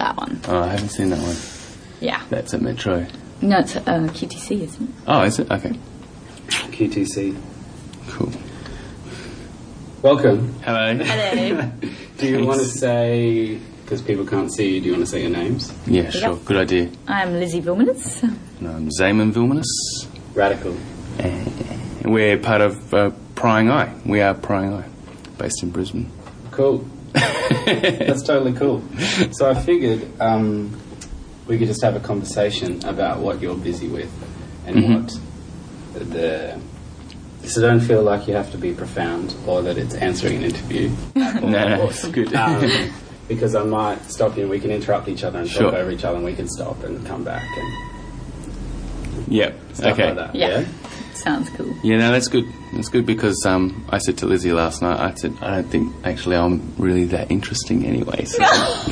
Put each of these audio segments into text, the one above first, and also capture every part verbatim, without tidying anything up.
that one. Oh, I haven't seen that one. Yeah. That's at Metro. No, it's at uh, Q T C, isn't it? Oh, is it? Okay. Q T C. Cool. Welcome. Hello. Hello. Do you Thanks. want to say, because people can't see you, do you want to say your names? Yeah, sure. Good idea. I'm Lizzie Vilmanus. And I'm Zaman Vilmanus. Radical. And we're part of uh, Prying Eye. We are Prying Eye, based in Brisbane. Cool. That's totally cool. So I figured um, we could just have a conversation about what you're busy with and Mhm. what the... So don't feel like you have to be profound or that it's answering an interview. No, no, it's good. Um, because I might stop you and we can interrupt each other and Sure. talk over each other and we can stop and come back and Yep. stuff Okay. like that. Yeah. Yeah? Sounds cool. Yeah, no, that's good. That's good because um, I said to Lizzie last night, I said, I don't think actually I'm really that interesting anyway. So.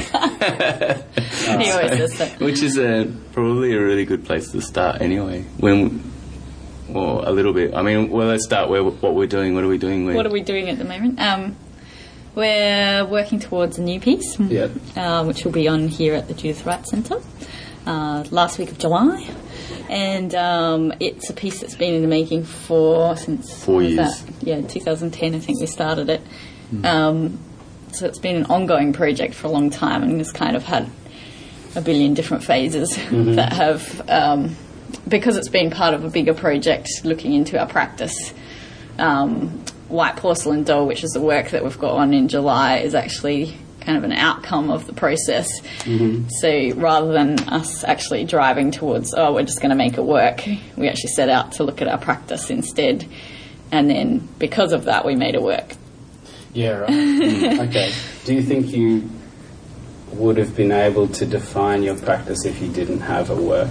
He always says that. Which is a, probably a really good place to start anyway. When, or a little bit. I mean, well, let's start where what we're doing. What are we doing? With? What are we doing at the moment? Um, we're working towards a new piece, Yep. uh, which will be on here at the Judith Wright Centre uh, last week of July. And um, it's a piece that's been in the making for since Four what was years. that? Yeah, two thousand ten. I think we started it. Mm. Um, so it's been an ongoing project for a long time, and it's kind of had a billion different phases mm-hmm. that have, um, because it's been part of a bigger project looking into our practice. Um, White Porcelain Doll, which is the work that we've got on in July, is actually kind of an outcome of the process. Mm-hmm. So rather than us actually driving towards, oh, we're just going to make it work, we actually set out to look at our practice instead. And then because of that, we made it work. Yeah, right. Mm, okay. Do you think you would have been able to define your practice if you didn't have a work?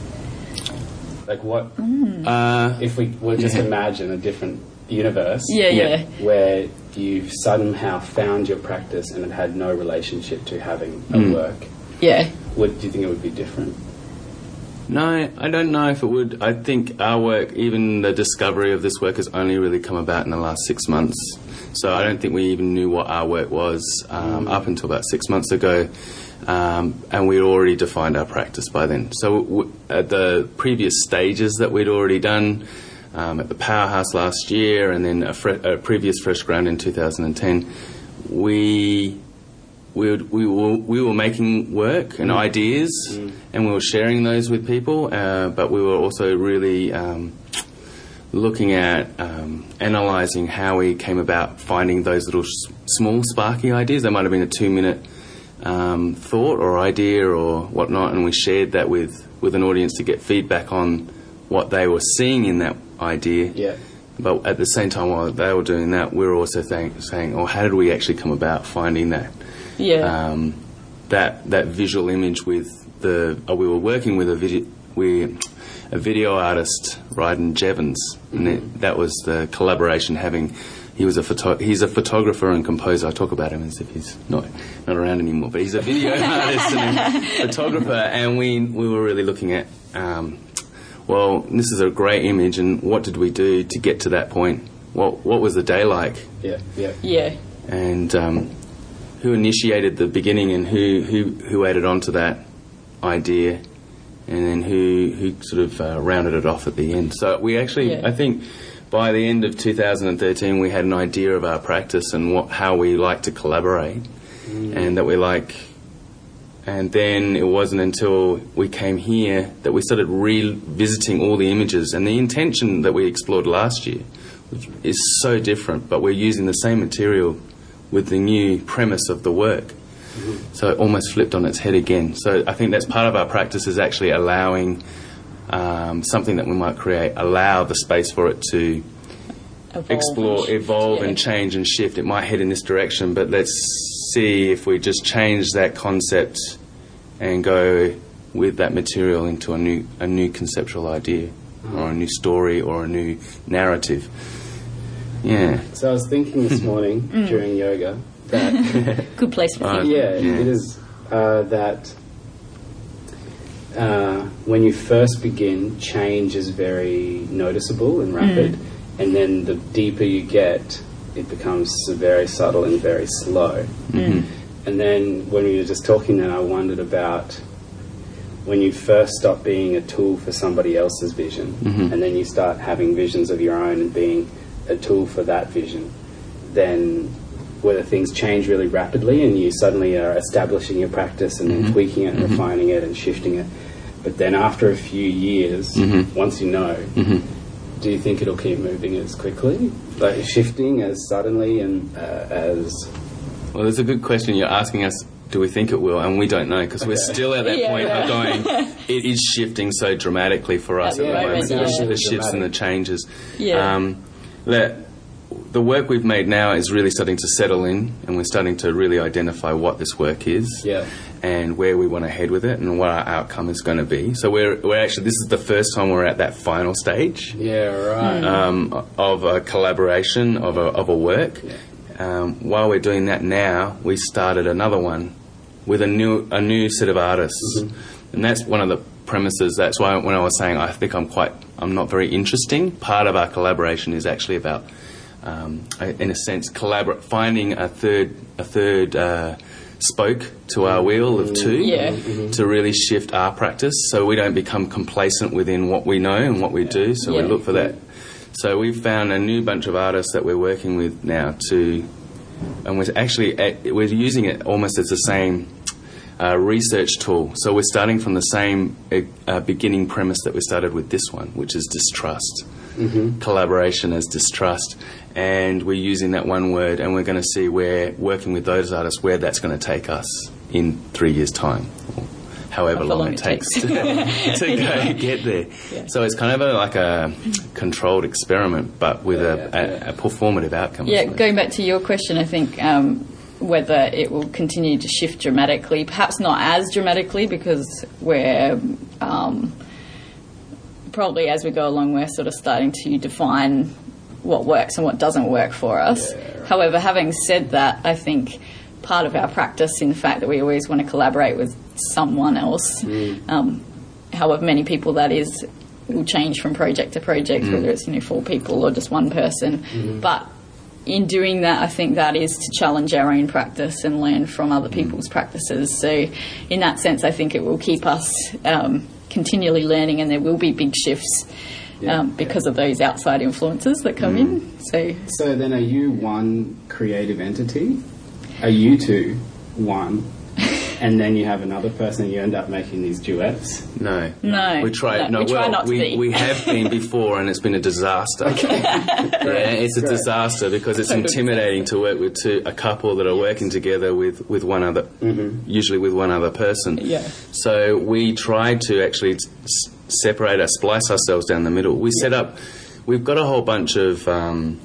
Like what, Mm. Uh, if we were just yeah. imagine a different universe Yeah, yeah. where you've somehow found your practice and it had no relationship to having a Mm. work, Yeah. would, do you think it would be different? No, I don't know if it would. I think our work, even the discovery of this work, has only really come about in the last six months. So I don't think we even knew what our work was um, up until about six months ago. Um, and we'd already defined our practice by then. So w- at the previous stages that we'd already done, um, at the Powerhouse last year and then a, fre- a previous Fresh Ground in two thousand ten, we... We, would, we, were, we were making work and ideas mm. and we were sharing those with people, uh, but we were also really um, looking at um, analysing how we came about finding those little s- small sparky ideas. They might have been a two-minute um, thought or idea or whatnot, and we shared that with, with an audience to get feedback on what they were seeing in that idea. Yeah. But at the same time, while they were doing that, we were also th- saying, oh, how did we actually come about finding that? Yeah. Um, that that visual image with the uh, we were working with a video we a video artist, Ryden Jevons, and it, that was the collaboration. Having he was a photo he's a photographer and composer. I talk about him as if he's not not around anymore, but he's a video artist and a photographer. And we we were really looking at um, well, this is a great image, and what did we do to get to that point? What what was the day like? Yeah, yeah, yeah. And um, who initiated the beginning and who, who, who added on to that idea, and then who who sort of uh, rounded it off at the end. So we actually, Yeah. I think, by the end of two thousand thirteen, we had an idea of our practice and what how we like to collaborate, mm. and that we like. And then it wasn't until we came here that we started revisiting all the images, and the intention that we explored last year which is so different, but we're using the same material with the new premise of the work. Mm-hmm. So it almost flipped on its head again. So I think that's part of our practice, is actually allowing um, something that we might create, allow the space for it to Evolve explore, and shift, evolve yeah. and change and shift. It might head in this direction, but let's see if we just change that concept and go with that material into a new a new conceptual idea, mm-hmm. or a new story or a new narrative. Yeah. So I was thinking this morning mm. during yoga that good place for uh, thinking. yeah, yeah, it is uh, that uh, when you first begin, change is very noticeable and rapid, mm. and then the deeper you get, it becomes very subtle and very slow. Mm-hmm. and then when we were just talking, then I wondered about when you first stop being a tool for somebody else's vision, mm-hmm. and then you start having visions of your own and being a tool for that vision, then whether things change really rapidly and you suddenly are establishing your practice and mm-hmm. then tweaking it and mm-hmm. refining it and shifting it. But then after a few years, mm-hmm. once you know, mm-hmm. do you think it'll keep moving as quickly? Like shifting as suddenly and uh, as... Well, that's a good question. You're asking us, do we think it will? And we don't know, because okay. we're still at that yeah, point yeah. of going, it is shifting so dramatically for us at, at the moment. Yeah. The, the shifts and the changes. Yeah. Um, that the work we've made now is really starting to settle in, and we're starting to really identify what this work is yeah. and where we want to head with it and what our outcome is going to be. So we're, we're actually, this is the first time we're at that final stage yeah, right. um, of a collaboration, of a, of a work. Yeah. Um, while we're doing that now, we started another one with a new a new set of artists. Mm-hmm. And that's one of the premises. That's why when I was saying I think I'm quite, I'm not very interesting, part of our collaboration is actually about, um, in a sense, collabor- finding a third a third uh, spoke to our wheel of two yeah. mm-hmm. to really shift our practice so we don't become complacent within what we know and what we do. So yeah. we look for that. So we've found a new bunch of artists that we're working with now to, and we're actually at, we're using it almost as the same uh, research tool. So we're starting from the same uh, beginning premise that we started with this one, which is distrust, mm-hmm. collaboration as distrust, and we're using that one word, and we're going to see where working with those artists where that's going to take us in three years' time. However long, long it takes, takes. to, to go get there. Yeah. So it's kind of a, like a controlled experiment, but with yeah, a, yeah, yeah. a, a performative outcome. Yeah, going back to your question, I think um, whether it will continue to shift dramatically, perhaps not as dramatically, because we're um, probably as we go along, we're sort of starting to define what works and what doesn't work for us. Yeah, right. However, having said that, I think part of our practice in the fact that we always want to collaborate with someone else, mm. um, however many people that is, will change from project to project, mm. whether it's, you know, four people or just one person. Mm. But in doing that, I think that is to challenge our own practice and learn from other people's mm. practices. So in that sense, I think it will keep us um, continually learning, and there will be big shifts yeah, um, because yeah. of those outside influences that come mm. in. So, so then are you one creative entity? Are you two one, and then you have another person and you end up making these duets? No. No. We try, no, no, we try well, not to we, be. we have been before, and it's been a disaster. Okay. Yeah, it's a Great. disaster because it's intimidating to work with two, a couple that are working together with, with one other, mm-hmm. usually with one other person. Yeah. So we tried to actually s- separate us, splice ourselves down the middle. We yeah. set up, we've got a whole bunch of um,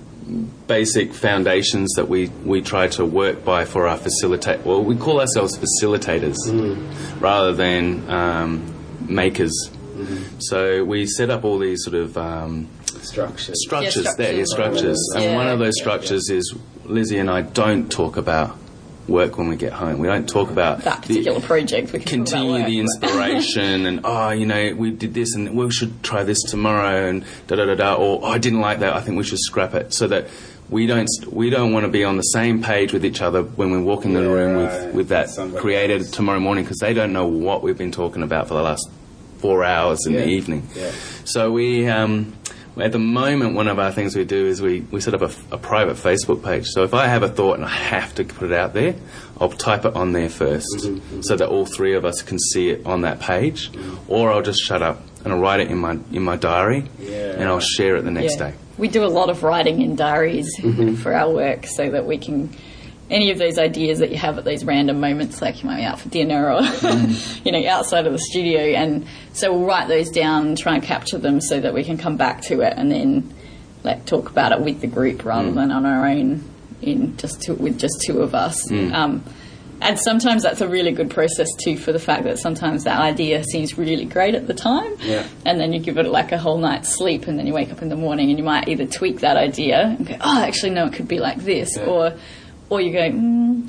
basic foundations that we, we try to work by for our facilitate. Well, we call ourselves facilitators mm. rather than um, makers. Mm-hmm. So we set up all these sort of um, structures. Structures, yeah, structures, there, yeah, structures. yeah. And one of those Yeah, structures yeah. is Lizzie and I don't talk about work when we get home. We don't talk about that particular the, project. We can continue talk about the work. inspiration and, oh, you know, we did this and we should try this tomorrow and da-da-da-da, or, oh, I didn't like that, I think we should scrap it. So that we don't we don't want to be on the same page with each other when we walk in yeah, the room right. with, with that Somebody created else. tomorrow morning, because they don't know what we've been talking about for the last four hours in yeah. the evening. Yeah. So we... Um, At the moment, one of our things we do is we, we set up a, a private Facebook page. So if I have a thought and I have to put it out there, I'll type it on there first mm-hmm, mm-hmm. so that all three of us can see it on that page. Mm-hmm. Or I'll just shut up and I'll write it in my in my diary Yeah. and I'll share it the next Yeah. day. We do a lot of writing in diaries Mm-hmm. for our work so that we can, any of those ideas that you have at those random moments, like you might be out for dinner or, Mm. you know, outside of the studio. And so we'll write those down and try and capture them so that we can come back to it and then like talk about it with the group rather Mm. than on our own in just two, with just two of us. Mm. Um, and sometimes that's a really good process too, for the fact that sometimes that idea seems really great at the time, Yeah. and then you give it like a whole night's sleep, and then you wake up in the morning and you might either tweak that idea and go, oh, actually no, it could be like this, Yeah. or or you go, mm,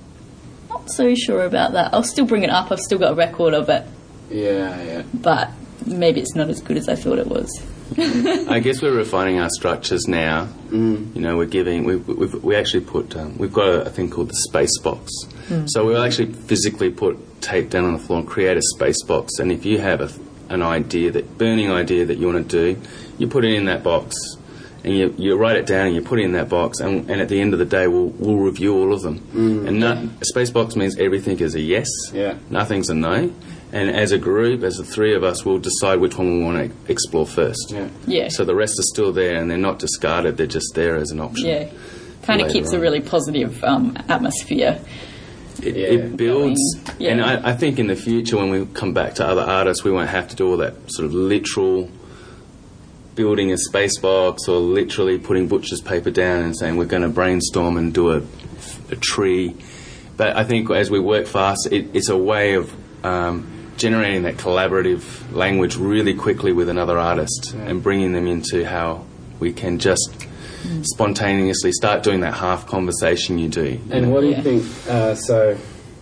not so sure about that. I'll still bring it up. I've still got a record of it, Yeah, yeah. but maybe it's not as good as I thought it was. I guess we're refining our structures now. Mm. You know, we're giving, we've, we've, we actually put, um, we've got a, a thing called the space box. Mm. So we'll actually physically put tape down on the floor and create a space box. And if you have a, an idea, that burning idea that you want to do, you put it in that box. And you, you write it down and you put it in that box, and, and at the end of the day, we'll, we'll review all of them. Mm. And not, a space box means everything is a yes, yeah. nothing's a no. And as a group, as the three of us, we'll decide which one we want to explore first. Yeah. yeah. So the rest are still there, and they're not discarded, they're just there as an option. Yeah. Kind of keeps on. a really positive um, atmosphere. It, yeah. it builds, yeah. and I, I think in the future, when we come back to other artists, we won't have to do all that sort of literal building a space box or literally putting butcher's paper down and saying we're going to brainstorm and do a, a tree. But I think as we work fast, it, it's a way of um, generating that collaborative language really quickly with another artist yeah. and bringing them into how we can just mm. spontaneously start doing that half conversation you do. And know? what do you yeah. think, uh, so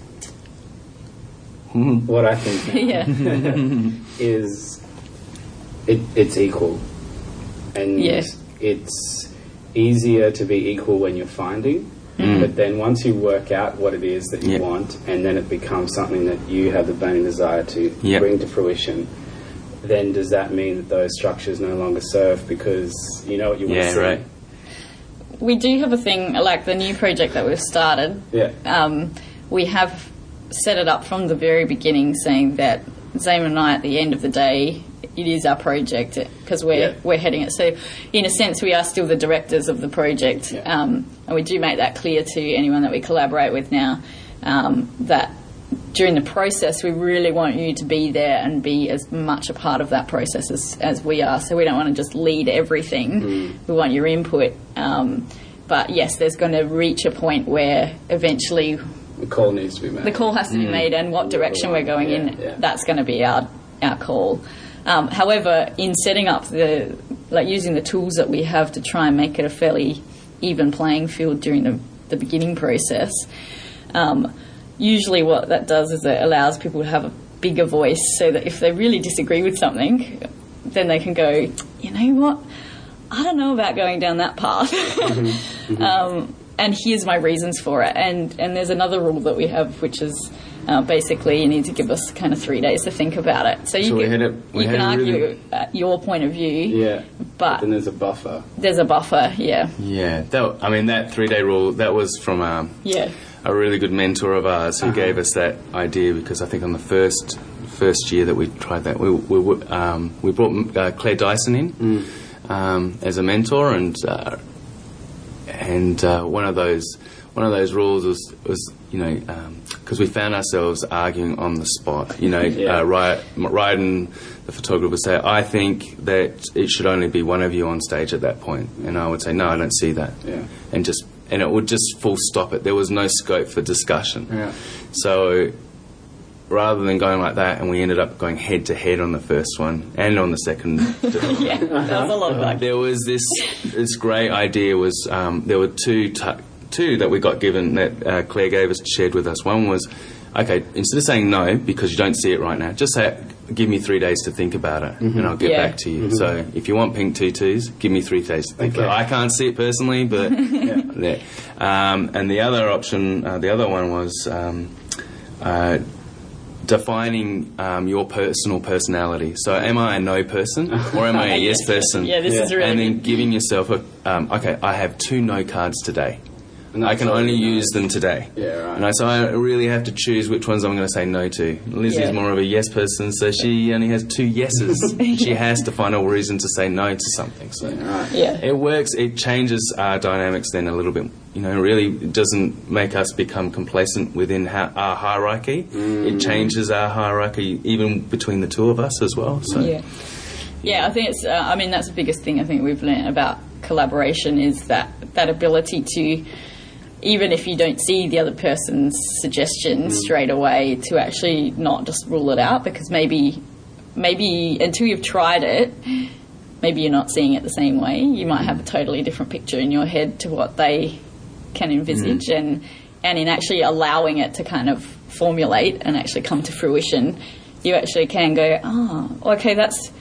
mm. what I think yeah. is it, it's equal. And yes. it's easier to be equal when you're finding, mm. but then once you work out what it is that you yep. want, and then it becomes something that you have the burning desire to yep. bring to fruition, then does that mean that those structures no longer serve because you know what you want yeah, to see? Right. We do have a thing, like the new project that we've started. Yeah. Um, we have set it up from the very beginning saying that Zane and I, at the end of the day, it is our project because we're yeah. we're heading it. So, in a sense, we are still the directors of the project, yeah. um, and we do make that clear to anyone that we collaborate with now. Um, that during the process, we really want you to be there and be as much a part of that process as, as we are. So we don't want to just lead everything. Mm. We want your input. Um, but yes, there's going to reach a point where eventually the call needs to be made. The call has to be mm. made, and what direction we're going yeah, in, yeah. that's going to be our our call. Um, however, in setting up the, like using the tools that we have to try and make it a fairly even playing field during the, the beginning process, um, usually what that does is it allows people to have a bigger voice so that if they really disagree with something, then they can go, you know what, I don't know about going down that path. Mm-hmm. Mm-hmm. Um, and here's my reasons for it. And, and there's another rule that we have, which is Uh, basically, you need to give us kind of three days to think about it. So you so can, it, you can argue really uh, your point of view, yeah, but then there's a buffer. There's a buffer, yeah. Yeah, that, I mean, that three-day rule, that was from um, yeah. a really good mentor of ours who uh-huh. gave us that idea because I think on the first first year that we tried that, we we, um, we brought uh, Claire Dyson in mm. um, as a mentor, and uh, and uh, one of those one of those rules was, was you know, because um, we found ourselves arguing on the spot. You know, yeah. uh, Ryden, the photographer, would say, I think that it should only be one of you on stage at that point. And I would say, no, I don't see that. Yeah. And just and it would just full stop it. There was no scope for discussion. Yeah. So rather than going like that, and we ended up going head to head on the first one and on the second. yeah, that was a lot of that. There was this this great idea was um, there were two t- two that we got given that uh, Claire gave us, shared with us. One was, okay, instead of saying no because you don't see it right now, just say, give me three days to think about it, mm-hmm. and I'll get yeah. back to you. Mm-hmm. So if you want pink tutus, give me three days to think okay. about it. I can't see it personally, but yeah. yeah. Um, and the other option, uh, the other one was um, uh, defining um, your personal personality. So am I a no person or am I a yes person? Yeah, this yeah. is really And then good. giving yourself a, um, okay, I have two no cards today. And I can only nice. use them today. Yeah, right. And I, so I really have to choose which ones I'm going to say no to. Lizzie's Yeah. more of a yes person, so she only has two yeses. She has to find a reason to say no to something. So Yeah, right. Yeah. it works. It changes our dynamics then a little bit. You know, really it doesn't make us become complacent within ha- our hierarchy. Mm. It changes our hierarchy even between the two of us as well. So Yeah. Yeah, I think it's, uh, I mean, that's the biggest thing I think we've learned about collaboration is that, that ability to, even if you don't see the other person's suggestion mm. straight away, to actually not just rule it out, because maybe maybe until you've tried it, maybe you're not seeing it the same way. You might have a totally different picture in your head to what they can envisage, mm. and and in actually allowing it to kind of formulate and actually come to fruition, you actually can go, oh, okay, that's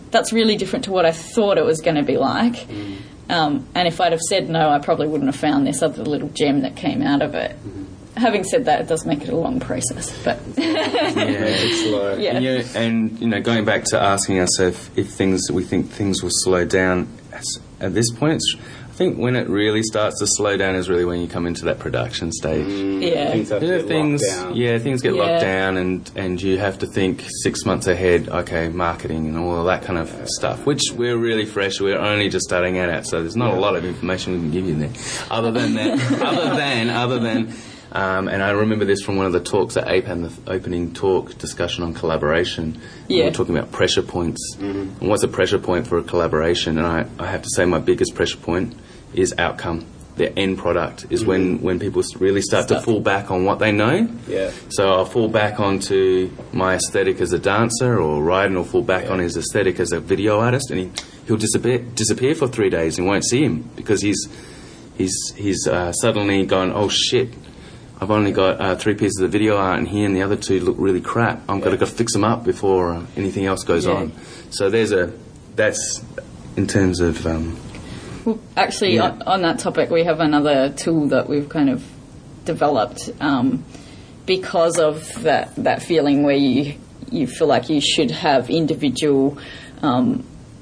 that's really different to what I thought it was going to be like. Mm. Um, and if I'd have said no, I probably wouldn't have found this other little gem that came out of it. Mm-hmm. Having said that, it does make it a long process, but yeah, it's slow. Yeah. And, you, and you know, going back to asking ourselves if, if things we think things will slow down at this point, it's, I think when it really starts to slow down is really when you come into that production stage. Mm, yeah, things have to yeah, get things, locked down. yeah, things get Yeah. locked down, and and you have to think six months ahead. Okay, marketing and all of that kind of stuff. Which we're really fresh. We're only just starting out, so there's not Yeah. a lot of information we can give you there. Other than that, other than other than. Um, and I remember this from one of the talks at A P A N, the opening talk discussion on collaboration. Yeah. We were talking about pressure points. Mm-hmm. And what's a pressure point for a collaboration? And I, I have to say my biggest pressure point is outcome. The end product is Mm-hmm. when, when people s- really start Start. to fall back on what they know. Yeah. So I'll fall back onto my aesthetic as a dancer, or Ryden will fall back Yeah. on his aesthetic as a video artist, and he, he'll disappear disappear for three days and won't see him because he's he's he's uh, suddenly gone, oh shit, I've only got uh, three pieces of video art in here, and the other two look really crap. I'm Yeah. got to go fix them up before uh, anything else goes Yeah. on. So there's a that's in terms of um, Well, actually, Yeah. on, on that topic, we have another tool that we've kind of developed um, because of that that feeling where you you feel like you should have individual um,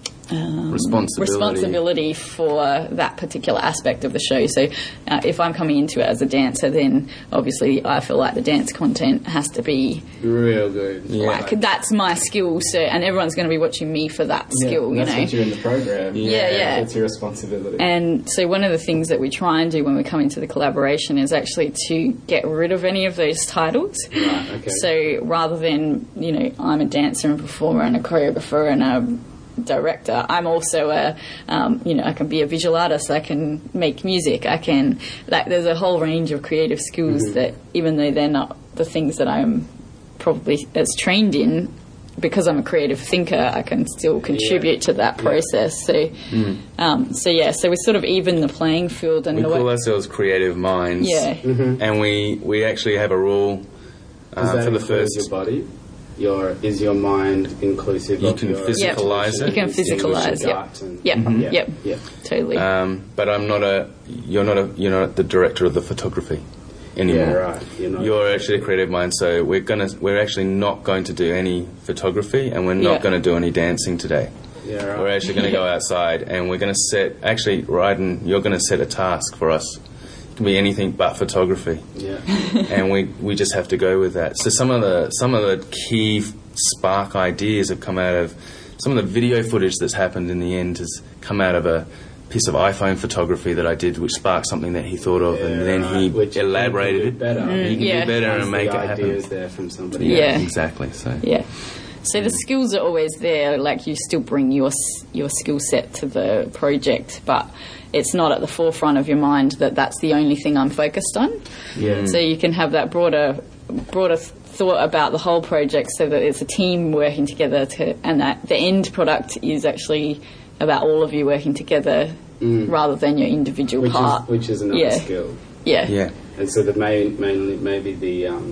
um, responsibility. responsibility for that particular aspect of the show. So uh, if I'm coming into it as a dancer, then obviously I feel like the dance content has to be Real good. Yeah. like that's my skill. So and everyone's going to be watching me for that skill. Yeah, you that's know. what you're in the program. Yeah, yeah. It's your responsibility. And so one of the things that we try and do when we come into the collaboration is actually to get rid of any of those titles. Right, okay. So rather than, you know, I'm a dancer and performer and a choreographer and a director, I'm also a, um, you know, I can be a visual artist, I can make music, I can, like, there's a whole range of creative skills Mm-hmm. that even though they're not the things that I'm probably as trained in, because I'm a creative thinker, I can still contribute to that process. So, um, so yeah, so we sort of even the playing field and we the call way. ourselves creative minds. Yeah. And we, we actually have a rule Does uh, that for the include first. your body? Your is your mind inclusive You of can your physicalise it. You can distinguish physicalise, your yep. gut and- Yep, Yeah. yep, Yeah. totally. Um, but I'm not a. You're not a. You're not the director of the photography anymore. Yeah, right. You're not- You're actually a creative mind. So we're gonna. We're actually not going to do any photography, and we're not Yeah. going to do any dancing today. Yeah, right. We're actually going to go outside, and we're going to set. Actually, Ryden, you're going to set a task for us. It can be anything but photography. Yeah. and we we just have to go with that. So some of the some of the key spark ideas have come out of some of the video footage that's happened in the end has come out of a piece of iPhone photography that I did, which sparked something that he thought of, Yeah, and then he right. Which you can elaborated do it. better. Mm, You can yeah. do better Once and make the it happen. ideas there from somebody Yeah. else. Exactly. So Yeah. So the skills are always there. Like you still bring your s- your skill set to the project, but it's not at the forefront of your mind that that's the only thing I'm focused on. Yeah. So you can have that broader broader th- thought about the whole project, so that it's a team working together to, and that the end product is actually about all of you working together rather than your individual Which part. is which is another Yeah. skill. Yeah. yeah, And so the main, mainly maybe the um,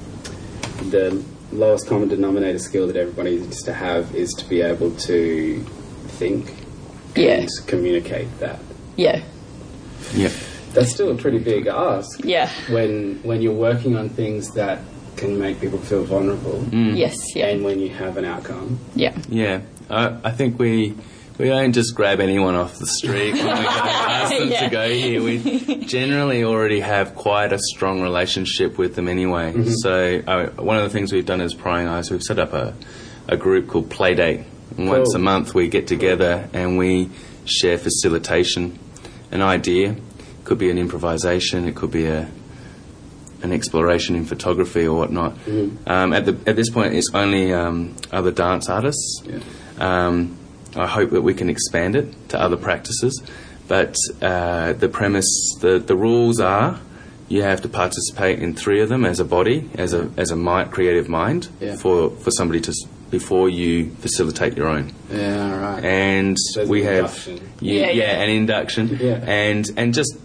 the lowest common denominator skill that everybody needs to have is to be able to think Yeah. and communicate that. Yeah. yeah, That's still a pretty big ask. Yeah. When when you're working on things that can make people feel vulnerable, Yes. Yeah. and when you have an outcome. Yeah. yeah. I, I think we. We don't just grab anyone off the street when we go ask them Yeah. to go here. We generally already have quite a strong relationship with them anyway. So uh, one of the things we've done as Prying Eyes, we've set up a, a group called Playdate. And once Cool. a month we get together and we share facilitation, an idea. It could be an improvisation, it could be a an exploration in photography or whatnot. Um, at, the, at this point it's only um, other dance artists. Yeah. Um, I hope that we can expand it to other practices, but uh, the premise, the, the rules are you have to participate in three of them as a body, as a as a mind, creative mind, Yeah. for, for somebody to s- before you facilitate your own. Yeah, right. And There's we an have induction. yeah, Yeah, yeah, yeah. an induction, Yeah. and and just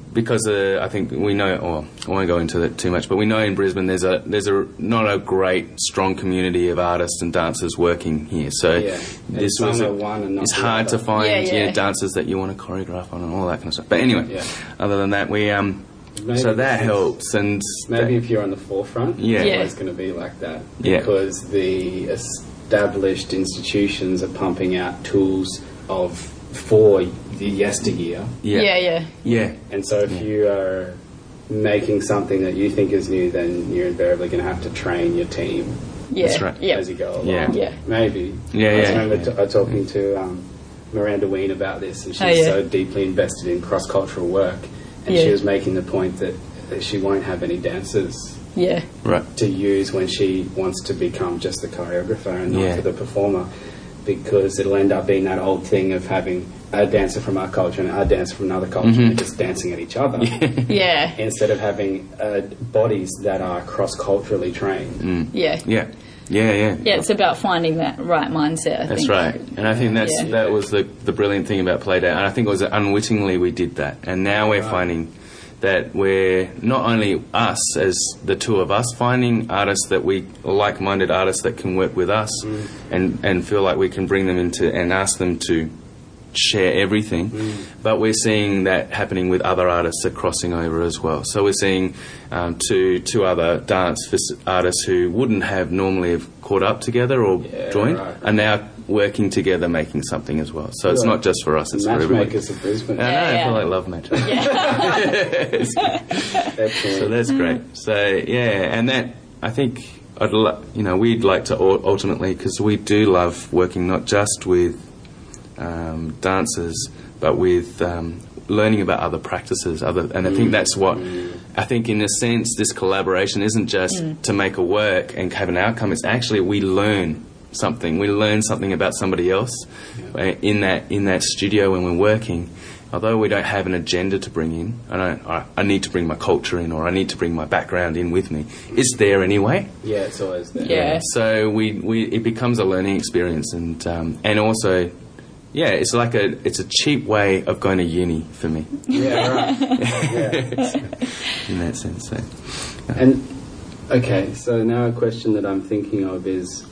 because uh, I think we know, or I won't go into that too much, but we know in Brisbane there's a there's a not a great strong community of artists and dancers working here. So Yeah. this And was some a, are one and not it's the hard to other. find Yeah, you know, yeah. dancers that you want to choreograph on and all that kind of stuff. But anyway, Yeah. other than that, we um Maybe so that this is- helps and Maybe that- if you're on the forefront, Yeah. it's Yeah. always going to be like that. Yeah. Because the established institutions are pumping out tools of for the yesteryear. yeah Yeah, yeah. yeah And so if you are making something that you think is new, then you're invariably going to have to train your team Yeah. That's right. Yeah. as you go along. Yeah. Yeah. Maybe. Yeah, I just yeah. remember t- uh, talking to um, Miranda Ween about this, and she's Oh, yeah. so deeply invested in cross-cultural work, and Yeah. she was making the point that, that she won't have any dancers Yeah. right to use when she wants to become just the choreographer and not Yeah. for the performer, because it'll end up being that old thing of having a dancer from our culture and a dancer from another culture Mm-hmm. and just dancing at each other Yeah. instead of having uh, bodies that are cross-culturally trained. Yeah. yeah yeah yeah Yeah, it's about finding that right mindset, I That's think. right, and I think that's Yeah. that was the the brilliant thing about Playdate, and I think it was that unwittingly we did that, and now we're Right. finding that we're not only us as the two of us finding artists that we like-minded artists that can work with us, and and feel like we can bring them into and ask them to share everything, but we're seeing that happening with other artists that are crossing over as well. So we're seeing um, two two other dance fis- artists who wouldn't have normally have caught up together or Yeah, joined right. are now working together making something as well. So it's Right. not just for us, it's for everybody. Matchmakers of Brisbane. I know, Yeah, I feel yeah. like love magic. Excellent. So that's great. So yeah, and that I think I'd lo- you know we'd like to ul- ultimately, because we do love working not just with um, dancers but with um, learning about other practices. Other, and I think that's what I think in a sense this collaboration isn't just to make a work and have an outcome. It's actually we learn something. We learn something about somebody else uh, in that in that studio when we're working. Although we don't have an agenda to bring in, I don't. I, I need to bring my culture in, or I need to bring my background in with me. It's there anyway. Yeah, it's always there. Yeah. So we, we it becomes a learning experience, and um, and also, yeah, it's like a it's a cheap way of going to uni for me Yeah, right. Yeah. in that sense. So, And okay, so now a question that I'm thinking of is,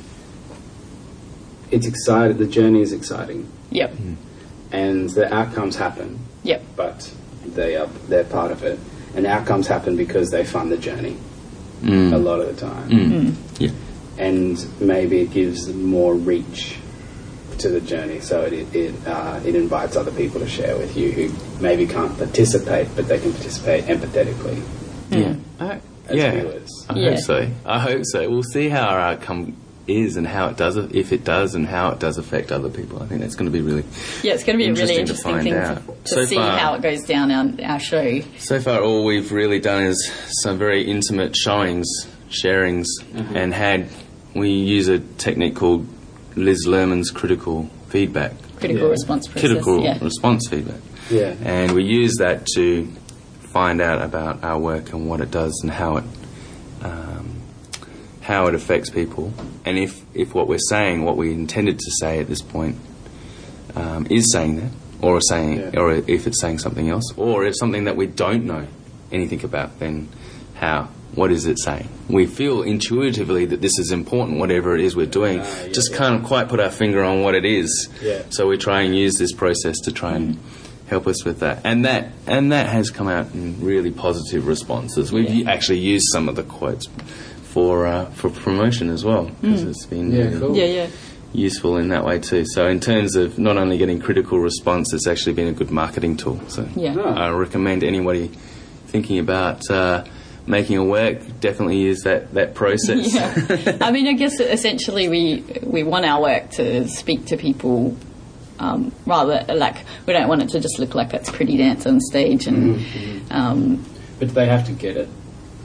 it's exciting. The journey is exciting, Yep. and the outcomes happen, Yep. but they are they're part of it. And the outcomes happen because they fund the journey mm, a lot of the time, mm, yeah, and maybe it gives more reach to the journey. So it it uh, it invites other people to share with you who maybe can't participate, but they can participate empathetically yeah, I, as yeah. viewers. I Yeah. hope so. I hope so. We'll see how our outcome is and how it does, if it does, and how it does affect other people. I think that's going to be really. Yeah, it's going to be a really Interesting to interesting find thing out. to, to So see far- how it goes down our, our show. So far, all we've really done is some very intimate showings, sharings, and had we use a technique called Liz Lerman's critical feedback, Critical Yeah. response process. critical yeah. response feedback, Yeah. and we use that to find out about our work and what it does and how it um, how it affects people, and if if what we're saying, what we intended to say at this point, um, is saying that, or saying, Yeah. or if it's saying something else, or if something that we don't know anything about, then how? What is it saying? We feel intuitively that this is important, whatever it is we're doing, Ah, yeah, just yeah. can't quite put our finger on what it is. Yeah. So we try and use this process to try and help us with that, and that and that has come out in really positive responses. We've Yeah. actually used some of the quotes for uh, for promotion as well, because it's been Yeah, really cool. Yeah, yeah. useful in that way too. So in terms of not only getting critical response, it's actually been a good marketing tool. So Yeah. Oh. I recommend anybody thinking about uh, making a work, definitely use that, that process. Yeah. I mean, I guess essentially we we want our work to speak to people. Um, rather, like, we don't want it to just look like it's pretty dance on stage, and um, But they have to get it.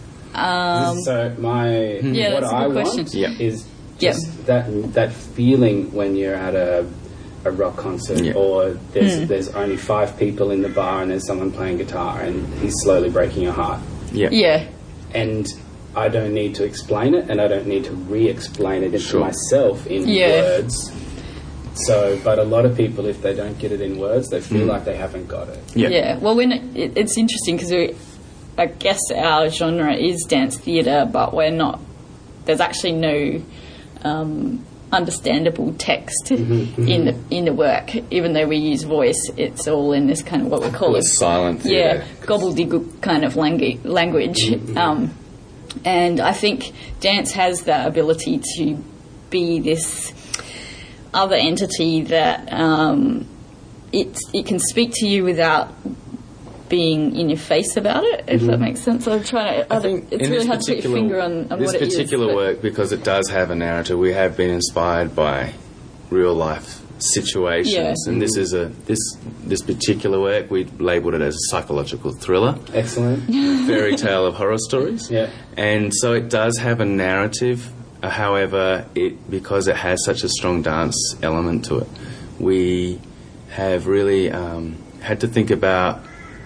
um, So my Yeah, what that's a I good want question. Yeah. is Yeah. just that that feeling when you're at a a rock concert, Yeah. or there's Hmm. there's only five people in the bar and there's someone playing guitar and he's slowly breaking your heart. yeah. yeah, And I don't need to explain it, and I don't need to re-explain it into Sure. myself in Yeah. words. So, but a lot of people, if they don't get it in words, they feel Mm. like they haven't got it. Yeah. Yeah. Well, when it, it, it's interesting because I guess our genre is dance theatre, but we're not. There's actually no um, understandable text Mm-hmm, in the in the work. Even though we use voice, it's all in this kind of what we call it silent yeah theatre. gobbledygook kind of langu- language. Mm-hmm. Um, and I think dance has that ability to be this other entity that um, it it can speak to you without being in your face about it, if that makes sense. I'm trying to. I I think it's in really this hard to put your particular- finger on, on this what it is. particular but- work, because it does have a narrative, we have been inspired by real life situations, Yeah. and this is a this this particular work we labelled it as a psychological thriller, Excellent. fairy tale of horror stories. Yeah. And so it does have a narrative. Uh, however, it because it has such a strong dance element to it, we have really um, had to think about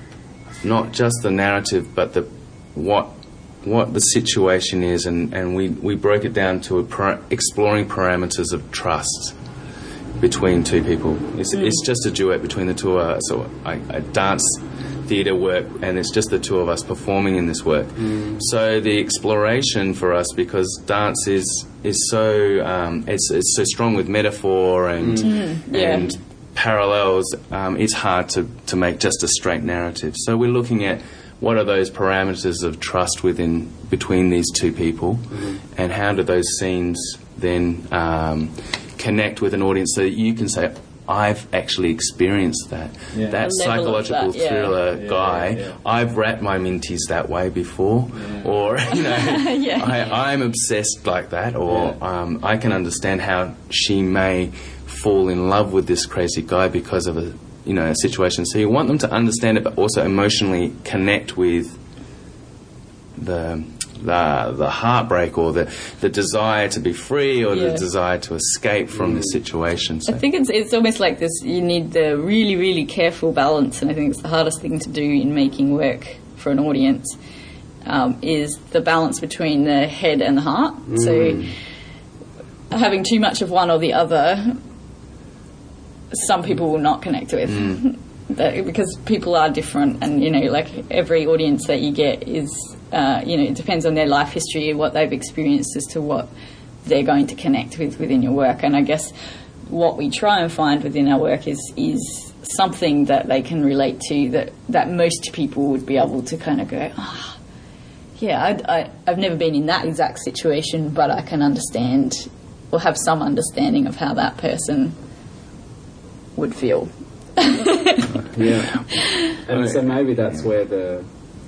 not just the narrative, but the what what the situation is, and, and we, we broke it down to a par- exploring parameters of trust between two people. It's, it's just a duet between the two of us, so I, I dance theatre work, and it's just the two of us performing in this work. So the exploration for us, because dance is is so um, it's it's so strong with metaphor and yeah. and parallels, um, it's hard to, to make just a straight narrative. So we're looking at what are those parameters of trust within between these two people, and how do those scenes then um, connect with an audience so that you can say, I've actually experienced that. Yeah. That The level of psychological that, yeah. thriller Yeah, guy, yeah, yeah. I've wrapped my minties that way before, Yeah. or, you know, Yeah. I, I'm obsessed like that, or Yeah. um, I can understand how she may fall in love with this crazy guy because of a, you know, a situation. So you want them to understand it, but also emotionally connect with the the the heartbreak, or the the desire to be free, or Yeah. the desire to escape from this situation. So I think it's it's almost like this. You need the really really careful balance, and I think it's the hardest thing to do in making work for an audience. Um, is the balance between the head and the heart. So having too much of one or the other, some people will not connect with. That, because people are different, and you know, like every audience that you get is, uh, you know, it depends on their life history, what they've experienced, as to what they're going to connect with within your work. And I guess what we try and find within our work is is something that they can relate to, that that most people would be able to kind of go, ah, oh, yeah, I, I, I've never been in that exact situation, but I can understand or have some understanding of how that person would feel. Yeah. And so maybe that's where the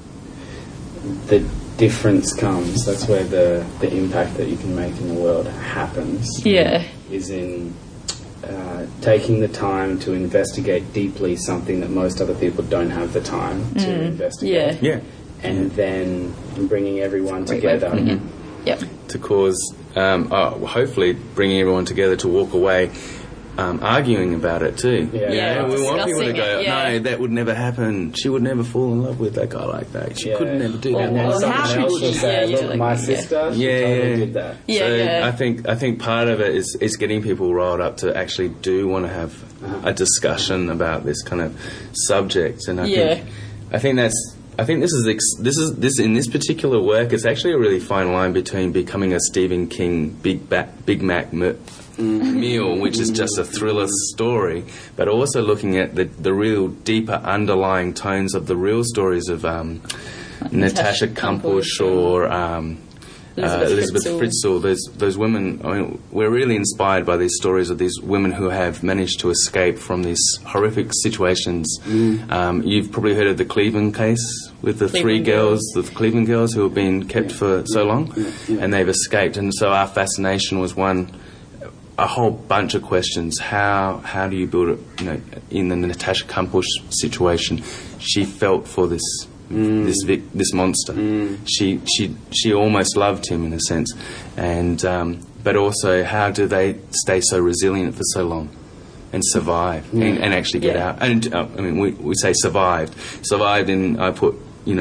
the difference comes. That's where the, the impact that you can make in the world happens. Yeah. Is in uh, taking the time to investigate deeply something that most other people don't have the time to investigate. Yeah. yeah, And then bringing everyone Great way of together. putting it. Yep. to cause, um, oh, hopefully bringing everyone together to walk away um, arguing about it too. Yeah. You Yeah, know, we want people to discussing go, it, yeah. no, that would never happen. She would never fall in love with that guy like that. She Yeah. could never do Or- that. And then Well, someone how else would will you- say, yeah, look, yeah, my yeah. sister, she Yeah, totally yeah. did that. Yeah, so yeah. I think I think part of it is, is getting people riled up to actually do want to have a discussion about this kind of subject, and I Yeah. think I think that's I think this is ex- this is this in this particular work. It's actually a really fine line between becoming a Stephen King Big ba- Big Mac m- meal, which is just a thriller story, but also looking at the the real deeper underlying tones of the real stories of um, Natasha Natasha Kampusch Kampusch or um, Elizabeth uh, Elizabeth Fritzl. Fritzl. Those those women. I mean, we're really inspired by these stories of these women who have managed to escape from these horrific situations. Um, you've probably heard of the Cleveland case with the three Cleveland girls, girls. the Cleveland girls who have been kept for so long, and they've escaped. And so our fascination was one. A whole bunch of questions. How how do you build it? You know, in the Natasha Kampusch situation, she felt for this this vic, this monster. She she she almost loved him in a sense, and um, but also how do they stay so resilient for so long and survive and, and actually get Yeah. out? And uh, I mean, we we say survived, survived, and I put you know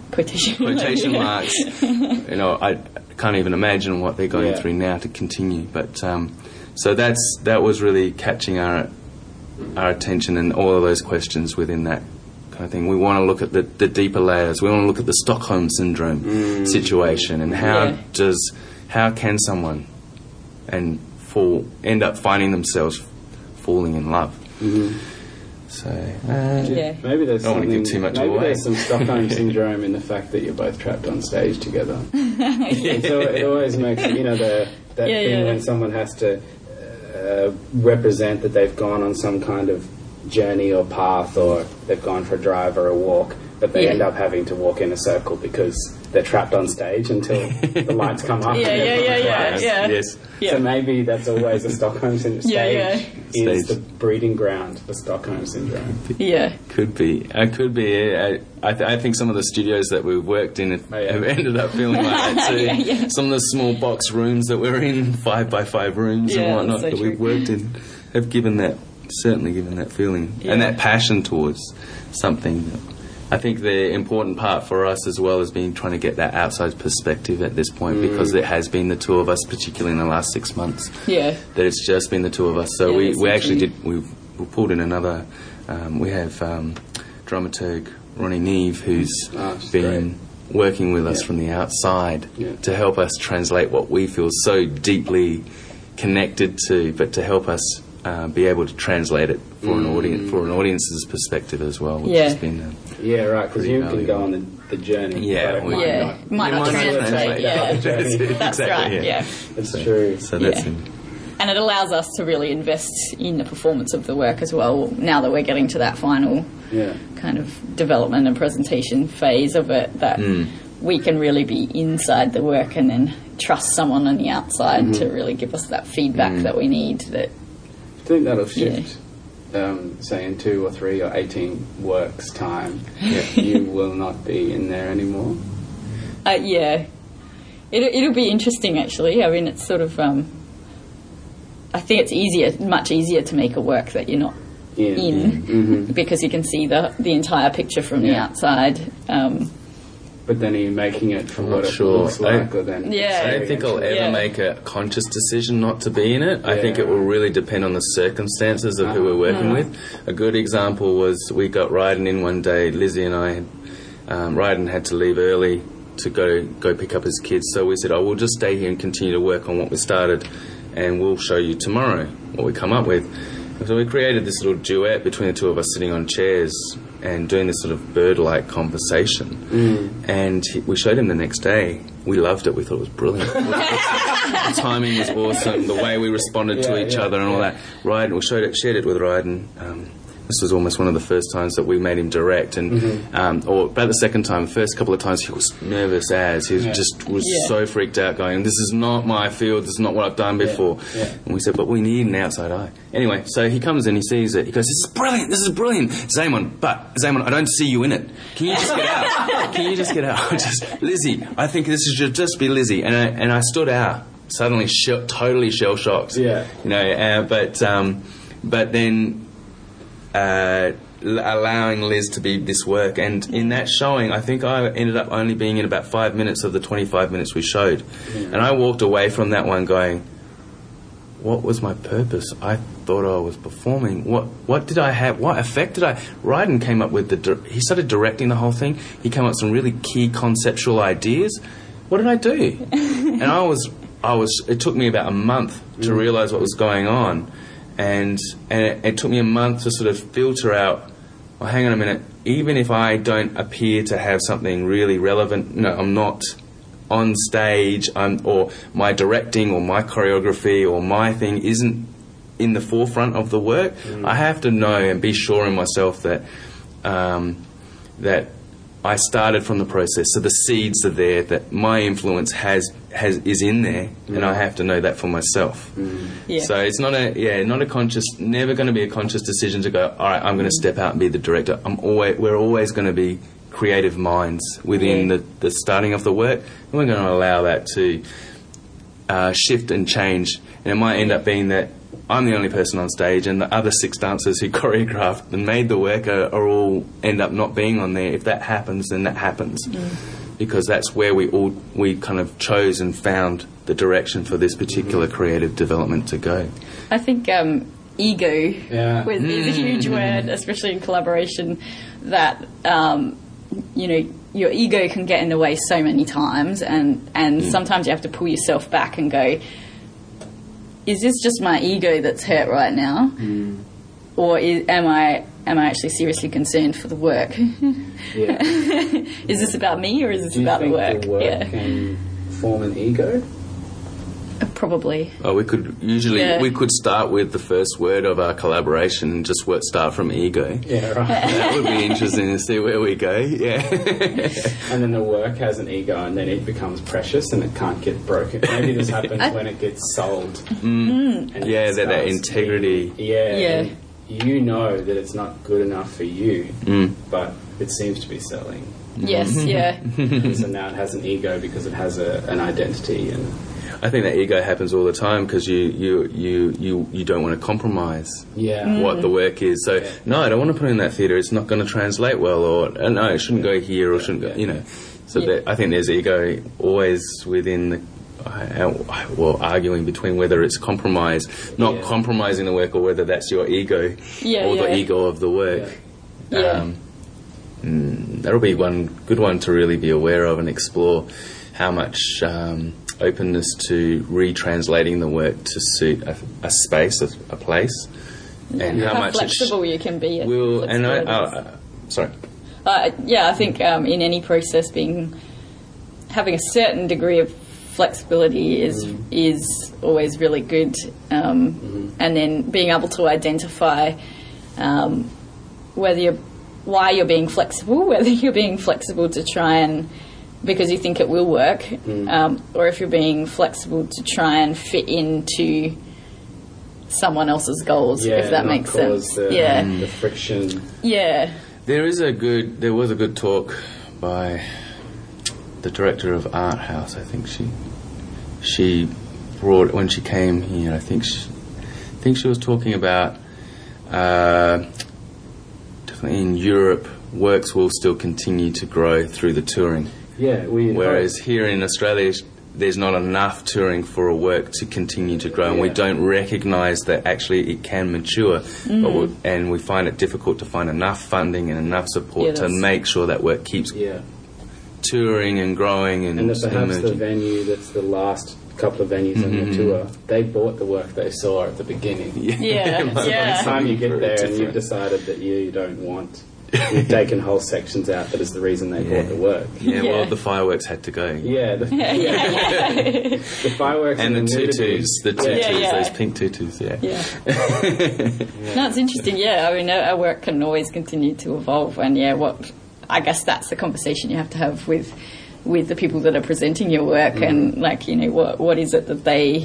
quotation, quotation marks. You know, I can't even imagine what they're going Yeah. through now to continue. But um, so that's that was really catching our our attention and all of those questions within that kind of thing. We want to look at the, the deeper layers. We want to look at the Stockholm syndrome Mm. situation and how Yeah. does how can someone and fall end up finding themselves falling in love. Mhm. So uh, Yeah. Maybe there's Don't wanna something. give too much maybe away. there's some Stockholm syndrome in the fact that you're both trapped on stage together. So it always makes you know the that Yeah, thing yeah. when someone has to uh, represent that they've gone on some kind of journey or path, or they've gone for a drive or a walk, but they Yeah. end up having to walk in a circle because they're trapped on stage until the lights come up. Yeah, and yeah, yeah, yeah, yes, yeah. yes. Yeah. So maybe that's always a Stockholm syndrome. Stage Yeah, yeah. is Stage. the breeding ground for Stockholm syndrome. Yeah. Could be. It could be. I, I, th- I think some of the studios that we've worked in have, Oh, yeah. have ended up feeling like that too. Yeah, yeah. Some of the small box rooms that we're in, five by five rooms Yeah, and whatnot that's so that we've true. worked in, have given that, certainly given that feeling Yeah. and that passion towards something. I think the important part for us as well has been trying to get that outside perspective at this point, Mm. because it has been the two of us, particularly in the last six months. Yeah. That it's just been the two of us. So Yeah, we, that's we so actually true. did, we've, we pulled in another, um, we have um, dramaturg Ronnie Neve, who's Ah, she's been working with us Yeah. from the outside Yeah. to help us translate what we feel so deeply connected to, but to help us uh, be able to translate it for an Mm. audience, for an audience's perspective as well, which Yeah. has been uh, Yeah, right, because Pretty you can go valuable. on the, the journey. Yeah, but it we- might Yeah. not. Might It not might not translate. translate. Yeah. That's That's Exactly, right. yeah. Yeah. It's so, true. So that's Yeah. in, And it allows us to really invest in the performance of the work as well, now that we're getting to that final Yeah. kind of development and presentation phase of it, that Mm. we can really be inside the work and then trust someone on the outside to really give us that feedback Mm. that we need. That I think that'll shift, um, say, in two or three or eighteen works' time. You will not be in there anymore. uh, yeah, it, it'll be interesting actually. I mean, it's sort of um, I think it's easier, much easier to make a work that you're not In. in Mhm. because you can see the the entire picture from the Yeah. outside. Um, But then are you making it from I'm what not it sure. looks like, I- or then? Yeah. I don't think I'll ever Yeah. make a conscious decision not to be in it. I think Yeah. it will really depend on the circumstances of who we're working Uh-huh. with. A good example was we got Ryden in one day. Lizzie and I, um, Ryden had to leave early to go go pick up his kids. So we said, "Oh, we'll just stay here and continue to work on what we started, and we'll show you tomorrow what we come up with." And so we created this little duet between the two of us sitting on chairs and doing this sort of bird-like conversation. And he, we showed him the next day. We loved it. We thought it was brilliant. The timing was awesome. The way we responded Yeah, to each yeah, other and all yeah. that. Ryden, we showed it, shared it with Ryden. Um, this was almost one of the first times that we made him direct, and Mm-hmm. um, or about the second time, the first couple of times he was nervous as he was Yeah. just was Yeah. so freaked out, going, "This is not my field. This is not what I've done before." yeah. And we said, "But we need an outside eye." Anyway, so he comes in, he sees it, he goes, "This is brilliant. This is brilliant, Zaman. But Zaman, I don't see you in it. Can you just get out? Can you just get out? Just Lizzie. I think this should just be Lizzie." And I, and I stood out, suddenly shell, totally shell shocked. Yeah. You know, uh, but um, but then. Uh, l- allowing Liz to be this work, and in that showing I think I ended up only being in about five minutes of the twenty-five minutes we showed, and I walked away from that one going, what was my purpose? I thought I was performing. What what did I have? What effect did I... Ryden came up with the... Di- he started directing the whole thing. He came up with some really key conceptual ideas. What did I do? And I was... I was. It took me about a month to realise what was going on. And and it, it took me a month to sort of filter out, well, hang on a minute, even if I don't appear to have something really relevant, no, I'm not on stage, I'm, or my directing or my choreography or my thing isn't in the forefront of the work, I have to know and be sure in myself that um, that I started from the process, so the seeds are there, that my influence has, has is in there, and I have to know that for myself. Yeah. So it's not a yeah, not a conscious, never going to be a conscious decision to go, all right, I'm going to step out and be the director. I'm always, we're always going to be creative minds within Yeah. the, the starting of the work, and we're going to allow that to uh, shift and change. And it might end up being that I'm the only person on stage, and the other six dancers who choreographed and made the work are, are all end up not being on there. If that happens, then that happens, mm. because that's where we all we kind of chose and found the direction for this particular mm-hmm. creative development to go. I think um, ego yeah. was, is a huge word, especially in collaboration. That um, you know, your ego can get in the way so many times, and and mm. sometimes you have to pull yourself back and go, is this just my ego that's hurt right now, mm. or is, am I am I actually seriously concerned for the work? Yeah. Is this about me, or is this Do you about think the work? The work yeah. can form an ego? Probably. Oh, we could usually yeah. we could start with the first word of our collaboration and just work, start from ego. Yeah, right. That would be interesting to see where we go. Yeah. And then the work has an ego, and then it becomes precious and it can't get broken. Maybe this happens when it gets sold. Mm. And yeah, that, that integrity. Being, yeah. Yeah. You know that it's not good enough for you, mm. but it seems to be selling. Yes. Yeah. And so now it has an ego because it has a, an identity and. I think that ego happens all the time because you, you, you, you, you don't want to compromise yeah. Mm. what the work is. So, yeah. no, I don't want to put it in that theatre. It's not going to translate well, or uh, no, it shouldn't yeah. go here, or yeah. shouldn't go, yeah. you know. So yeah. that, I think there's ego always within the, uh, well, arguing between whether it's compromise, not yeah. compromising the work, or whether that's your ego yeah, or yeah. the ego of the work. Yeah. Um, mm, that'll be one good one to really be aware of and explore how much... Um, openness to retranslating the work to suit a, a space, a, a place, and yeah. how, how much flexible it sh- you can be. will. And I, uh, uh, sorry. Uh, yeah, I think um, in any process, being having a certain degree of flexibility is mm. is always really good, um, mm-hmm. and then being able to identify um, whether you're why you're being flexible, whether you're being flexible to try and because you think it will work, mm. um, or if you're being flexible to try and fit into someone else's goals, yeah, if that not makes cause sense. The, yeah, um, the friction. Yeah. There is a good. There was a good talk by the director of Art House. I think she she brought when she came here. I think she, I think she was talking about uh, definitely in Europe, works will still continue to grow through the touring. Yeah, we. Whereas here in Australia, there's not enough touring for a work to continue to grow, and yeah. we don't recognise that actually it can mature, mm. but we, and we find it difficult to find enough funding and enough support yeah, to make sure that work keeps yeah. touring and growing and, and that perhaps emerging. The venue that's the last couple of venues mm-hmm. on the tour, they bought the work they saw at the beginning. Yeah, yeah. By yeah. the time you get there different. and you've decided that you, you don't want. You've taken whole sections out that is the reason they yeah. bought the work. Yeah, yeah, well, the fireworks had to go. Yeah, the, yeah, yeah, yeah. the fireworks and, and the, the tutus, the tutus, yeah, yeah. those pink tutus, yeah. Yeah. yeah. No, it's interesting. Yeah, I mean, our work can always continue to evolve, and yeah, what I guess that's the conversation you have to have with with the people that are presenting your work, mm. and like, you know, what what is it that they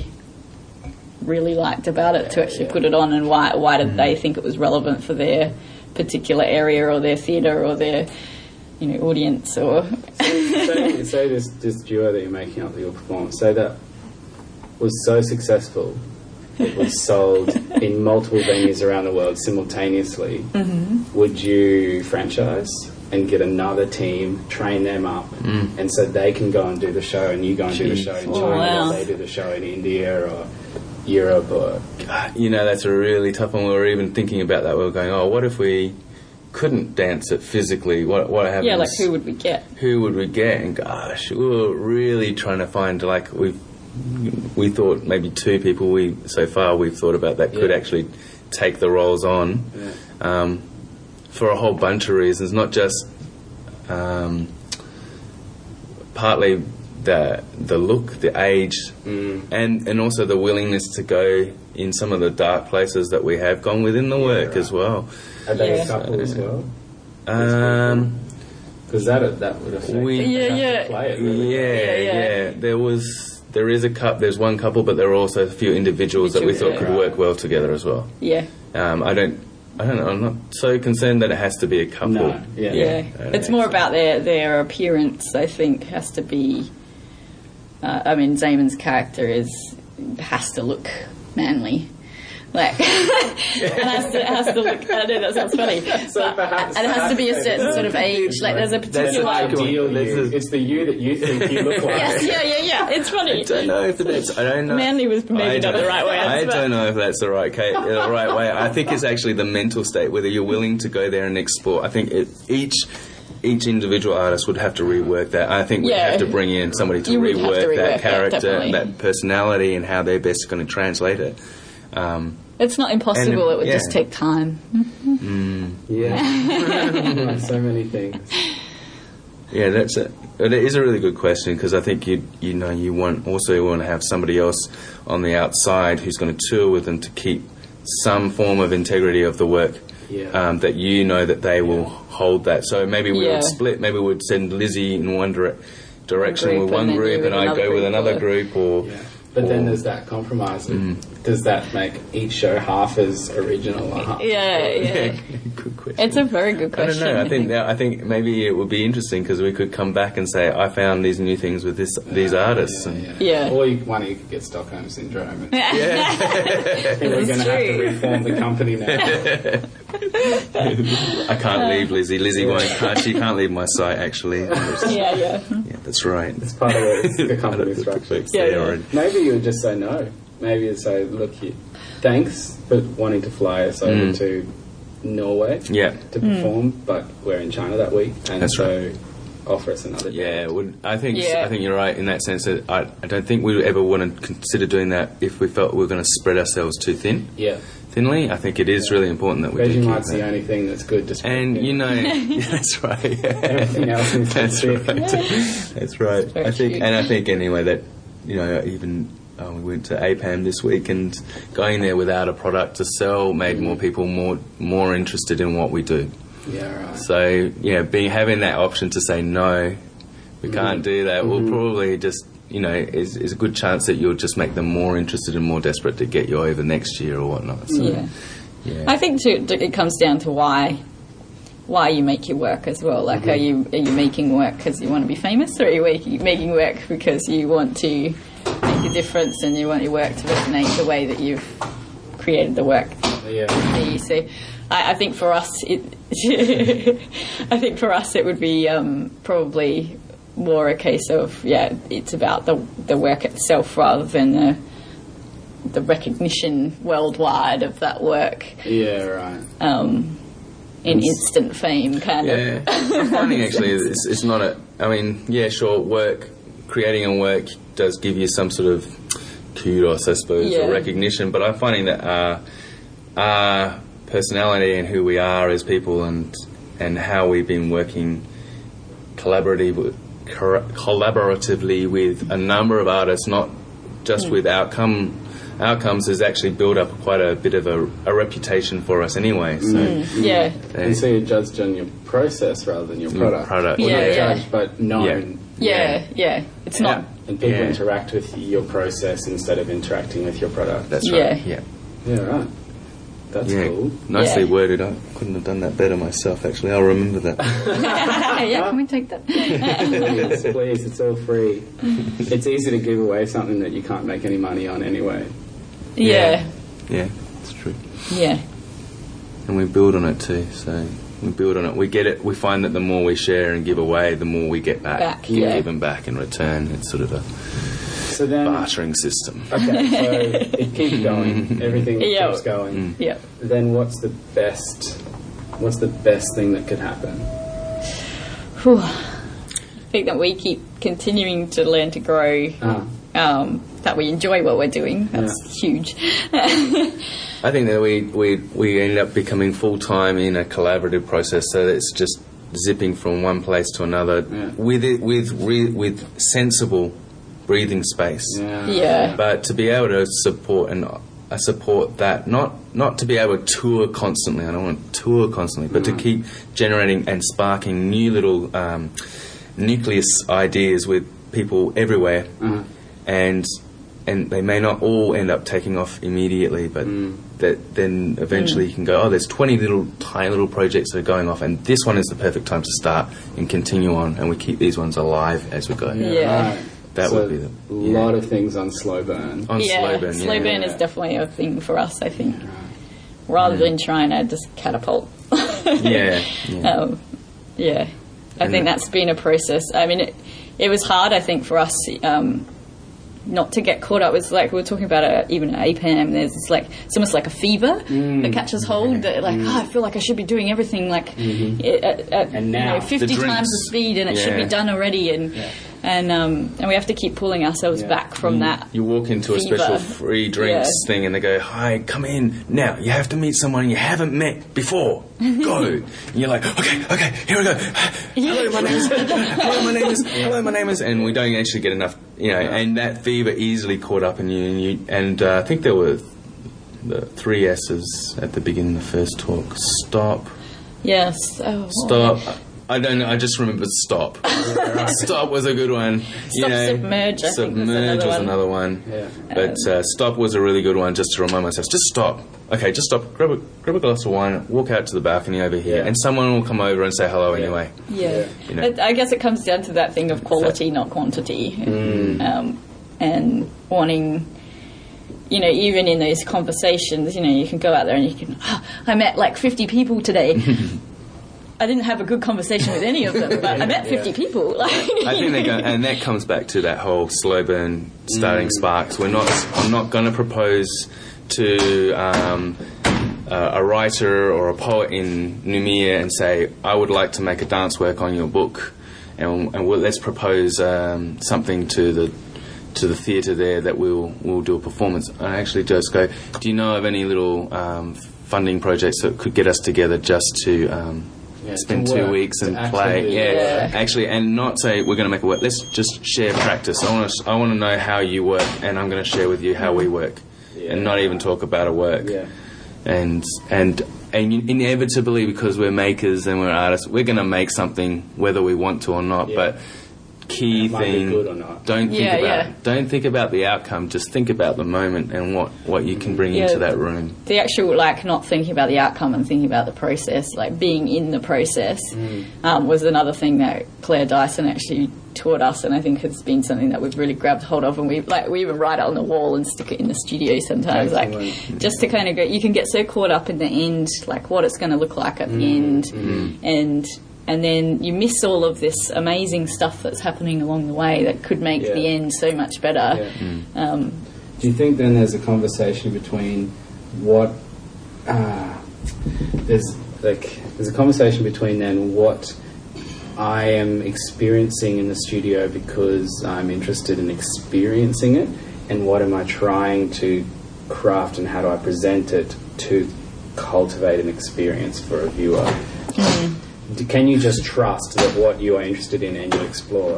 really liked about it yeah, to actually yeah. put it on, and why why did mm. they think it was relevant for their particular area or their theatre or their, you know, audience or. say, say this this duo that you're making up that you'll perform. Say that was so successful, it was sold in multiple venues around the world simultaneously. Mm-hmm. Would you franchise and get another team, train them up, mm. and so they can go and do the show, and you go and Jeez. do the show in China, oh, wow. or they do the show in India or Europe, or you know, that's a really tough one. We were even thinking about that. We were going, oh, what if we couldn't dance it physically? What what happens? Yeah, like who would we get? Who would we get? And gosh, we were really trying to find, like, we we thought maybe two people we so far we've thought about that yeah. could actually take the roles on, yeah. um, for a whole bunch of reasons, not just um, partly the the look, the age, mm. and and also the willingness to go in some of the dark places that we have gone within the yeah, work right. as well. Are they yeah. a couple as well? Um, because that that would affect. We, yeah, yeah. Play it, really. yeah, yeah, yeah, yeah. There was there is a couple. There's one couple, but there are also a few individuals that we thought yeah. could work well together as well. Yeah. Um, I don't. I don't know. I'm not so concerned that it has to be a couple. No. Yeah. Yeah. yeah. It's more about their their appearance. I think has to be. Uh, I mean, Zamon's character is has to look manly, Like, it has to, it has to look, I know that sounds funny, So but, perhaps and it has to be a certain sort of age, like there's a That's particular... an ideal This you. is- It's the you that you think you look like. Yes, yeah, yeah, yeah, it's funny. I don't know if that's. I don't know. Manly was maybe I not the don't- right way. I but- don't know if that's the right ca- the right way. I think it's actually the mental state, whether you're willing to go there and explore. I think it, each each individual artist would have to rework that. I think we Yeah. have to bring in somebody to You would have rework, to rework that that, character, definitely. that personality, and how they're best going to translate it. Um, It's not impossible, And, it would yeah. just take time. Yeah. So many things. Yeah, that's a, it is a really good question, because I think you you know you want also want to have somebody else on the outside who's going to tour with them to keep some form of integrity of the work. Yeah. Um, that you know that they will hold that. So maybe we Yeah. would split. Maybe we'd send Lizzie in one dire- direction Group with and one then you group, with and I another go with group, another or- group, or Yeah. But then or- there's that compromise. Does that make each show half as original or half? Yeah, yeah. Good question. It's a very good I don't question. know. I think that, I think maybe it would be interesting, because we could come back and say, I found these new things with this these artists. Yeah, and, yeah. Yeah. Or you, one of you could get Stockholm syndrome. And yeah. we're That's going to have to true. reform the company now. I can't leave Lizzie. Lizzie won't. Can't, she can't leave my site. Actually. Yeah, yeah. Yeah, that's right. It's part of the, it's the Part of company the structure. fix Yeah, there yeah. already. Maybe you would just say no. Maybe you'd say, look, you, thanks for wanting to fly us over Mm. to Norway Yeah. to perform, but we're in China that week, and That's so offer us another Yeah, day. it would, I think Yeah. I think you're right in that sense that I, I don't think we would ever want to consider doing that if we felt we were going to spread ourselves too thin. Yeah. Thinly, I think it is really important that we do keep Vegemite's the that. only thing that's good to spread And thin. you know, yeah, that's right. Yeah. Everything else is That's sick. right. That's right. very I think, cute. and I think anyway that you know even uh, we went to A PAM this week, and going there without a product to sell made more people more more interested in what we do. Yeah, right. So yeah, being having that option to say no, we can't do that, will Mhm. probably just you know is, is a good chance that you'll just make them more interested and more desperate to get you over next year or whatnot. So, Yeah. yeah. I think too, it comes down to why why you make your work as well. Like, are you are you making work because you want to be famous, or are you making, making work because you want to make a difference and you want your work to resonate the way that you've created the work? Yeah. Yeah, so I, I think for us, it. I think for us, it would be um, probably more a case of yeah, it's about the the work itself rather than the the recognition worldwide of that work. Yeah, right. Um, in instant fame, kind Yeah, of. I'm finding actually it's, it's not a. I mean, yeah, sure, work, creating a work does give you some sort of kudos, I suppose, Yeah. or recognition. But I'm finding that our, our personality and who we are as people, and and how we've been working collaborative, cor- collaboratively with a number of artists, not just with outcome. Outcomes has actually built up quite a bit of a, a reputation for us anyway. So. Yeah, they- And so you're judged on your process rather than your Your product. product. Well, Yeah, not yeah. judged, but known. yeah, yeah. It's Yeah. not. And people Yeah. interact with your process instead of interacting with your product. That's Yeah. right. Yeah. Yeah, right. That's Yeah, cool. nicely Yeah. worded. I couldn't have done that better myself, actually. I'll remember that. Yeah, can we take that? please, please, it's all free. It's easy to give away something that you can't make any money on anyway. Yeah, Yeah, it's true. yeah, And we build on it too, so we build on it. We get it, we find that the more we share and give away, the more we get back. Back, Keep yeah. giving back in return. It's sort of a So then, bartering system. okay, so it keeps going. Everything Yeah. keeps going. yeah. Then what's the best? What's the best thing that could happen? Whew. I think that we keep continuing to learn to grow. Ah, Um, that we enjoy what we're doing. That's huge. I think that we, we, we end up becoming full-time in a collaborative process, so that it's just zipping from one place to another Yeah. with it, with re, with sensible breathing space. yeah. Yeah. But to be able to support and uh, support that, not not to be able to tour constantly. I don't want to tour constantly, but to keep generating and sparking new little um, nucleus ideas with people everywhere, Uh-huh. and and they may not all end up taking off immediately, but that then eventually you can go, oh, there's twenty little tiny little projects that are going off, and this one is the perfect time to start and continue on, and we keep these ones alive as we go. Yeah. Right. that so would be the a lot of things on slow burn. on yeah, slow burn. slow yeah. burn is definitely a thing for us, I think, rather than trying to just catapult. Yeah, yeah. Um, yeah, I And think that- that's been a process. I mean, it, it was hard, I think, for us um, not to get caught up. It's like we were talking about it, even at A P A M. There's this, like, it's almost like a fever Mm. that catches hold. That like, oh, I feel like I should be doing everything like it, at, at And you now, know, fifty the times drinks. the speed, and it should be Yeah. done already. And Yeah. and um, and we have to keep pulling ourselves Yeah. back from that. You walk into a fever. special free drinks Yeah. thing and they go, hi, come in. Now, you have to meet someone you haven't met before. Go. And you're like, okay, okay, here we go. Hello, my name is... Hello, my name is... Hello, my name is... And we don't actually get enough, you know, and that fever easily caught up in you. And, you, and uh, I think there were the three S's at the beginning of the first talk. Stop. Yes. Oh, Stop. I don't know. I just remember stop. Stop was a good one. Stop, submerge, I think, was Submerge another was one. another one. Yeah. But uh, stop was a really good one, just to remind myself. Just stop. Okay, just stop. Grab a grab a glass of wine. Walk out to the balcony over here, Yeah. and someone will come over and say hello anyway. Yeah, You know. It- I guess it comes down to that thing of quality, not quantity, Mm. um, and wanting, you know, even in those conversations, you know, you can go out there and you can, oh, I met like fifty people today. I didn't have a good conversation with any of them, but I met fifty people. Like, I think they go, and that comes back to that whole slow burn starting sparks. We're not. I'm not going to propose to um, uh, a writer or a poet in Numia and say, I would like to make a dance work on your book, and, and we'll, let's propose um, something to the to the theatre there that we'll we'll do a performance. I actually just go, do you know of any little um, funding projects that could get us together just to um, Yeah, spend to two work, weeks to and actually play? do Yeah, Yeah. actually, and not say we're going to make it work. Let's just share practice. I want to I want to know how you work, and I'm going to share with you how we work, Yeah. and not even talk about a work. Yeah. And and and inevitably, because we're makers and we're artists, we're going to make something whether we want to or not. Yeah. But key It might be thing, good or not. don't think Yeah, about yeah. don't think about the outcome. Just think about the moment and what, what you can bring Yeah. into that room. the actual, like, not thinking about the outcome and thinking about the process, like being in the process, um, was another thing that Claire Dyson actually taught us, and I think has been something that we've really grabbed hold of, and we like we even write it on the wall and stick it in the studio sometimes, like Excellent. just to kind of go. You can get so caught up in the end, like what it's going to look like at the end, and and then you miss all of this amazing stuff that's happening along the way that could make Yeah. the end so much better. Yeah. Um, Do you think then there's a conversation between what uh, there's like there's a conversation between then what I am experiencing in the studio because I'm interested in experiencing it, and what am I trying to craft and how do I present it to cultivate an experience for a viewer? D- Can you just trust that what you are interested in and you explore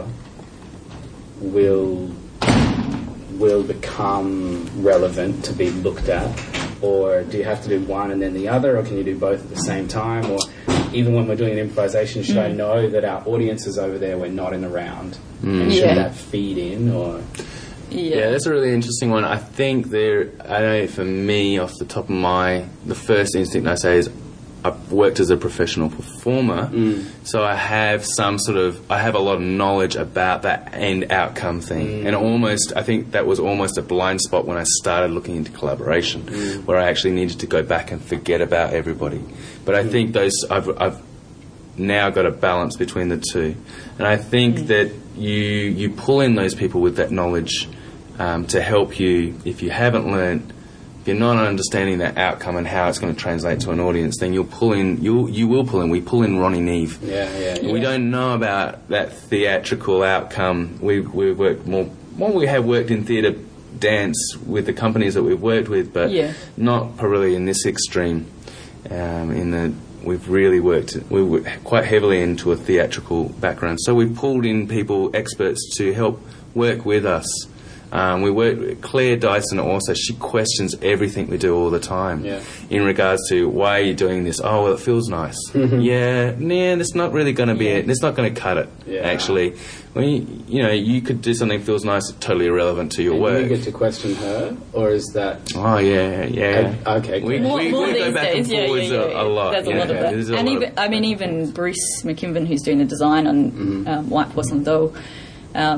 will will become relevant to be looked at, or do you have to do one and then the other, or can you do both at the same time? Or even when we're doing an improvisation, should I know that our audience is over there, we're not in the round, and should Yeah. that feed in? Or Yeah, that's a really interesting one. I think there, I know for me, off the top of my, the first instinct I say is I've worked as a professional performer, so I have some sort of, I have a lot of knowledge about that end outcome thing. And almost, I think that was almost a blind spot when I started looking into collaboration, where I actually needed to go back and forget about everybody. But I think those, I've, I've now got a balance between the two. And I think that you, you pull in those people with that knowledge um, to help you, if you haven't learned, if you're not understanding that outcome and how it's going to translate to an audience, then you'll pull in, you you will pull in, we pull in Ronnie Neve. yeah, yeah, yeah. We don't know about that theatrical outcome. We we worked more, well, we have worked in theatre dance with the companies that we've worked with, but Yeah. not probably in this extreme. Um, in the we've really worked, we were quite heavily into a theatrical background. So we pulled in people, experts, to help work with us. Um, we work. Claire Dyson also. She questions everything we do all the time. Yeah. In regards to why are you doing this? Oh, well, it feels nice. Yeah, nah, that's not really going to be it. That's not going to cut it. Yeah. Actually, when you, you know, you could do something that feels nice, totally irrelevant to your And work. you get to question her, or is that Oh yeah, yeah. Uh, okay, We, great. More, we, more we go these back days, and yeah, forwards yeah, yeah. A, a lot. There's a yeah. lot of that. There's a And lot even, of, I mean, even Bruce McKinven, who's doing the design on um, White Porcelain Doll, um,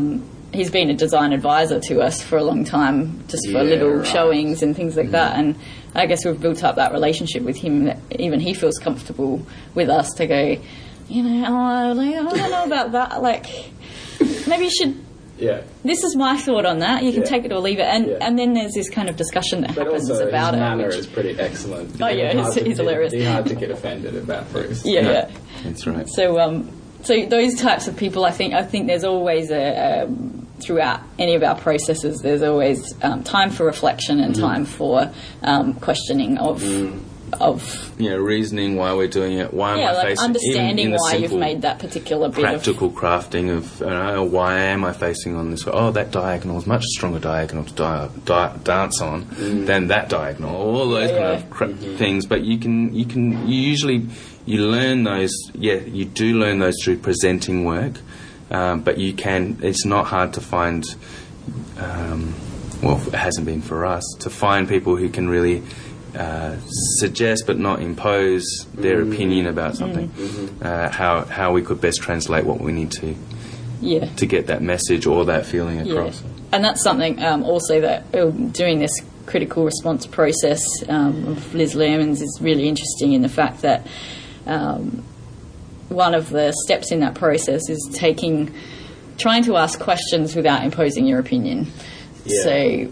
he's been a design advisor to us for a long time, just for Yeah, little right. showings and things like that. And I guess we've built up that relationship with him that even he feels comfortable with us to go, you know, oh, like, I don't know about that. Like, maybe you should. Yeah. This is my thought on that. You can Yeah. take it or leave it. And Yeah. and then there's this kind of discussion that But happens also, about his it. manner which- is pretty excellent. Oh, yeah, It'd be he's- hard to he's get- hilarious. It'd be hard to get offended about Bruce. yeah, yeah. That's right. So, um, so those types of people, I think, I think there's always a um, throughout any of our processes, there's always um, time for reflection and time for um, questioning of of Yeah, reasoning why we're doing it. Why am yeah, I like facing understanding even in the why you've simple made that particular bit of practical crafting of, you know, why am I facing on this? Oh, that diagonal is much stronger diagonal to di- di- dance on than that diagonal. All those Yeah, kind yeah. of cra- things. But you can, you can, you usually you learn those. Yeah, you do learn those through presenting work. Um, but you can. It's not hard to find. Um, well, it hasn't been for us to find people who can really. Uh, suggest but not impose their opinion about something. Uh, how how we could best translate what we need to yeah. to get that message or that feeling across. Yeah. And that's something um, also that uh, doing this critical response process um, of Liz Lehrman's is really interesting in the fact that um, one of the steps in that process is taking, trying to ask questions without imposing your opinion. Yeah. So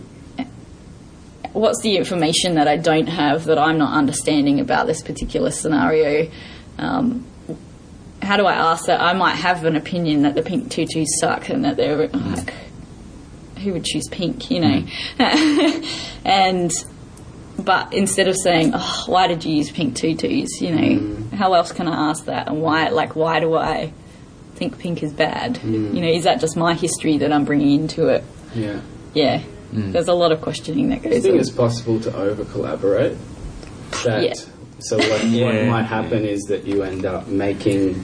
what's the information that I don't have that I'm not understanding about this particular scenario? Um, how do I ask that? I might have an opinion that the pink tutus suck and that they're like, who would choose pink, you know? And but instead of saying, oh, why did you use pink tutus, you know, how else can I ask that? And why, like, why do I think pink is bad? You know, is that just my history that I'm bringing into it? Yeah. Yeah. There's a lot of questioning that I goes think on. it's possible to over collaborate. That Yeah. so what, what Yeah. might happen is that you end up making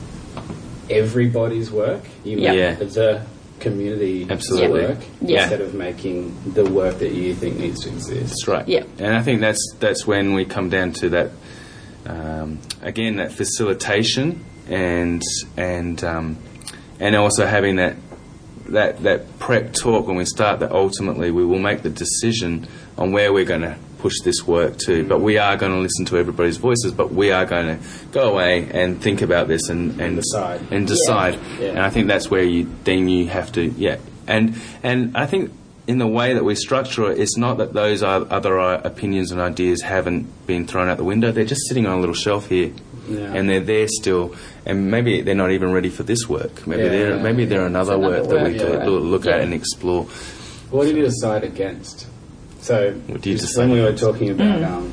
everybody's work. You Yeah. make Yeah. the community Absolutely. work Yeah. instead of making the work that you think needs to exist. That's right. Yeah. And I think that's that's when we come down to that um, again that facilitation and and um, and also having that that that prep talk when we start. That ultimately we will make the decision on where we're going to push this work to, but we are going to listen to everybody's voices, but we are going to go away and think about this and, and decide. and decide. Yeah. And I think that's where you then you have to yeah and and I think in the way that we structure it, it's not that those are other uh, opinions and ideas haven't been thrown out the window. They're just sitting on a little shelf here, Yeah. and they're there still. And maybe they're not even ready for this work. Maybe Yeah, they're yeah, maybe yeah. they're another, another work that we work, could yeah. look, look at Yeah. and explore. What did you decide against? So, What do you just decide when we were against? talking about, um,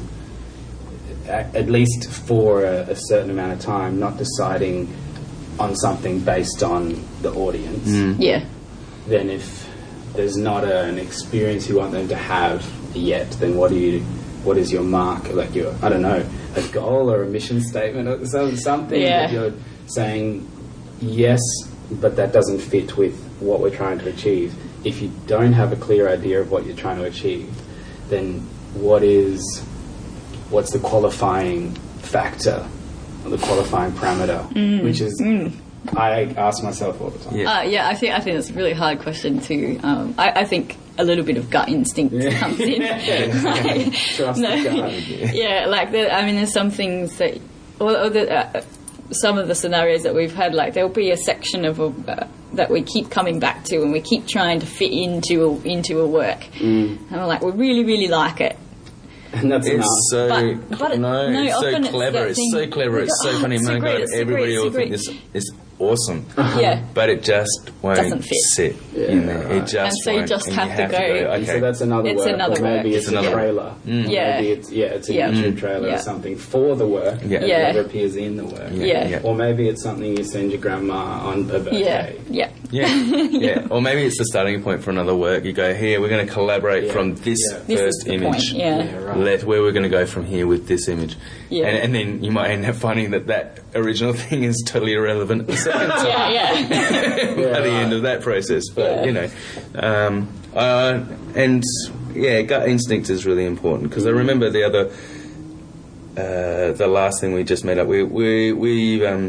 at, at least for a, a certain amount of time, not deciding on something based on the audience, Yeah. then if there's not a, an experience you want them to have yet, then what do you? What is your mark? Like your, I don't know, a goal or a mission statement or some- something Yeah. that you're saying yes, but that doesn't fit with what we're trying to achieve. If you don't have a clear idea of what you're trying to achieve, then what is what's the qualifying factor, or the qualifying parameter, which is I ask myself all the time. Yeah. Uh, yeah, I think I think that's a really hard question too. Um, I, I think a little bit of gut instinct Yeah. comes in. Like, Trust the gut. Yeah, like the, I mean, there's some things that, or, or the, uh, some of the scenarios that we've had, like there'll be a section of a, uh, that we keep coming back to, and we keep trying to fit into a, into a work, and we're like, we really, really like it. And that's enough. It's so But- but it- no, no, it's so often it's clever. that It's thing- so clever. we It's go, so "Oh, funny. it's so My great, God, it's so everybody great, it's will so think great." this is awesome. Yeah. But it just won't Doesn't fit. sit Yeah, in there. right. It just And so you won't. just And have to go- And okay. so that's another It's work. another or maybe work. it's, It's another a work. trailer. Mm. Or Yeah. Maybe it's yeah, it's a Yeah. YouTube Mm. trailer Yeah. or something for the work. Yeah. That Yeah. never appears in the work. Yeah. Yeah. Or maybe it's something you send your grandma on a birthday. Yeah, yeah. Yeah, yeah. Or maybe it's the starting point for another work. You go here. We're going to collaborate Yeah. from this Yeah. This first is the image. point. Yeah. Yeah, right. Let where we're going to go from here with this image. Yeah. And, and then you might end up finding that that original thing is totally irrelevant at the second time. Yeah, yeah. By the end of that process, but Yeah. you know, um, uh, and yeah, gut instinct is really important because I remember the other, uh, the last thing we just made up. We we we um,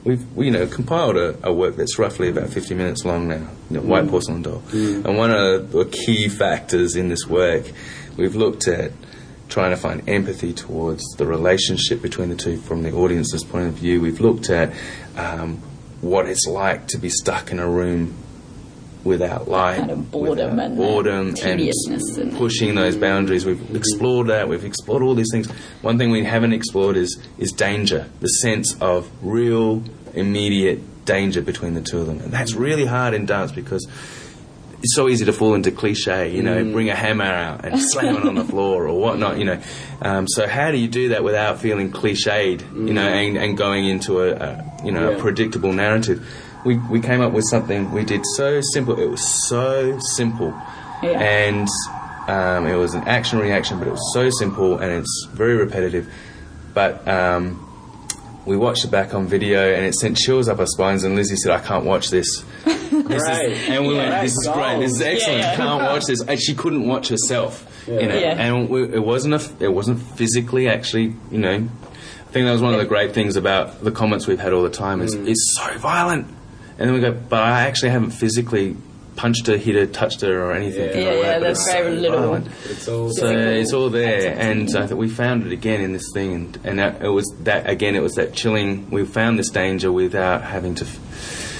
we've you know compiled a, a work that's roughly about fifty minutes long now, you know, White Mm. Porcelain Doll. Mm. And one of the key factors in this work, we've looked at trying to find empathy towards the relationship between the two from the audience's point of view. We've looked at um, what it's like to be stuck in a room without light, kind of boredom without and boredom tediousness and and- pushing those boundaries. We've explored that. We've explored all these things. One thing we haven't explored is is danger, the sense of real, immediate danger between the two of them. And that's really hard in dance because it's so easy to fall into cliche, you know, Mm. bring a hammer out and slam it on the floor or whatnot, you know. Um, so how do you do that without feeling cliched, you know, and, and going into a, a you know, Yeah. a predictable narrative? We we came up with something we did so simple. It was so simple. Yeah. And um, it was an action-reaction, but it was so simple and it's very repetitive. But um, we watched it back on video and it sent chills up our spines, and Lizzie said, I can't watch this. This Great. is, and we Yeah, went, this is that's great, this is gold. excellent, Yeah, yeah. can't watch this. And she couldn't watch herself, Yeah. you know. Yeah. And we, it wasn't a, it wasn't physically actually, you know. I think that was one of the great things about the comments we've had all the time is Mm. it's so violent. And then we go, but I actually haven't physically punched her, hit her, touched her, or anything. Yeah. in Yeah, my work, yeah, but that's it's very so little. violent. It's all So it's all there, That's and awesome. I think we found it again in this thing, and, and that, it was that again. It was that chilling. We found this danger without having to, f-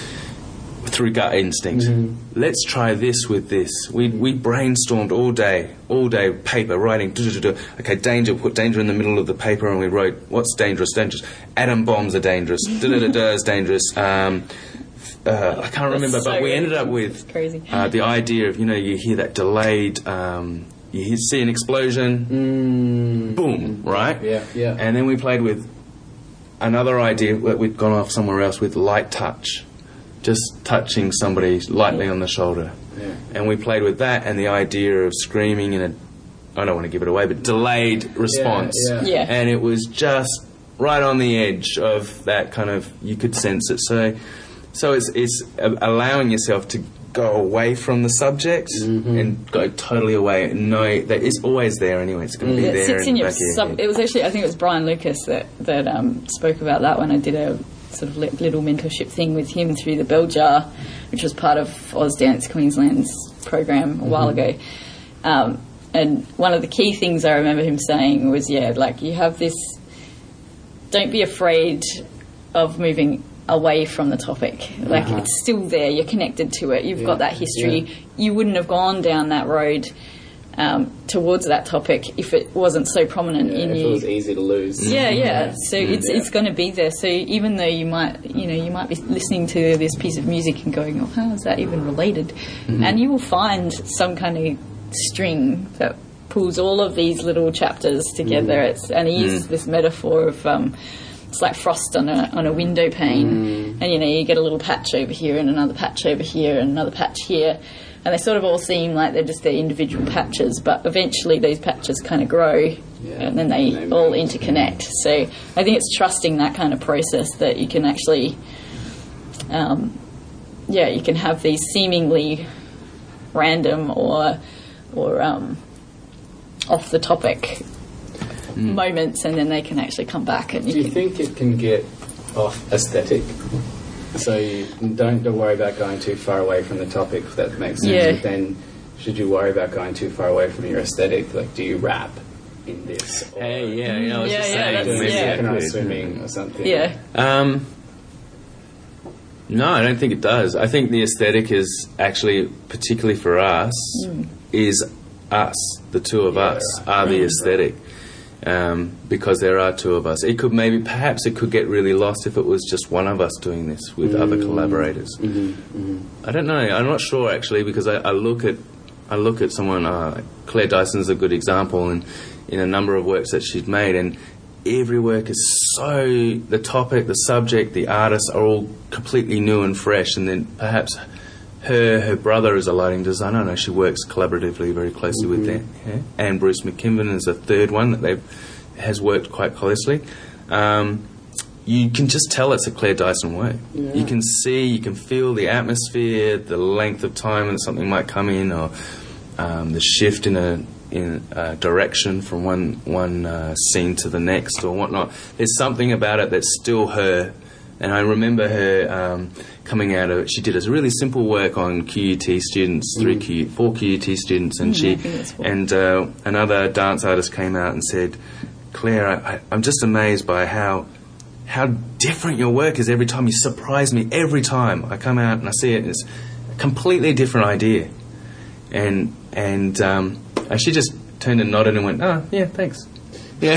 through gut instinct. Mm-hmm. Let's try this with this. We we brainstormed all day, all day, paper writing. duh, duh, duh, duh. Okay, danger. Put danger in the middle of the paper, and we wrote what's dangerous. Dangerous. Atom bombs are dangerous. Da da da da is dangerous. Um, uh, I can't remember, so but we good. ended up with Crazy. uh, the idea of, you know, you hear that delayed, um, you hear, see an explosion, Mm. boom, right? Yeah, yeah. And then we played with another idea that we'd gone off somewhere else with light touch, just touching somebody lightly on the shoulder. Yeah. And we played with that and the idea of screaming in a, I don't want to give it away, but delayed response. yeah. Yeah. And it was just right on the edge of that kind of, you could sense it. So, so it's it's a- allowing yourself to go away from the subject Mm-hmm. and go totally away and know that it's always there anyway. It's going to be It there sits in in the your back of your sub. head. It was actually, I think it was Brian Lucas that that um, spoke about that when I did a sort of li- little mentorship thing with him through the Bell Jar, which was part of Oz Dance Queensland's program a while ago. Um, and one of the key things I remember him saying was, yeah, like you have this. Don't be afraid of moving away from the topic. Like Uh-huh. it's still there. You're connected to it. You've Yeah. got that history. Yeah. You wouldn't have gone down that road um, towards that topic if it wasn't so prominent Yeah, in if you. it was easy to lose. Yeah, yeah. So it's Yeah. it's going to be there. So even though you might, you know, you might be listening to this piece of music and going, "Oh, how is that even related?" And you will find some kind of string that pulls all of these little chapters together. It's and he uses this metaphor of um, it's like frost on a on a window pane, and you know you get a little patch over here and another patch over here and another patch here. And they sort of all seem like they're just their individual patches, but eventually these patches kind of grow, Yeah. and then they They all merge. interconnect. So I think it's trusting that kind of process that you can actually, um, yeah, you can have these seemingly random or or um, off the topic moments, and then they can actually come back and you Do you can. think it can get off aesthetic? So you don't worry about going too far away from the topic, if that makes sense. Yeah. But then, should you worry about going too far away from your aesthetic? Like, do you rap in this? Or Hey, yeah, yeah, I was Yeah, just yeah, saying. that's- maybe yeah. I synchronized could. swimming or something. Yeah, Um, no, I don't think it does. I think the aesthetic is actually, particularly for us, is us. The two of Yeah, us right. are the Right. aesthetic. Um, because there are two of us. It could maybe, perhaps it could get really lost if it was just one of us doing this with other collaborators. I don't know. I'm not sure actually, because I, I look at I look at someone. Uh, Claire Dyson's a good example, and in a number of works that she's made, and every work is so the topic, the subject, the artists are all completely new and fresh, and then perhaps her her brother is a lighting designer. I know she works collaboratively very closely with them. Yeah? And Bruce McKinven is a third one that they've has worked quite closely. Um, you can just tell it's a Claire Dyson work. Yeah. You can see, you can feel the atmosphere, the length of time that something might come in, or um, the shift in a in a direction from one one uh, scene to the next, or whatnot. There's something about it that's still her, And I remember her um, coming out of, she did a really simple work on Q U T students, three Mm. Q, four Q U T students, and Mm, I she, think that's what- and uh, another dance artist came out and said, Claire, I, I, I'm just amazed by how how different your work is every time. You surprise me every time. I come out and I see it, and it's a completely different idea. And and um, and she just turned and nodded and went, oh, yeah, thanks. Yeah.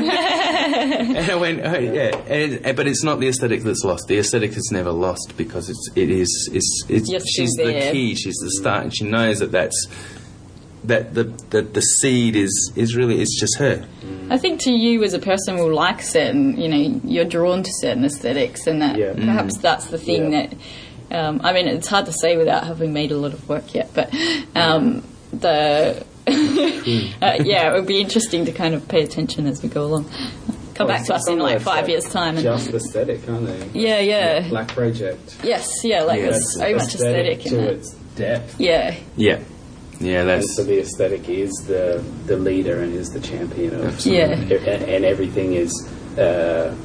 And I went, oh, yeah. And it, but it's not the aesthetic that's lost. The aesthetic is never lost because it's, it is, it's, it's, You're she's still the there. key, she's the start, and she knows that that's, that the, the, the seed is, is really, it's just her. I think to you as a person will like certain, you know, you're drawn to certain aesthetics, and that Yeah. perhaps that's the thing Yeah. that, um, I mean, it's hard to say without having made a lot of work yet, but um, the, uh, yeah, it would be interesting to kind of pay attention as we go along. Come back to us in like five years' time. And, Just aesthetic, aren't they? yeah, yeah. Black Project. Yes, yeah, like Yeah, it's very much aesthetic in to it. its depth. Yeah, Yeah. Yeah, And that's, so the aesthetic is the the leader and is the champion of, Yeah. and, and everything is uh,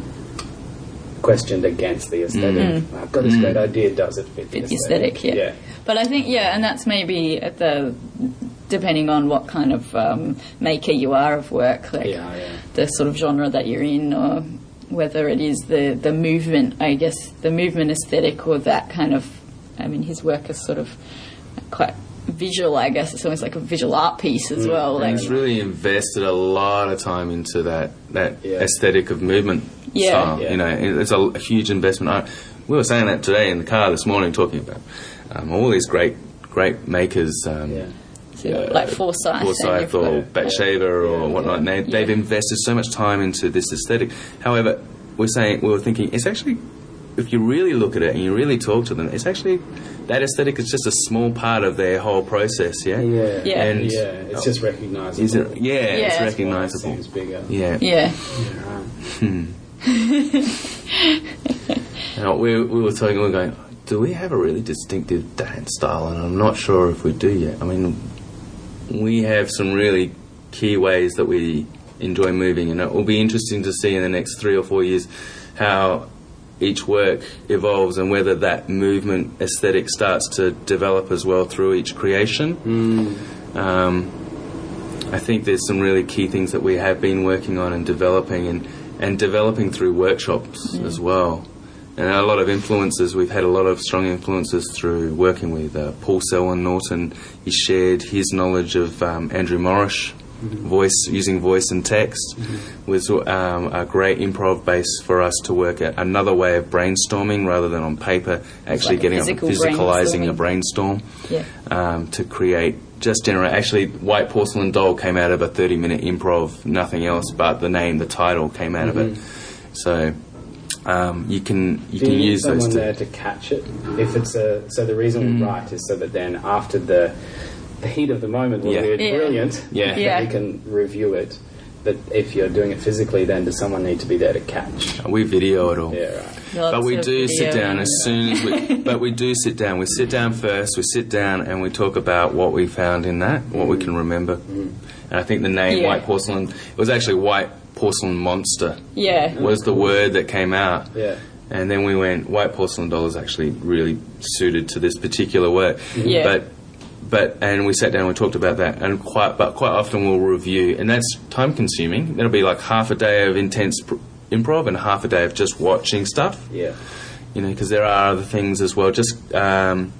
questioned against the aesthetic. I've got this great idea. Does it fit the fit the aesthetic? aesthetic, yeah. But I think, yeah, and that's maybe at the, depending on what kind of um, maker you are of work, like Yeah, yeah. the sort of genre that you're in, or whether it is the, the movement, I guess, the movement aesthetic, or that kind of, I mean, his work is sort of quite visual, I guess. It's almost like a visual art piece as well. and Like, it's really invested a lot of time into that, that Yeah. aesthetic of movement Yeah. style. Yeah. You know, it- it's a, a huge investment. I, we were saying that today in the car this morning, talking about um, all these great, great makers. Um, Yeah. so like Forsyth, Forsyth and or you've got- Batshaver or Yeah. whatnot. And they, they've Yeah. invested so much time into this aesthetic. However, we're saying we were thinking it's actually, if you really look at it and you really talk to them, it's actually that aesthetic is just a small part of their whole process. Yeah. Yeah. Yeah. And yeah. It's just recognisable. is it? Yeah, Yeah. it's That's why It recognisable. seems bigger. Yeah. Yeah, Yeah, right. And we, we were talking, we were going, do we have a really distinctive dance style? And I'm not sure if we do yet. I mean, we have some really key ways that we enjoy moving, and it will be interesting to see in the next three or four years how each work evolves and whether that movement aesthetic starts to develop as well through each creation. Mm. Um, I think there's some really key things that we have been working on and developing and, and developing through workshops as well. And a lot of influences, we've had a lot of strong influences through working with uh, Paul Selwyn Norton. He shared his knowledge of um, Andrew Morrish, voice, using voice and text, was um, a great improv base for us to work at. Another way of brainstorming rather than on paper, actually like a getting physical up, physicalising brainstorming. a brainstorm yeah. um, to create, just generate. Actually, White Porcelain Doll came out of a thirty minute improv, nothing else, but the name, the title came out of it. So um, you can you Do can you need use those someone to. there to catch it? If it's a so the reason we write is so that then after the the heat of the moment when Yeah. we're Yeah. brilliant, Yeah. that Yeah. we can review it. But if you're doing it physically, then does someone need to be there to catch? We video it all. Yeah, right. Lots But we of do sit video. down as soon as we. But we do sit down. We sit down first. We sit down and we talk about what we found in that, what we can remember. And I think the name Yeah. White Porcelain, it was actually White Porcelain Monster Yeah. was the word that came out. Yeah. And then we went, White Porcelain Doll is actually really suited to this particular work. Yeah. But but and we sat down and we talked about that, and quite but quite often we'll review, and that's time consuming. That'll be like half a day of intense pr- improv and half a day of just watching stuff. Yeah. You know, because there are other things as well, just um,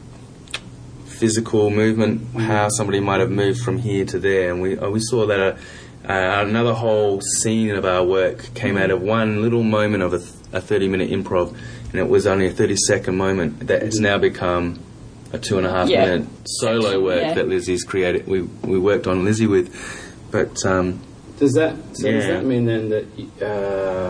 physical movement, how somebody might have moved from here to there, and we uh, we saw that uh, uh, another whole scene of our work came out of one little moment of a, th- a thirty minute improv, and it was only a thirty second moment that has now become a two and a half Yeah. minute solo work Yeah. that Lizzie's created. We we worked on Lizzie with, but um, Does that so does Yeah. that mean then that uh,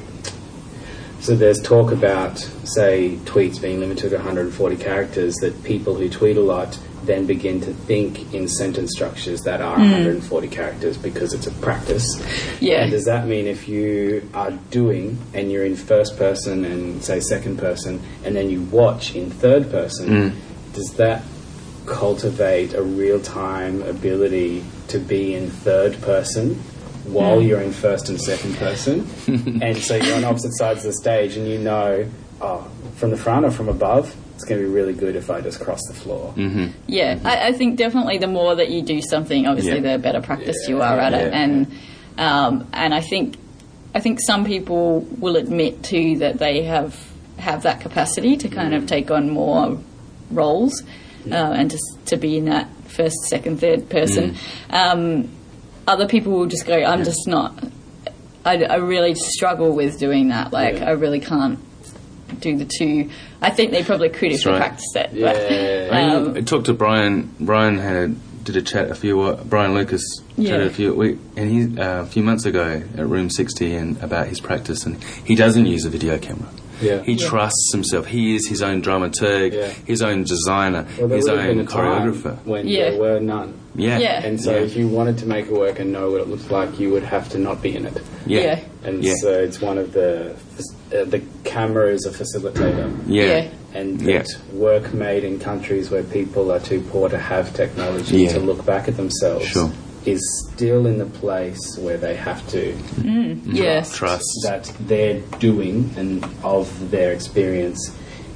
so there's talk about say tweets being limited to one hundred forty characters, that people who tweet a lot then begin to think in sentence structures that are one hundred forty characters because it's a practice. Yeah. And does that mean if you are doing and you're in first person and say second person and then you watch in third person, does that cultivate a real-time ability to be in third person while you're in first and second person. And so you're on opposite sides of the stage and you know, oh, from the front or from above, it's going to be really good if I just cross the floor. Mm-hmm. Yeah, mm-hmm. I, I think definitely the more that you do something, obviously yeah. the better practice yeah. you are at yeah. it. And um, and I think I think some people will admit too that they have have that capacity to kind mm. of take on more roles uh, and to to be in that first, second, third person. Mm. Um, other people will just go, I'm yeah. just not. I, I really struggle with doing that. Like yeah. I really can't do the two. I think they probably could if they right. practiced it. Yeah. But, um, I talked to Brian. Brian had did a chat a few. Brian Lucas yeah. chatted a few week, and he uh, a few months ago at Room sixty and about his practice, and he doesn't use a video camera. Yeah. He yeah. trusts himself. He is his own dramaturg, yeah. his own designer, well, his own choreographer. When yeah. there were none. Yeah. yeah. And so yeah. if you wanted to make it work and know what it looked like, you would have to not be in it. Yeah. yeah. And yeah. so it's one of the... Uh, the camera is a facilitator. Yeah. yeah. And yeah. that work made in countries where people are too poor to have technology yeah. to look back at themselves sure. is still in the place where they have to mm. yeah. trust that their doing and of their experience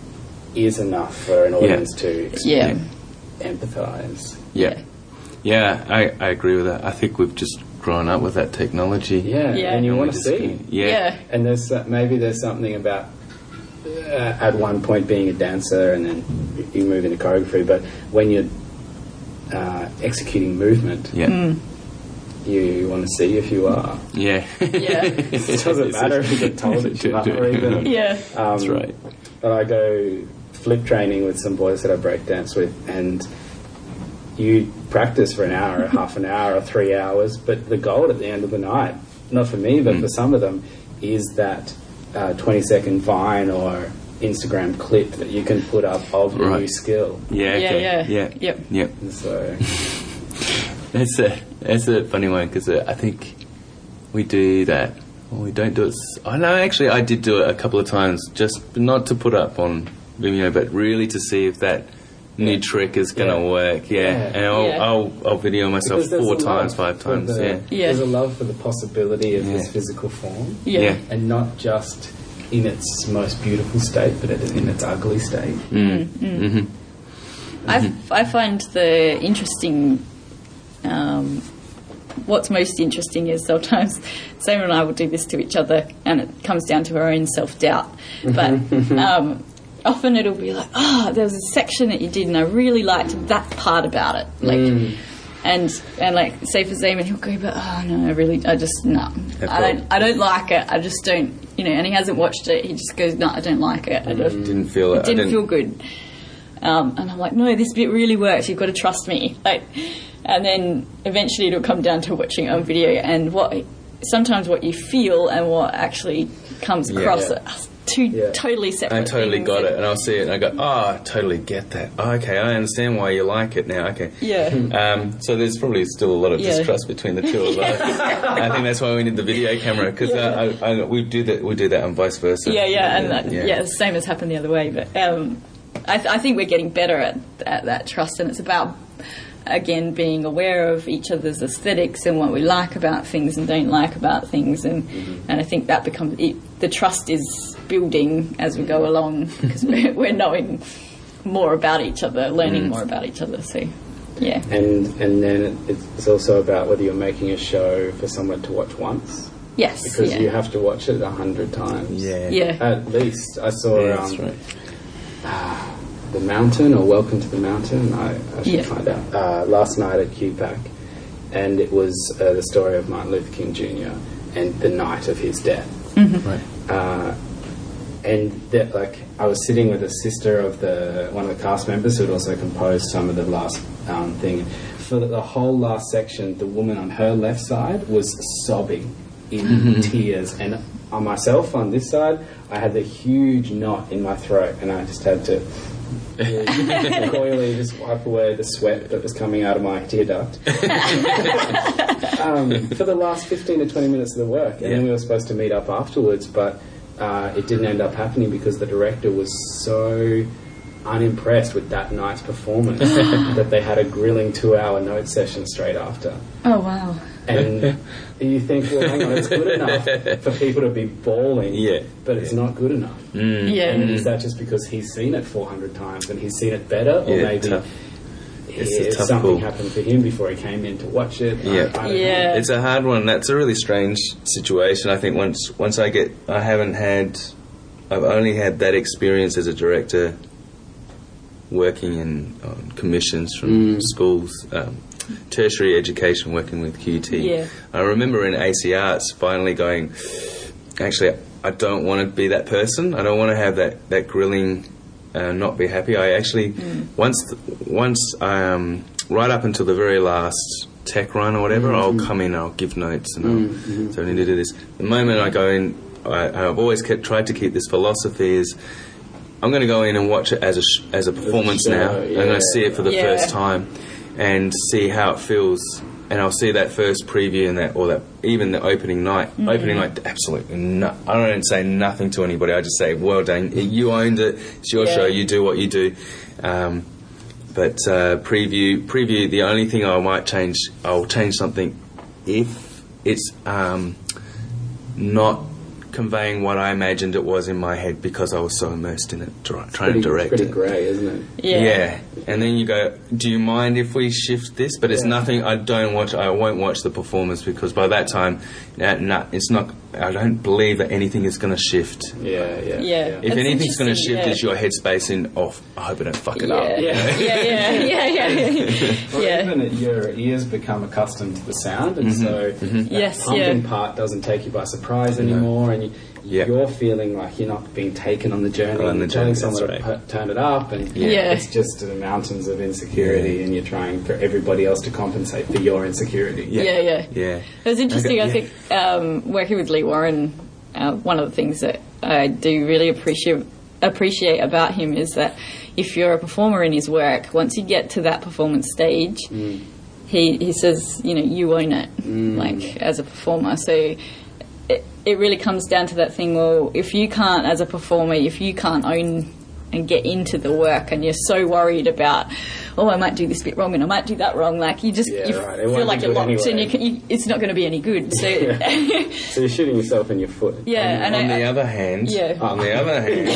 is enough for an audience yeah. to yeah. empathise. Yeah. Yeah, I, I agree with that. I think we've just grown up with that technology. Yeah, yeah. and you and want to just, see. Yeah. yeah. And there's uh, maybe there's something about uh, at one point being a dancer and then you move into choreography, but when you're uh, executing movement, Yeah. Mm. you want to see if you are. Yeah. Yeah. It doesn't matter if you get told that you are or even. Yeah. Um, That's right. But I go flip training with some boys that I break dance with, and you practice for an hour, or half an hour, or three hours, but the goal at the end of the night, not for me, but Mm. for some of them, is that uh, twenty second Vine or Instagram clip that you can put up of your Right. new skill. Yeah, okay. Yeah, yeah. Yeah. Yep. Yep. So, That's a, that's a funny one, because uh, I think we do that. Well, we don't do it. S- I know, actually, I did do it a couple of times, just not to put up on Vimeo, but really to see if that new Yeah. trick is going to Yeah. work. Yeah. Yeah. And I'll, Yeah. I'll, I'll video myself because there's four a love times, five for times. the- Yeah. Yeah. There's a love for the possibility of Yeah. this physical form. Yeah. Yeah. And not just in its most beautiful state, but in its ugly state. Mm. Mm-hmm. I, I find the interesting, um, what's most interesting is sometimes Sam and I will do this to each other and it comes down to our own self-doubt. But um, often it'll be like, oh, there was a section that you did and I really liked that part about it. Like, Mm. and and like, say for Zaman, he'll go, but oh no, I really, I just, no. I don't, I don't like it. I just don't, you know, and he hasn't watched it. He just goes, no, I don't like it. I don't, Didn't feel it. it didn't, I feel good. Um, and I'm like, no, this bit really works. You've got to trust me. Like, and then eventually it'll come down to watching it on video, and what sometimes what you feel and what actually comes Yeah. across Yeah. are two Yeah. totally separate. I totally things. got it, and I'll see it, and I go, oh, I totally get that. Oh, okay, I understand why you like it now. Okay. Yeah. Um, so there's probably still a lot of Yeah. distrust between the two of us. I think that's why we need the video camera, because uh, I, I, we do that. We do that, and vice versa. Yeah, yeah, and that, Yeah. yeah. the same has happened the other way. But um, I, th- I think we're getting better at, at that trust, and it's about, again, being aware of each other's aesthetics and what we like about things and don't like about things, and Mm-hmm. and I think that becomes it, the trust is building as we go along because we're, we're knowing more about each other, learning Mm. more about each other. So, yeah, And and then it's also about whether you're making a show for someone to watch once, yes, because yeah, you have to watch it a hundred times. Yeah. yeah, At least I saw Yeah, that's um, right. The Mountain or Welcome to the Mountain. I, I should Yeah. find out. Uh, last night at Q PAC, and it was uh, the story of Martin Luther King Junior and the night of his death. Right. Uh, and that, like, I was sitting with a sister of the one of the cast members who had also composed some of the last um, thing. For the, the whole last section, the woman on her left side was sobbing in tears, and on myself on this side, I had the huge knot in my throat, and I just had to really coyly just wipe away the sweat that was coming out of my tear duct. um, for the last fifteen to twenty minutes of the work, and Yeah. then we were supposed to meet up afterwards, but uh, it didn't end up happening because the director was so unimpressed with that night's performance that they had a grilling two-hour note session straight after. oh wow, And you think, well, hang on, it's good enough for people to be bawling, Yeah. but it's not good enough. Mm. Yeah. And is that just because he's seen it four hundred times and he's seen it better, or Yeah, maybe tough. It's a yeah, tough something call. happened for him before he came in to watch it? Yeah. I, I don't Yeah. know. It's a hard one. That's a really strange situation. I think once once I get, I haven't had, I've only had that experience as a director working in on commissions from Mm. schools, um, tertiary education, working with Q T. Yeah. I remember in A C Arts finally going, actually, I don't want to be that person. I don't want to have that, that grilling, uh, not be happy. I actually, Mm. once, once, um, right up until the very last tech run or whatever, I'll come in, I'll give notes, and I'll, Mm-hmm. so I need to do this. The moment I go in, I, I've always kept, tried to keep this philosophy is, I'm going to go in and watch it as a sh- as a performance show, now. I'm going yeah. to see it for the Yeah. first time and see how it feels. And I'll see that first preview and that, or that even the opening night. Opening night, absolutely. No, I don't say nothing to anybody. I just say, "Well done, you owned it. It's your Yeah. show. You do what you do." Um, but uh, preview, preview. The only thing I might change, I'll change something if it's um, not conveying what I imagined it was in my head because I was so immersed in it, try, trying pretty, to direct pretty it. grey, isn't it? Yeah. And then you go, do you mind if we shift this? But it's Yeah. nothing, I don't watch, I won't watch the performance because by that time, nah, nah, it's not, I don't believe that anything is going to shift. Yeah, yeah. Yeah. If That's anything's going to interesting, shift, yeah. is your headspace in, oh, I hope I don't fuck it Yeah. up. Yeah. Yeah. Yeah. Yeah. Yeah. Yeah. Well, Yeah. even at your ears become accustomed to the sound, and so that Yes, pumping yeah. part doesn't take you by surprise anymore, and you, Yeah. you're feeling like you're not being taken on the journey. On the you're telling journey, someone that's to right. pu- turn it up, and Yeah. it's just the mountains of insecurity, and you're trying for everybody else to compensate for your insecurity. Yeah. Yeah. Yeah. It was interesting. Okay, I yeah. think um, working with Lee Warren, uh, one of the things that I do really appreciate appreciate about him is that if you're a performer in his work, once you get to that performance stage, Mm. he he says, you know, you own it, like as a performer. So it it really comes down to that thing. Well, if you can't, as a performer, if you can't own and get into the work, and you're so worried about, oh, I might do this bit wrong and I might do that wrong, like you just Yeah, you right. It feel won't like be you're good locked and anyway. you, can, you it's not going to be any good. So So you're shooting yourself in your foot. yeah, and on I, the I- other hand, Yeah. on the other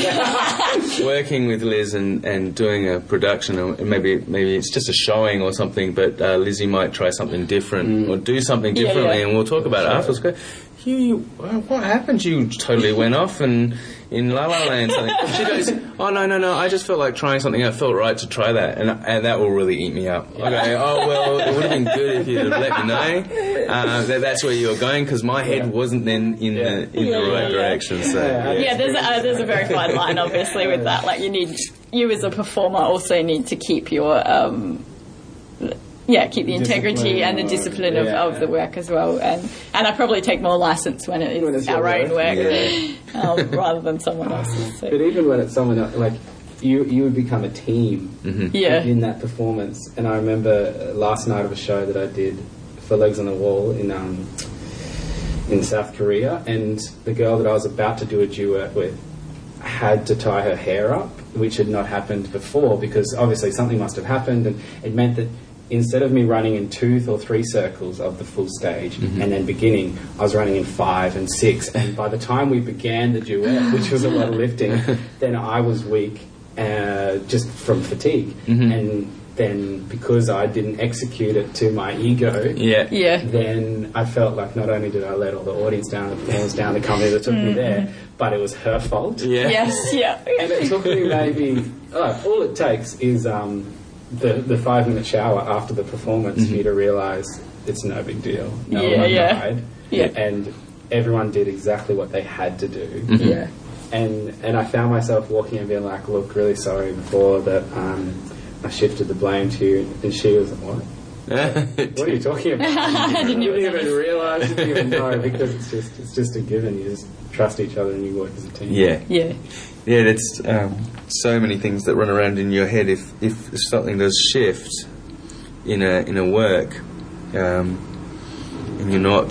hand, working with Liz and, and doing a production, or maybe maybe it's just a showing or something, but uh, Lizzie might try something different or do something Yeah, differently, yeah. and we'll talk about it afterwards. Go, you, you, what happened? You totally went off and in La La Land. Something. She goes, oh no no no, I just felt like trying something. I felt right to try that, and and that will really eat me up. I go, oh well, it would have been good if you'd have let me know uh, that that's where you were going, because my head wasn't then in Yeah. the in Yeah, the right yeah, yeah. direction. So Yeah, yeah. yeah, there's a, uh, there's a very fine line, obviously, with that. Like you need, you as a performer also need to keep your, um, yeah, keep the integrity Discipline and the or- discipline yeah. of, of the work as well. And and I probably take more license when it When is it's your our own work. work um, rather than someone else's. So. But even when it's someone else, like you, you would become a team Yeah. in that performance. And I remember uh, last night of a show that I did for Legs on the Wall in um, in South Korea, and the girl that I was about to do a duet with had to tie her hair up, which had not happened before, because obviously something must have happened, and it meant that instead of me running in two or three circles of the full stage and then beginning, I was running in five and six. And by the time we began the duet, which was a lot of lifting, then I was weak uh, just from fatigue. And then because I didn't execute it to my ego, Yeah. Yeah. then I felt like not only did I let all the audience down, the performers down, the company that took me there, but it was her fault. Yeah. Yes, yeah. And it took me maybe, oh, all it takes is um, the, the five minute shower after the performance for you to realise it's no big deal. No Yeah, one yeah. died. Yeah. And everyone did exactly what they had to do. Yeah. And and I found myself walking and being like, look, really sorry before that um, I shifted the blame to you. And she was like, what? What are you talking about? I didn't You even didn't even notice. realise, you didn't even know, because it's just it's just a given. You just trust each other and you work as a team. Yeah. Yeah. Yeah, that's um, so many things that run around in your head. If if something does shift in a in a work, um, and you're not,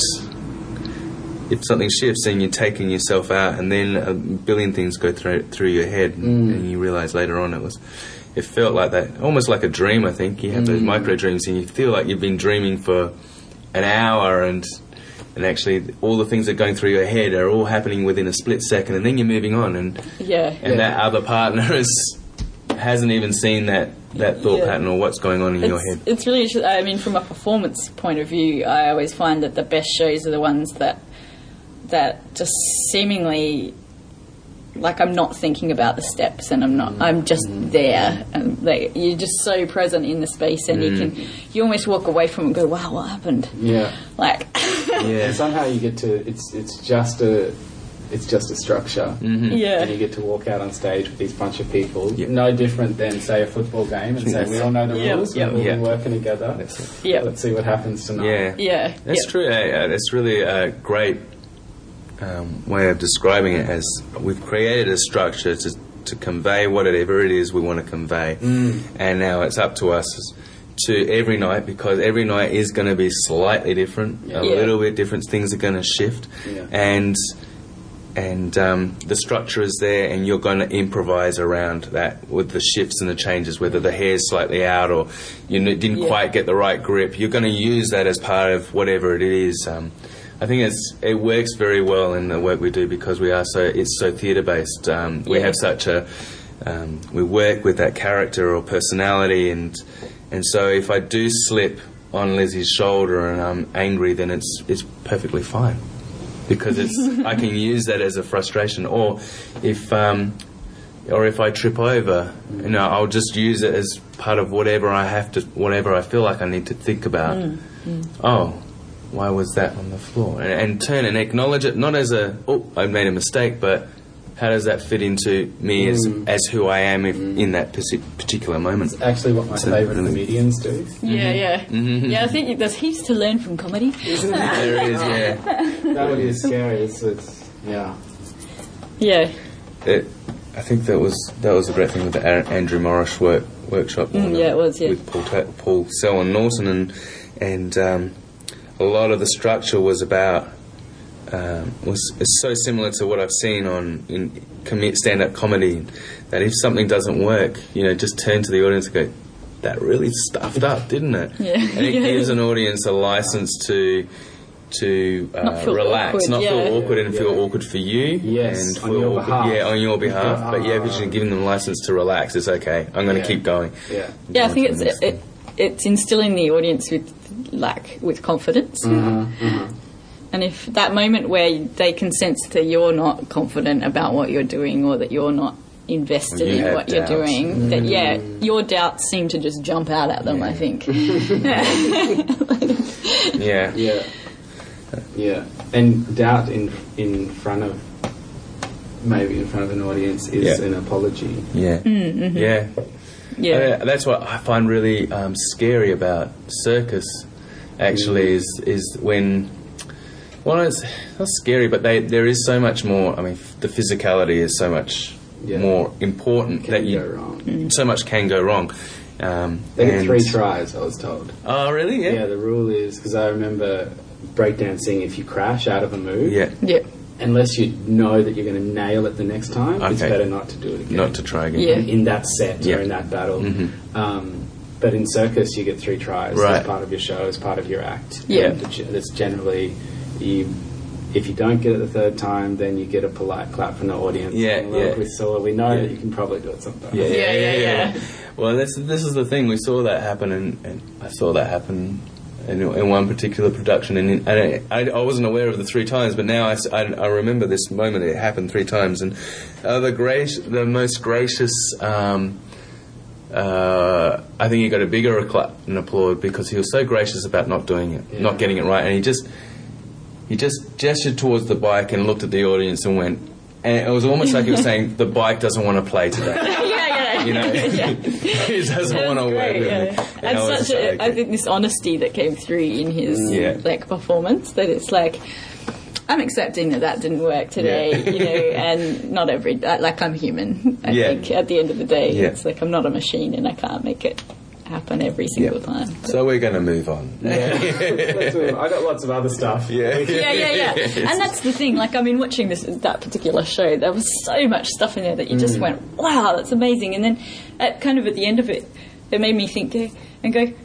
if something shifts and you're taking yourself out, and then a billion things go through through your head, and, and you realise later on it was, it felt like that, almost like a dream. I think you have those micro dreams, and you feel like you've been dreaming for an hour, and and actually all the things that are going through your head are all happening within a split second, and then you're moving on, and Yeah. and Yeah. that other partner is hasn't even seen that that thought Yeah. pattern or what's going on in it's, your head. It's really, interesting. I mean, from a performance point of view, I always find that the best shows are the ones that that just seemingly, like, I'm not thinking about the steps, and I'm not, I'm just there, and like, you're just so present in the space, and you can, you almost walk away from it and go, wow, what happened? Yeah. Like, Yeah. And somehow you get to, it's it's just a, it's just a structure. Mm-hmm. yeah. And you get to walk out on stage with these bunch of people, Yeah. no different than, say, a football game, and say, we all know the Yeah, rules, yeah. we've all been Yeah. working together. That's it. Yeah. Let's see what happens tonight. Yeah. Yeah. That's yeah. true. Uh, that's really a great um, way of describing it. As we've created a structure to to convey whatever it is we want to convey, Mm. and now it's up to us to every night, because every night is going to be slightly different, Yeah. a Yeah. little bit different. Things are going to shift, Yeah. and and um, the structure is there, and you're going to improvise around that with the shifts and the changes, whether the hair's slightly out or you n- didn't Yeah. quite get the right grip. You're going to use that as part of whatever it is. Um, I think it's it works very well in the work we do, because we are so it's so theatre based. Um, we Yeah. have such a um, we work with that character or personality, and and so if I do slip on Lizzie's shoulder and I'm angry, then it's it's perfectly fine, because it's I can use that as a frustration. Or if um, or if I trip over, you know, I'll just use it as part of whatever I have to, whatever I feel like I need to think about. Oh, why was that on the floor? And, and turn and acknowledge it, not as a, oh, I made a mistake, but how does that fit into me as as who I am if, in that partic- particular moment? Actually, what my So, favourite really- comedians do. Yeah, yeah. Mm-hmm. Yeah, I think there's heaps to learn from comedy. Isn't it? There is, yeah. That is scary. It's, it's, yeah. Yeah. It, I think that was that was a great thing with the A- Andrew Morris work, workshop. Mm, yeah, it was, yeah. With Paul, Ta- Paul Sell and Norton, and and um, a lot of the structure was about um, was is so similar to what I've seen on in com- stand-up comedy, that if something doesn't work, you know, just turn to the audience and go, "That really stuffed up, didn't it?" Yeah. And it Yeah. gives an audience a license to. To uh, Not feel relax, awkward, not yeah. feel awkward and Yeah. feel awkward for you. Yes, and on feel your awkward- behalf. Yeah, on your behalf. Yeah. But yeah, because you're giving them license to relax. It's okay. I'm going to Yeah. keep going. Yeah. Yeah, I think Go on it's to the next it, it, it's instilling the audience with like with confidence. And if that moment where they can sense that you're not confident about what you're doing, or that you're not invested Or you in have what you're doubts. doing, that yeah, your doubts seem to just jump out at them. I think. Yeah. Yeah. Yeah. And doubt in in front of, maybe in front of an audience is Yeah. an apology. Yeah. Mm-hmm. Yeah. Yeah, Uh, that's what I find really um, scary about circus. Actually, Mm. is is when. Well, it's not scary, but they, there is so much more. I mean, f- the physicality is so much Yeah. more important Can that you. go wrong. So much can go wrong. Um, They get and- three tries, I was told. Oh, really? Yeah. Yeah, the rule is, because I remember breakdancing, if you crash out of a move, Yeah. yeah, unless you know that you're going to nail it the next time, it's Okay. better not to do it again. Not to try again. Yeah. In that set Yeah. or in that battle. Mhm. Um, but in circus, you get three tries Right. as part of your show, as part of your act. Yeah. And the- that's generally, you. If you don't get it the third time, then you get a polite clap from the audience. Yeah, And, look, yeah. we saw. We know Yeah. that you can probably do it sometimes. Yeah, yeah, Yeah, yeah, yeah, yeah. yeah. Well, this this is the thing. We saw that happen, and, and I saw that happen in, in one particular production, and, in, and I, I wasn't aware of the three times, but now I, s- I- I remember this moment. It happened three times, and uh, the grace, the most gracious. Um, uh, I think he got a bigger clap and applaud because he was so gracious about not doing it, Yeah. not getting it right, and he just he just gestured towards the bike and looked at the audience and went. And it was almost like he was saying, "The bike doesn't want to play today." yeah, yeah. You know, Yeah. he doesn't That want to was work great, with yeah. me. And I was such just a, like, I think this honesty that came through in his Yeah. like performance, that it's like, I'm accepting that that didn't work today, Yeah. you know, and not every, like I'm human. I Yeah. think at the end of the day, Yeah. it's like I'm not a machine and I can't make it happen every single Yeah. time. So we're going to move on. Let's move on. I got lots of other stuff. Yeah. yeah, yeah, yeah. And that's the thing. Like, I mean, watching this that particular show, there was so much stuff in there that you just went, "Wow, that's amazing!" And then, at kind of at the end of it, it made me think and go,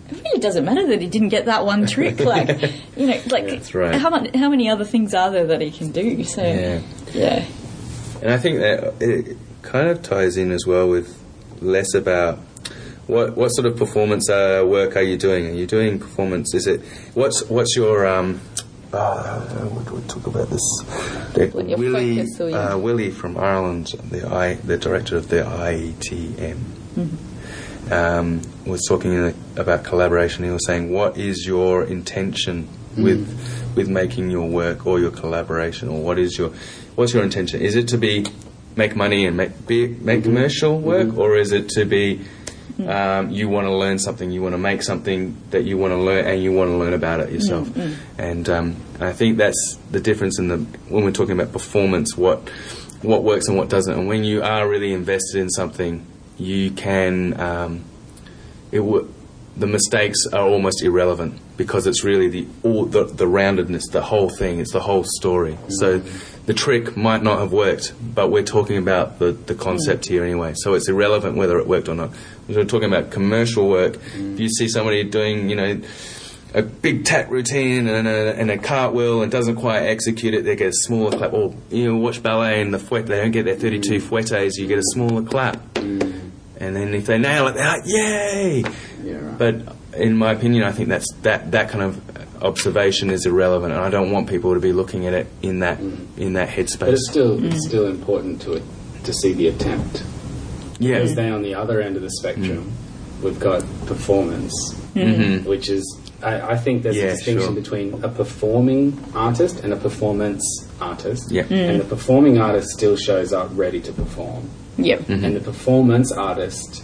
it really doesn't matter that he didn't get that one trick. Like, you know, like That's right. how much, how many other things are there that he can do? So, Yeah. yeah. And I think that it kind of ties in as well with less about what what sort of performance uh, work are you doing? Are you doing performance? Is it what's what's your um? Oh, what do we talk about this? The, Like your Willie focus or your- uh, Willie from Ireland, the I the director of the I E T M, Mm-hmm. um, was talking about collaboration. He was saying, "What is your intention with with making your work or your collaboration, or what is your what's your intention? Is it to be make money and make be, make commercial work, or is it to be um, you want to learn something, you want to make something that you want to learn, and you want to learn about it yourself?" And um, I think that's the difference in the when we're talking about performance, what what works and what doesn't. And when you are really invested in something, you can um, it w- the mistakes are almost irrelevant because it's really the all the, the roundedness, the whole thing. It's the whole story. So the trick might not have worked, but we're talking about the, the concept here anyway. So it's irrelevant whether it worked or not. We're talking about commercial work. If you see somebody doing, you know, a big tap routine and a, and a cartwheel and doesn't quite execute it, they get a smaller clap. Or, you know, watch ballet and the fouette, they don't get their thirty-two fouettes, you get a smaller clap. And then if they nail it, they're like, yay! Yeah, right. But in my opinion, I think that's that, that kind of observation is irrelevant, and I don't want people to be looking at it in that in that headspace. But it's still it's still important to it to see the attempt. yeah, Because then on the other end of the spectrum, we've got performance, Mhm. which is I, I think there's Yeah, a distinction sure. between a performing artist and a performance artist. Yeah. And the performing artist still shows up ready to perform. Yep. And the performance artist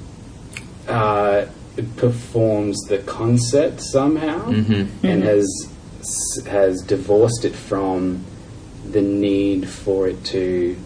uh, performs the concept somehow and has has divorced it from the need for it to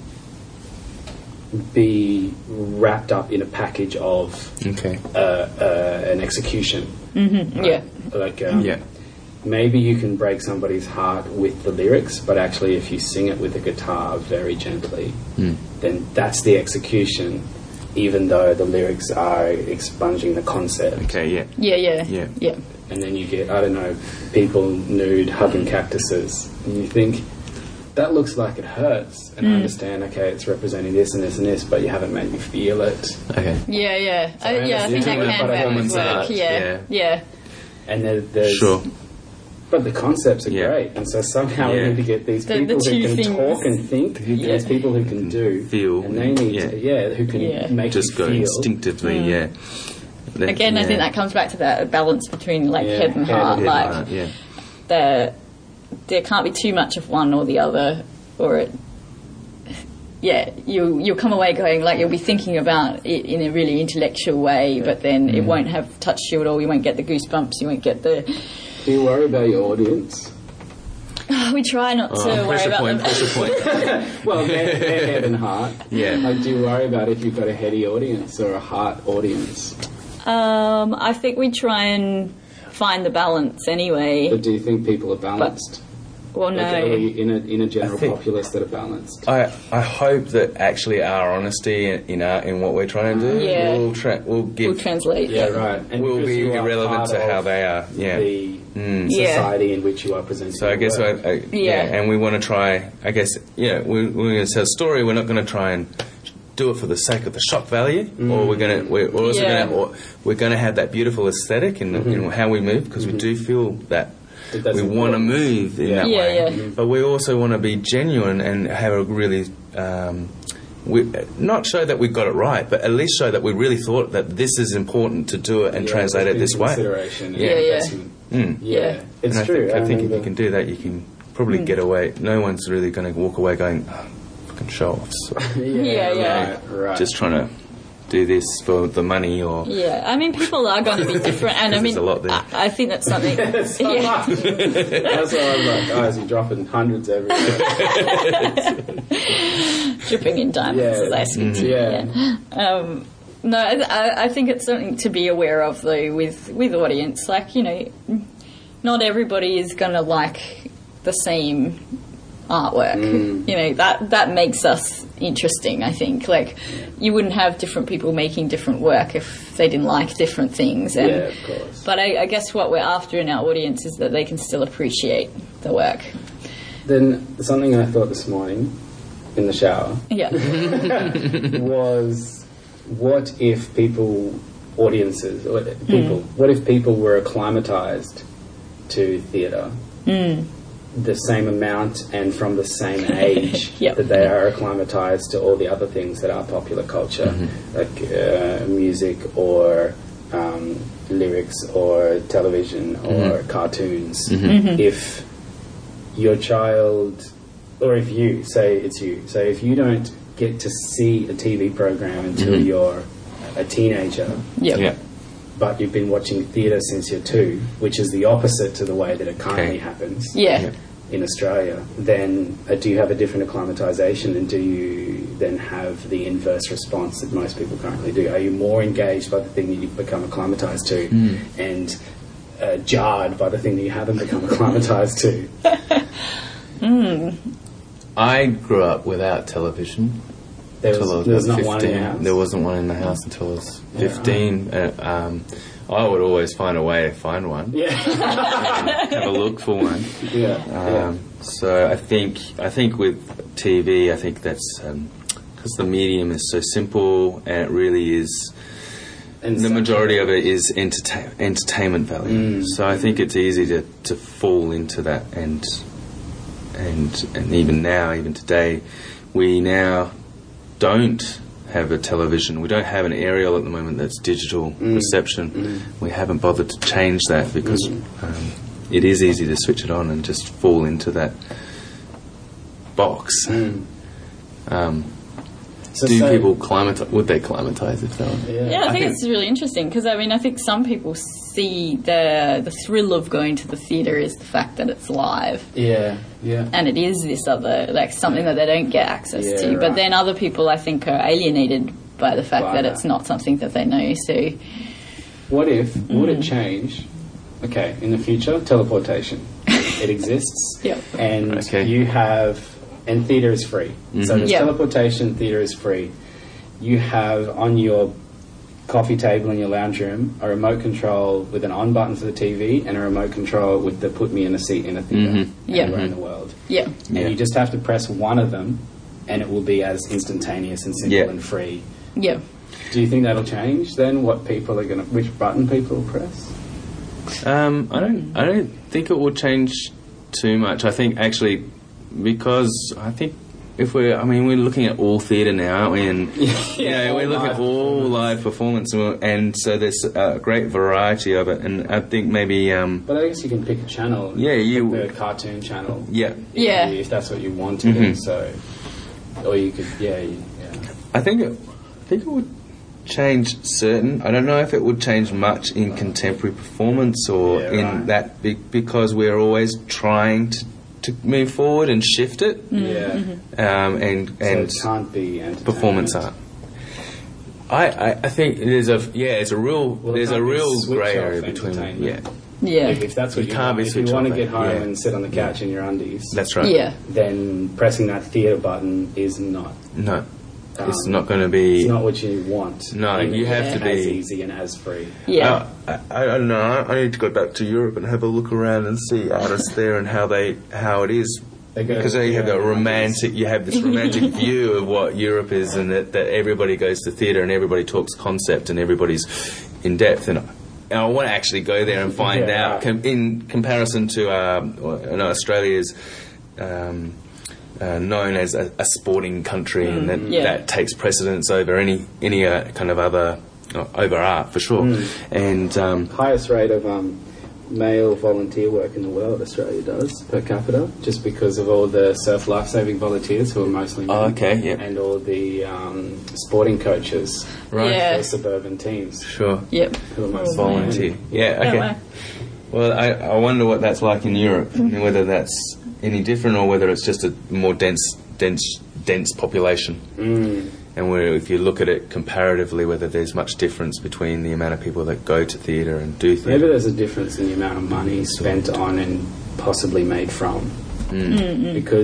be wrapped up in a package of okay, uh, uh, an execution. Mm-hmm. Yeah. Like um, yeah, maybe you can break somebody's heart with the lyrics, but actually if you sing it with the guitar very gently, Mm. then that's the execution, even though the lyrics are expunging the concept. okay, yeah, Yeah, yeah. Yeah. Yeah. And then you get, I don't know, people nude hugging cactuses. And you think, that looks like it hurts. And I understand, okay, it's representing this and this and this, but you haven't made me feel it. okay, Yeah, yeah. I, I yeah, I think that understand can that, but I work. haven't work. art, Yeah. yeah. Yeah. And there, there's... sure, But the concepts are Yeah. great, and so somehow Yeah. we need to get these The- the people two who can things. talk and think, and Yeah. these people who can do, Feel, and they need yeah. to, yeah, who can Yeah. make just you go feel. instinctively, yeah. Then- Again, I yeah. think that comes back to that balance between like Yeah, head and head heart. and Like Uh, yeah, there, there can't be too much of one or the other, or it. Yeah, you you'll come away going like you'll be thinking about it in a really intellectual way, but then Mm. it won't have touched you at all. You won't get the goosebumps. You won't get the. Do you worry about your audience? We try not to Oh, worry pressure about point, them. pressure point. Well, their, their head and heart. Yeah. Like, do you worry about if you've got a heady audience or a heart audience? Um, I think we try and find the balance anyway. But do you think people are balanced? Well, Like, are we no. in a, in a general I think- populace that are balanced? I, I hope that actually our honesty in, in our in what we're trying to do Yeah. will tra- will give We'll translate. Yeah, right. And will because be you are irrelevant part to how of they are. Yeah. the Mm. Yeah. society in which you are presenting. So I your guess I, work. I, yeah. Yeah. and we want to try. I guess yeah, we, we're going to tell a story. We're not going to try and do it for the sake of the shock value, or we're going to we're we're also Yeah. going to we're going to have that beautiful aesthetic in, in how we move because we do feel that. That that's We want to important. move in Yeah. that Yeah, way, yeah. but we also want to be genuine and have a really, um, we, not show that we got it right, but at least show that we really thought that this is important to do it and Yeah, translate it there's this been way. consideration and Yeah, yeah. investment. Mm. Yeah, Yeah. it's and I true. Think, I think if you remember- can do that, you can probably get away. No one's really going to walk away going, oh, fucking show offs. Yeah, Yeah, yeah. Right, right. Just trying to do this for the money or. Yeah, I mean, people are going to be different, and I There's mean, a lot there. I, I think that's something. That's so yeah. much. That's why I was like, guys, you're dropping hundreds everywhere. dripping in diamonds, Yeah. as I said to you, Yeah. yeah. Um, no, I, I think it's something to be aware of, though, with, with audience. Like, you know, not everybody is going to like the same artwork. Mm. You know, that that makes us interesting, I think. Like, you wouldn't have different people making different work if they didn't like different things. And, Yeah, of course. But I, I guess what we're after in our audience is that they can still appreciate the work. Then something I thought this morning in the shower Yeah. was, what if people, audiences, or people, what if people were acclimatized to theatre Mm. the same amount and from the same age Yep. that they are acclimatized to all the other things that are popular culture, like uh, music or um, lyrics or television or cartoons. If your child, or if you, say it's you, say if you don't get to see a T V program until you're a teenager, Yep. Yeah. but you've been watching theatre since you're two, which is the opposite to the way that it currently Okay. happens Yeah. in Australia, then uh, do you have a different acclimatisation, and do you then have the inverse response that most people currently do? Are you more engaged by the thing that you've become acclimatised to and uh, jarred by the thing that you haven't become acclimatised to? I grew up without television. There Till I was, there was about not one in fifteen. your house? There wasn't one in the house until I was Yeah, fifteen. Uh, um, I would always find a way to find one. Yeah. Have a look for one. yeah. Um, so I think I think with T V, I think that's because the medium is so simple and it really is. And The so- majority of it is entertain, entertainment value. Mm. So I think it's easy to, to fall into that, and and and even now, even today, we now don't have a television. We don't have an aerial at the moment that's digital reception. We haven't bothered to change that because um, it is easy to switch it on and just fall into that box. Mm. Um, So do say- people climatize? Would they climatize if they were? Yeah. Yeah, I I think think- it's really interesting because I mean I think some people see the the thrill of going to the theatre is the fact that it's live Yeah. Yeah. and it is this other like something that they don't get access Yeah, to. right. But then other people I think are alienated by the fact By that that. it's not something that they know. So What if, would Mm. it change, okay, in the future, teleportation. It exists. Yep. And Okay. you have, and theatre is free. So there's Yep. teleportation, theatre is free. You have on your coffee table in your lounge room a remote control with an on button for the T V and a remote control with the put me in a seat in a theatre Yep. anywhere in the world. yeah, Yeah. And you just have to press one of them and it will be as instantaneous and simple Yeah. and free. yeah. Do you think that'll change then? What people are going to, which button people will press? Um, I don't. I don't think it will change too much. I think actually, because I think if we're, I mean, we're looking at all theatre now, aren't we? And you know, we're looking at all live performance, and, we're- and so there's a great variety of it. And I think maybe, um, But I guess you can pick a channel. Yeah, you- Pick the cartoon channel. yeah, Yeah. If that's what you wanted. Mhm. So, or you could, yeah, you, yeah. I think it, I think it would change certain. I don't know if it would change much in contemporary performance or Yeah, in right. that be- because we're always trying to, to move forward and shift it, Yeah. um, and So and it can't be entertainment. performance art. I, I, I think there's a yeah, it's a real Well, it there's a can't be real switch grey off area between yeah, entertainment. Yeah, If, if that's what You you, can't want, be if you switch want to off get it, home yeah. and sit on the couch in your undies, that's right. yeah, then pressing that theatre button is not. No, it's Um, not going to be. It's not what you want. No, Even you if have it's to as be- easy and as free. yeah. I, I, I don't know. I need to go back to Europe and have a look around and see artists there and how they how it is. They go- Because you have yeah, a romantic, you have this romantic view of what Europe is, and that, that everybody goes to theatre and everybody talks concept and everybody's in depth. And, and I want to actually go there and find Yeah, out right. com- in comparison to um, you know, Australia's. Um, uh, known as a, a sporting country, and that, Yeah. that takes precedence over any any uh, kind of other uh, over art for sure. And um, Highest rate of um, male volunteer work in the world Australia does per capita, just because of all the surf lifesaving volunteers who are mostly men, Oh, okay, yeah. and all the um, sporting coaches Right. Yeah. for suburban teams sure, Yep. who are mostly volunteer. men. Yeah, Yeah, okay. wow. Well, I, I wonder what that's like in Europe, and whether that's any different or whether it's just a more dense, dense, dense population. Mm. And where, if you look at it comparatively, whether there's much difference between the amount of people that go to theatre and do Maybe theatre. there's a difference in the amount of money spent on and possibly made from. Mm. Because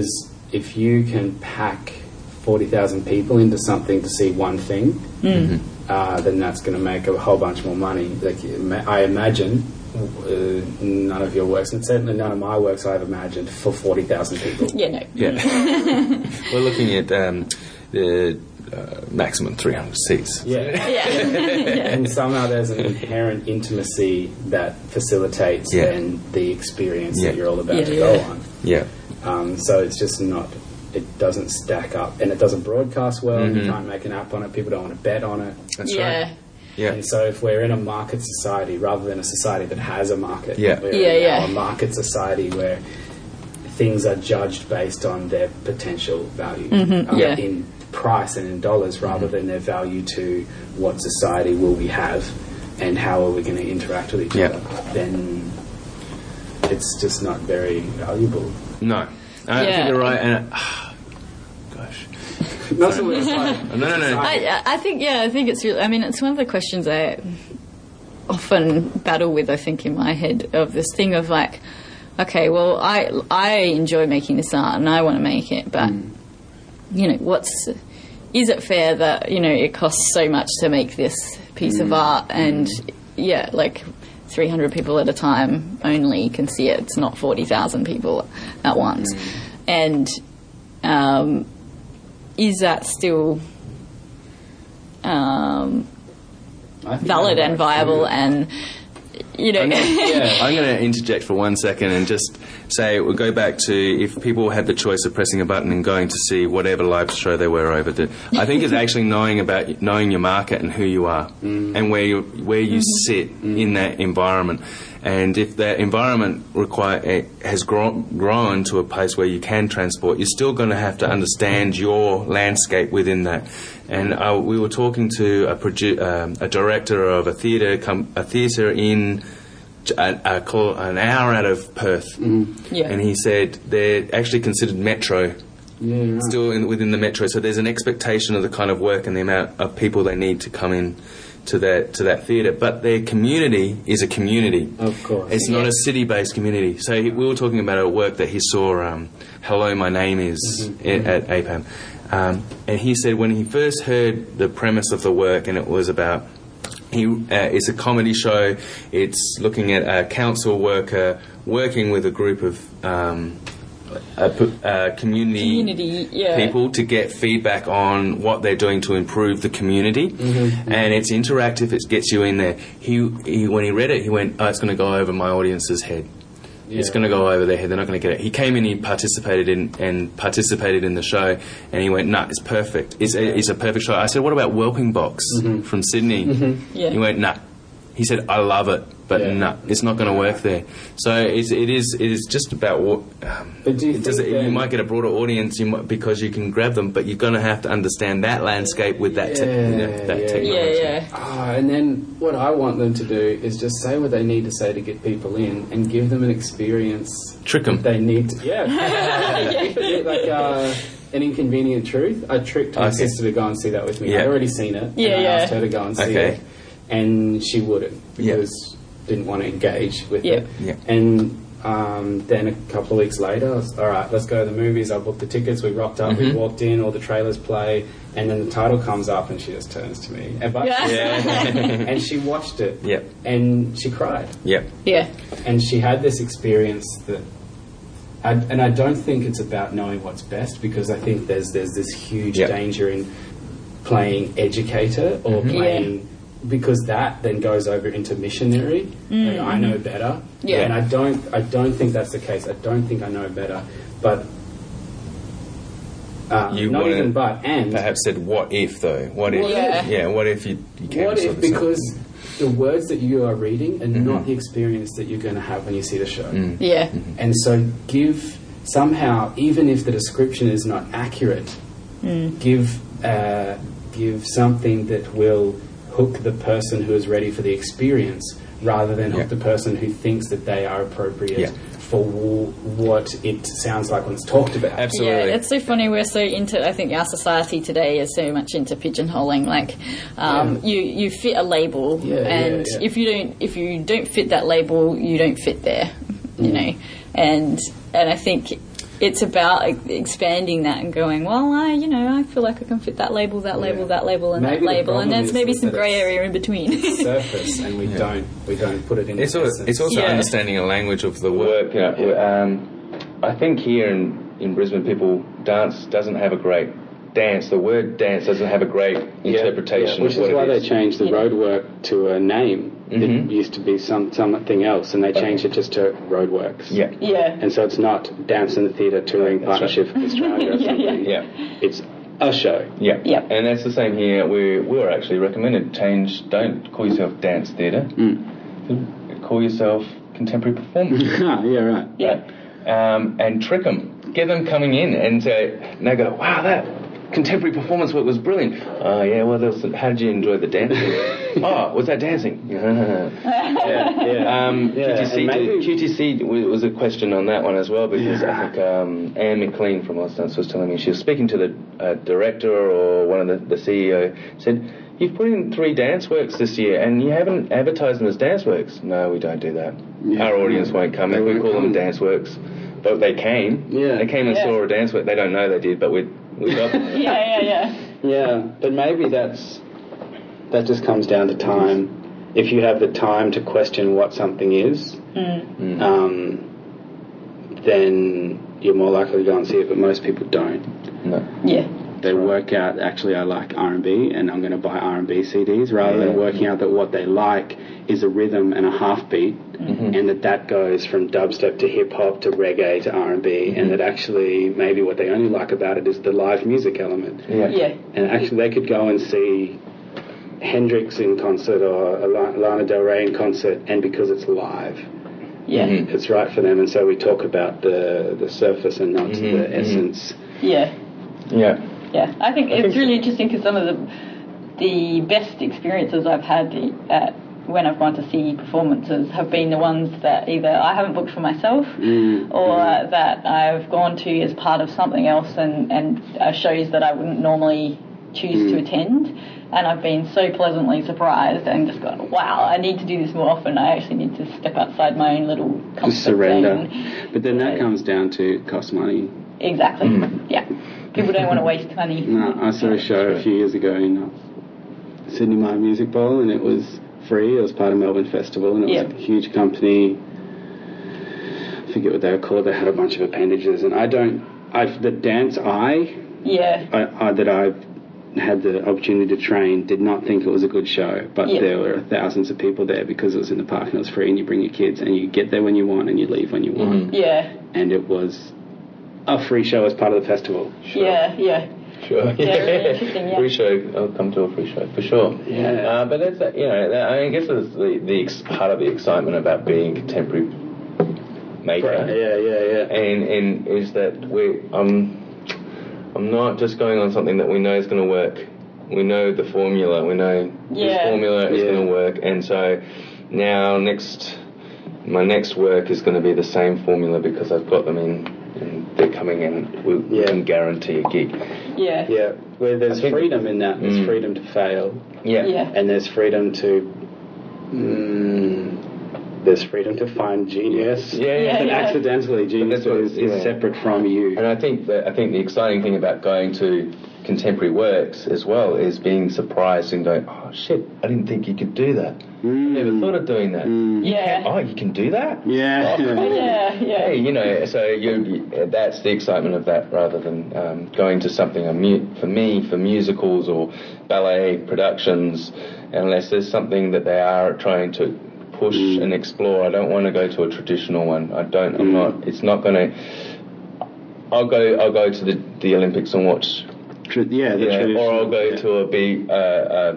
if you can pack forty thousand people into something to see one thing, Mm. uh, then that's going to make a whole bunch more money. Like I imagine, uh, none of your works, and certainly none of my works I've imagined for forty thousand people. Yeah, no. Yeah. We're looking at um, the uh, maximum three hundred seats. Yeah. Yeah. Yeah. And somehow there's an inherent intimacy that facilitates Yeah. then the experience Yeah. that you're all about Yeah, to yeah. go on. Yeah. Um, so it's just not, it doesn't stack up, and it doesn't broadcast well. Mhm. You can't make an app on it. People don't want to bet on it. That's Yeah. right. Yeah. And so if we're in a market society rather than a society that has a market, Yeah. we're Yeah, in yeah. now a market society where things are judged based on their potential value Mhm, um, yeah. in price and in dollars rather than their value to what society will we have and how are we going to interact with each Yeah. other, then it's just not very valuable. No. I Yeah. think you're right. And uh, gosh. That's what it's like. No, no, no. I, I think, yeah, I think it's really, I mean, it's one of the questions I often battle with, I think, in my head, of this thing of like, okay, well, I, I enjoy making this art and I want to make it, but, you know, what's, is it fair that, you know, it costs so much to make this piece of art and, yeah, like three hundred people at a time only can see it. It's not forty thousand people at once. And, um, is that still um, I think valid that's and right, viable too. and, you know... I'm gonna, yeah, I'm going to interject for one second and just say we'll go back to if people had the choice of pressing a button and going to see whatever live show they were over to. I think it's actually knowing about knowing your market and who you are and where you where you sit in that environment. And if that environment require eh, has grown, grown to a place where you can transport, you're still going to have to understand your landscape within that. And uh, we were talking to a, produ- um, a director of a theatre, com- a theatre in a, a call, an hour out of Perth, Yeah. and he said they're actually considered metro. Yeah, right. Still in, within the metro, so there's an expectation of the kind of work and the amount of people they need to come in to that to that theatre. But their community is a community. Of course. It's not Yeah. a city-based community. So he, we were talking about a work that he saw, um, Hello, My Name Is, Mm-hmm. at, at A P A M. Um, and he said when he first heard the premise of the work, and it was about, he uh, it's a comedy show, it's looking at a council worker working with a group of um, a, p- uh, community, Community, yeah. people to get feedback on what they're doing to improve the community. Mm-hmm. And it's interactive, it gets you in there. He, he when he read it, he went, oh, it's going to go over my audience's head. It's Yeah. going to go over their head. They're not going to get it. He came in, he participated in and participated in the show, and he went, "Nah, it's perfect. It's a, it's a perfect show." I said, "What about Whelping Box from Sydney?" Yeah. He went, "Nah." He said, "I love it, but Yeah. nah, it's not going to work there." So it's, it is it is just about what. Um, But do you it does think it, you then- might get a broader audience, you might, because you can grab them, but you're going to have to understand that landscape with that, te- you know, Yeah, that yeah. technology. Yeah, yeah. Ah, and then what I want them to do is just say what they need to say to get people in, and give them an experience. Trick 'em. that They need to, yeah, yeah. like uh, an inconvenient truth. I tricked my Okay. sister to go and see that with me. Yeah. I'd already seen it. Yeah, and I yeah. asked her to go and see Okay. it, and she wouldn't Yeah. because didn't want to engage with Yeah. it. Yeah. And um, then a couple of weeks later, I was, all right, let's go to the movies. I booked the tickets. We rocked up. We Mhm. walked in. All the trailers play, and then the title comes up, and she just turns to me. And, but Yeah. Yeah. and she watched it. Yep. And she cried. Yep. Yeah. And she had this experience that, I, and I don't think it's about knowing what's best, because I think there's there's this huge Yep. danger in playing educator or Mhm. playing, because that then goes over into missionary. Like, I know better. Yeah. And I don't I don't think that's the case. I don't think I know better. But uh, You not wanna even but and Perhaps said, "What if though? What if? What if? Yeah. What if you, you came what and saw if this because the words that you are reading are Mhm. not the experience that you're going to have when you see the show. Mm. Yeah. And so give somehow, even if the description is not accurate, give uh, give something that will hook the person who is ready for the experience, rather than hook Yeah. the person who thinks that they are appropriate Yeah. for w- what it sounds like when it's talked about. Absolutely. Yeah, it's so funny. We're so into. I think our society today is so much into pigeonholing. Like, um, Yeah. you you fit a label, Yeah, and yeah, yeah. if you don't if you don't fit that label, you don't fit there. You know, and and I think it's about expanding that and going, well, I, you know, I feel like I can fit that label, that label, Yeah. that label, and Maybe that the label, and problem there's is maybe that some grey it's area in between. surface, and we Yeah. don't we don't put it in. It's also, essence. it's also Yeah. understanding a language of the work. You know, um, I think here in, in Brisbane, people dance doesn't have a great dance. The word dance doesn't have a great Yeah, interpretation. yeah, which of what is why it they is. changed the Yeah. roadwork to a name. Mhm. It used to be some something else, and they changed it just to roadworks. Yeah. Yeah. And so it's not Dance in the Theatre Touring That's Partnership of Australia or Yeah, yeah. something. Yeah. It's a show. Yeah. Yeah. And that's the same here. We we were actually recommended change. Don't call yourself dance theatre. Mm. Call yourself contemporary performance. Ah, yeah, right. Yeah. um, and trick them. Get them coming in and say, and they go, wow, that contemporary performance work was brilliant. Oh, yeah, well, there was some, how did you enjoy the dancing? Oh, was that dancing? Yeah, yeah. Um, Yeah, Q T C, and maybe- did- Q T C w- was a question on that one as well, because Yeah. I think um, Anne McLean from Lost Dance was telling me, she was speaking to the uh, director or one of the, the C E O, said, you've put in three dance works this year and you haven't advertised them as dance works. No, we don't do that. Yeah. Our audience won't come They if we won't call them come. dance works. But they came. Yeah. They came and Yeah. saw a dance work. They don't know they did, but we we got them. Yeah, yeah, yeah. Yeah, but maybe that's that just comes down to time. If you have the time to question what something is, Mm. um, then you're more likely to go and see it. But most people don't. No. Yeah. They work out, actually, I like R and B, and I'm going to buy R and B C Ds, rather Yeah. than working out that what they like is a rhythm and a half beat, Mm-hmm. and that that goes from dubstep to hip hop to reggae to R and B, Mm-hmm. and that actually maybe what they only like about it is the live music element. Yeah. Yeah. And actually, they could go and see Hendrix in concert or Ala- Lana Del Rey in concert, and because it's live, Yeah. Mhm. it's right for them. And so we talk about the the surface and not Mhm, the mhm. essence. Yeah. Yeah. Yeah, I think I it's think- really interesting because some of the the best experiences I've had at, when I've gone to see performances have been the ones that either I haven't booked for myself Mm. or that I've gone to as part of something else and, and uh, shows that I wouldn't normally choose to attend. And I've been so pleasantly surprised and just gone, wow, I need to do this more often. I actually need to step outside my own little comfort Just surrender. zone. But then that Yeah. comes down to cost money. Exactly. Mm. Yeah. People don't want to waste money. No, I saw a show a few years ago in uh, Sydney Mine Music Bowl, and it was free. It was part of Melbourne Festival, and it was Yep. a huge company. I forget what they were called. They had a bunch of appendages, and I don't. I the dance I, Yeah. I, I that I had the opportunity to train did not think it was a good show, but Yeah. there were thousands of people there because it was in the park and it was free, and you bring your kids and you get there when you want and you leave when you want, Yeah. and it was a free show as part of the festival. Yeah. Yeah. Sure. Yeah, really interesting, yeah. Free show. I'll come to a free show for sure. Yeah. Uh, but that's uh, you know, that, I mean, I guess it's the the ex- part of the excitement about being a contemporary maker. Yeah, yeah, yeah. And and is that we I'm I'm not just going on something that we know is going to work. We know the formula. We know this Yeah. formula is Yeah. going to work. And so now next my next work is going to be the same formula because I've got them in. And they're coming in. We, we Yeah. can guarantee a gig. Yeah. Yeah, where there's I think- freedom in that. There's Mm. freedom to fail, Yeah. Yeah. and there's freedom to. Mm, there's freedom to find genius. Yeah, yeah. Yeah, But yeah. accidentally, genius that's what- is, is yeah. separate from you. And I think that I think the exciting thing about going to contemporary works as well is being surprised and going, oh shit, I didn't think you could do that. I never thought of doing that. You Yeah. can, oh, you can do that? Yeah. Yeah. Yeah. Hey, you know, so you, you that's the excitement of that rather than um, going to something a mu- for me for musicals or ballet productions, unless there's something that they are trying to push and explore. I don't want to go to a traditional one. I don't. I'm not. It's not going to. I'll go. I'll go to the the Olympics and watch. Tr- yeah, the Yeah, traditional. or I'll go yeah. to a big uh, uh,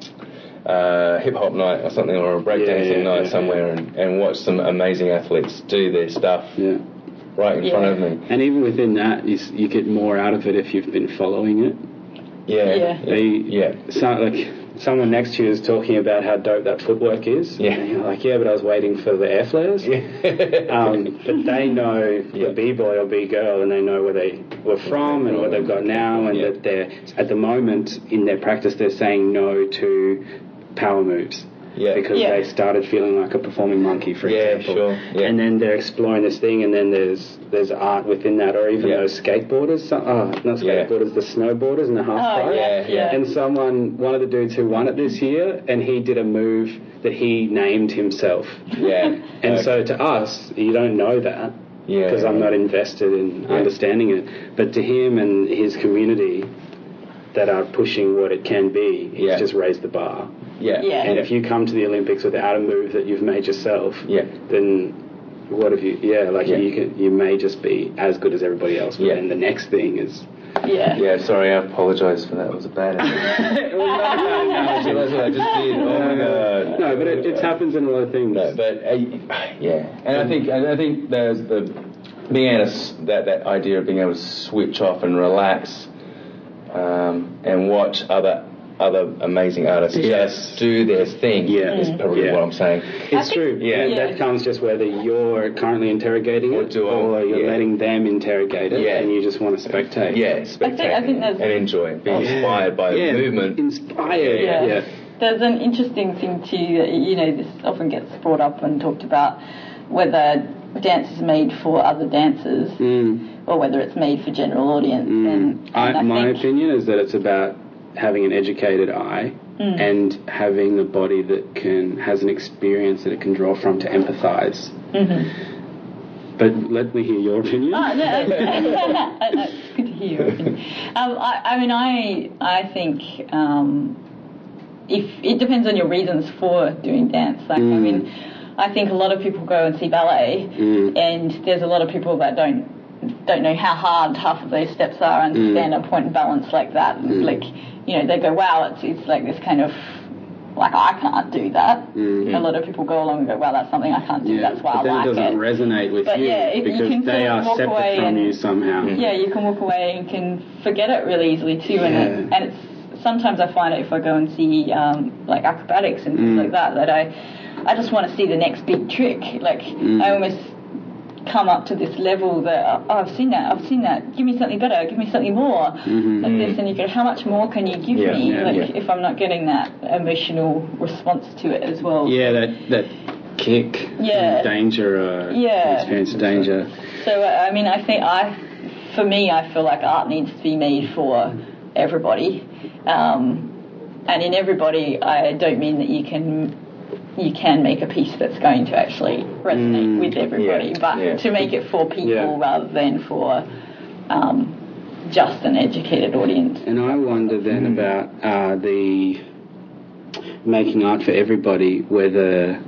uh, hip hop night or something, or a breakdancing Yeah, yeah, night yeah, somewhere, yeah. And, and watch some amazing athletes do their stuff Yeah. right in Yeah. front of me. And even within that, you, s- you get more out of it if you've been following it. Yeah, Yeah. They, yeah. So, like, someone next to you is talking about how dope that footwork is. Yeah. And you're like, yeah, but I was waiting for the air flares. Yeah. Um, but they know Yeah. the b-boy or b-girl, and they know where they were from and what they've got now, and Yeah. that they're, at the moment, in their practice, they're saying no to power moves. Yeah. because Yeah. they started feeling like a performing monkey, for Yeah, example. sure. Yeah. And then they're exploring this thing, and then there's there's art within that, or even Yeah. those skateboarders, so, oh, not Yeah. skateboarders, the snowboarders and the half Oh, pipe. yeah, yeah. And someone, one of the dudes who won it this year, and he did a move that he named himself. Yeah. And Okay. so to us, you don't know that Yeah. because I'm not invested in Yeah. understanding it. But to him and his community that are pushing what it can be, he's Yeah. just raised the bar. Yeah. Yeah. And if you come to the Olympics without a move that you've made yourself, Yeah. then what have you? Yeah, like Yeah. you can, you may just be as good as everybody else. But Yeah. then the next thing is Yeah. Yeah, sorry, I apologise for that. It was a bad idea. it was not a bad analogy. That's what I just did. Oh my god. No, but it, it happens in a lot of things. No, but uh, yeah, and I think and I think there's the being able to s- that that idea of being able to switch off and relax, um, and watch other other amazing artists Yes. just do their thing. Yeah. is probably Yeah. what I'm saying. It's I think- true. yeah. And Yeah. that comes just whether you're currently interrogating Or it do I- or you're yeah. letting them interrogate it, Yeah. and you just want to spectate. Yeah, I think- I spectating think there's- and enjoy it, being Yeah. inspired by Yeah, the movement. Inspired. Yeah. Yeah. There's an interesting thing too that, you know, this often gets brought up and talked about, whether dance is made for other dancers Mm. or whether it's made for general audience. Mm. And, and I, I my think, opinion is that it's about having an educated eye Mm. and having the body that can has an experience that it can draw from to empathise. Mhm. But let me hear your opinion. Oh, no, I- I- I- it's good to hear your opinion. Um, I, I mean, I I think um, if it depends on your reasons for doing dance. Like, I Mm. mean, I think a lot of people go and see ballet, Mm. and there's a lot of people that don't don't know how hard half of those steps are and Mm. stand up point and balance like that. Mm. Like, you know, they go, wow, it's it's like this kind of, like, I can't do that. Mm. A lot of people go along and go, wow, that's something I can't do. Yeah, That's why but I then like it doesn't it. resonate with But you yeah, if you because can they sort of are walk separate away from and- you somehow. Yeah, you can walk away and can forget it really easily too. And, it, Yeah. and it's sometimes I find it if I go and see um, like acrobatics and things Mm. like that, that I I just want to see the next big trick. Like Mm. I almost come up to this level that oh, I've seen that, I've seen that. Give me something better. Give me something more. Mhm. Like this, and you go, how much more can you give Yeah, me? yeah, like yeah. if I'm not getting that emotional response to it as well. Yeah, that that kick, Yeah. danger, uh, Yeah. experience of danger. So uh, I mean, I think I, for me, I feel like art needs to be made for everybody, um, and in everybody, I don't mean that you can you can make a piece that's going to actually resonate Mm, with everybody, yeah, but yeah. to make it for people Yeah. rather than for um, just an educated audience. And I wonder then Mm. about uh, the making art for everybody, whether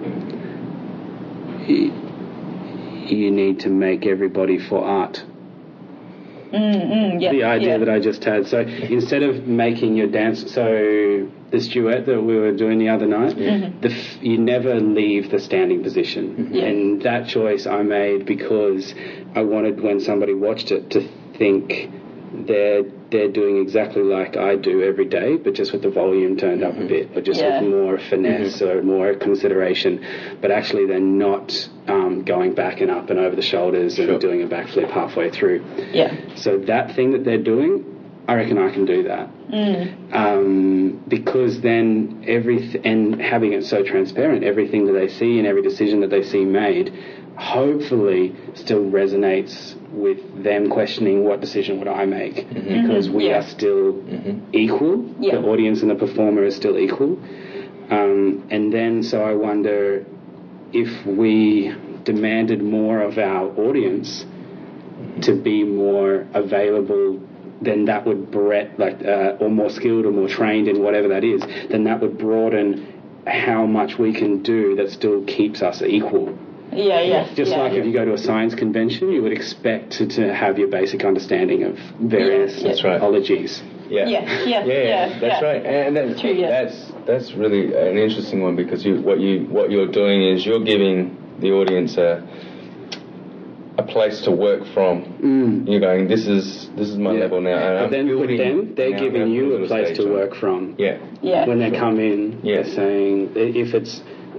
y- you need to make everybody for art. Mm, mm, yeah, The idea yeah. that I just had. So instead of making your dance, so this duet that we were doing the other night, the f- you never leave the standing position. Yeah. And that choice I made because I wanted when somebody watched it to think they're they're doing exactly like I do every day, but just with the volume turned up a bit, or just Yeah. with more finesse or more consideration. But actually, they're not um, going back and up and over the shoulders and Sure. doing a backflip halfway through. Yeah. So that thing that they're doing, I reckon I can do that. Um, because then every and having it so transparent, everything that they see and every decision that they see made, hopefully still resonates with them questioning what decision would I make, because we Yeah. are still equal. Yeah. The audience and the performer is still equal. Um, and then so I wonder if we demanded more of our audience to be more available, then that would bre- like uh, or more skilled or more trained in whatever that is, then that would broaden how much we can do that still keeps us equal. Yeah, yeah. Just yeah. like if you go to a science convention, you would expect to, to have your basic understanding of various Yeah, that's right. ologies. Yeah. Yeah, yeah, yeah, yeah, that's yeah. right. And that's True, yeah. that's that's really an interesting one because you what you what you're doing is you're giving the audience a a place to work from. Mm. You're going, this is this is my Yeah. level now. And But I'm then with building, them, they're now giving I'm you building a place stage to on. work from. Yeah. Yeah. When they come in, Yeah. they're saying if it's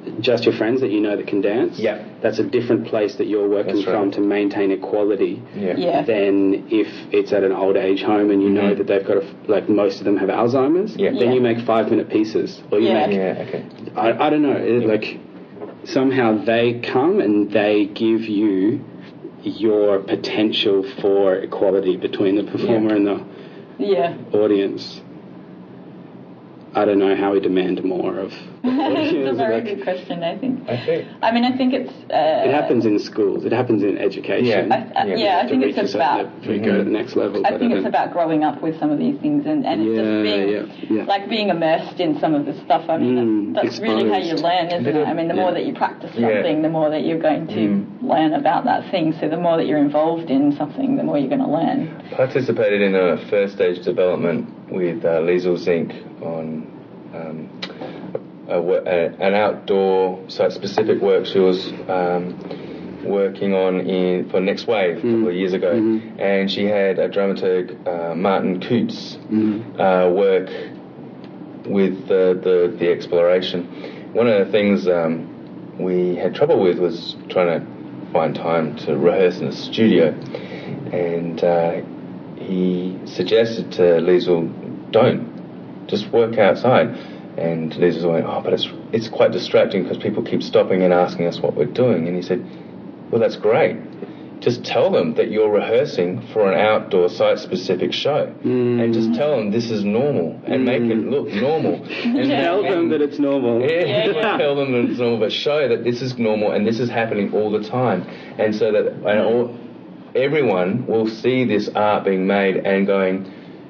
just your friends that you know that can dance. Yeah. That's a different place that you're working That's right. from to maintain equality. Yeah. Yeah. Than if it's at an old age home and you Mm-hmm. know that they've got, a, like most of them have Alzheimer's. Yeah. Then Yeah. you make five minute pieces, or you Yeah. make. Yeah, okay. I, I don't know. It, like somehow they come and they give you your potential for equality between the performer Yeah. and the Yeah. audience. I don't know how we demand more of the audience. It's a very like, good question, I think. I think. I mean, I think it's... Uh, it happens in schools. It happens in education. Yeah. I, I, Yeah. yeah, I To think reach it's a certain about... level, to go to the next level. I but think I it's don't- about growing up with some of these things and, and it's Yeah, just being, yeah, yeah. like being immersed in some of this stuff. I mean, Mm, that's, that's really how you exposed. learn, isn't it? I mean, the more Yeah. that you practice Yeah. something, the more that you're going to Mm. learn about that thing. So the more that you're involved in something, the more you're going to learn. Participated in a first stage development with uh, Liesl Zink on um, a, a, an outdoor site-specific work she was um, working on in for Next Wave a couple of years ago, Mm-hmm. and she had a dramaturg, uh, Martin Coots, Mm-hmm. uh, work with the, the, the exploration. One of the things um, we had trouble with was trying to find time to rehearse in a studio, and uh, he suggested to Liesl, don't, just work outside. And Liesl went, oh, but it's it's quite distracting because people keep stopping and asking us what we're doing. And he said, well, that's great. Just tell them that you're rehearsing for an outdoor site-specific show, Mm. and just tell them this is normal, and make it look normal. And Tell them that it's normal. yeah, Yeah, yeah. tell them that it's normal, but show that this is normal and this is happening all the time, and so that and all, everyone will see this art being made and going,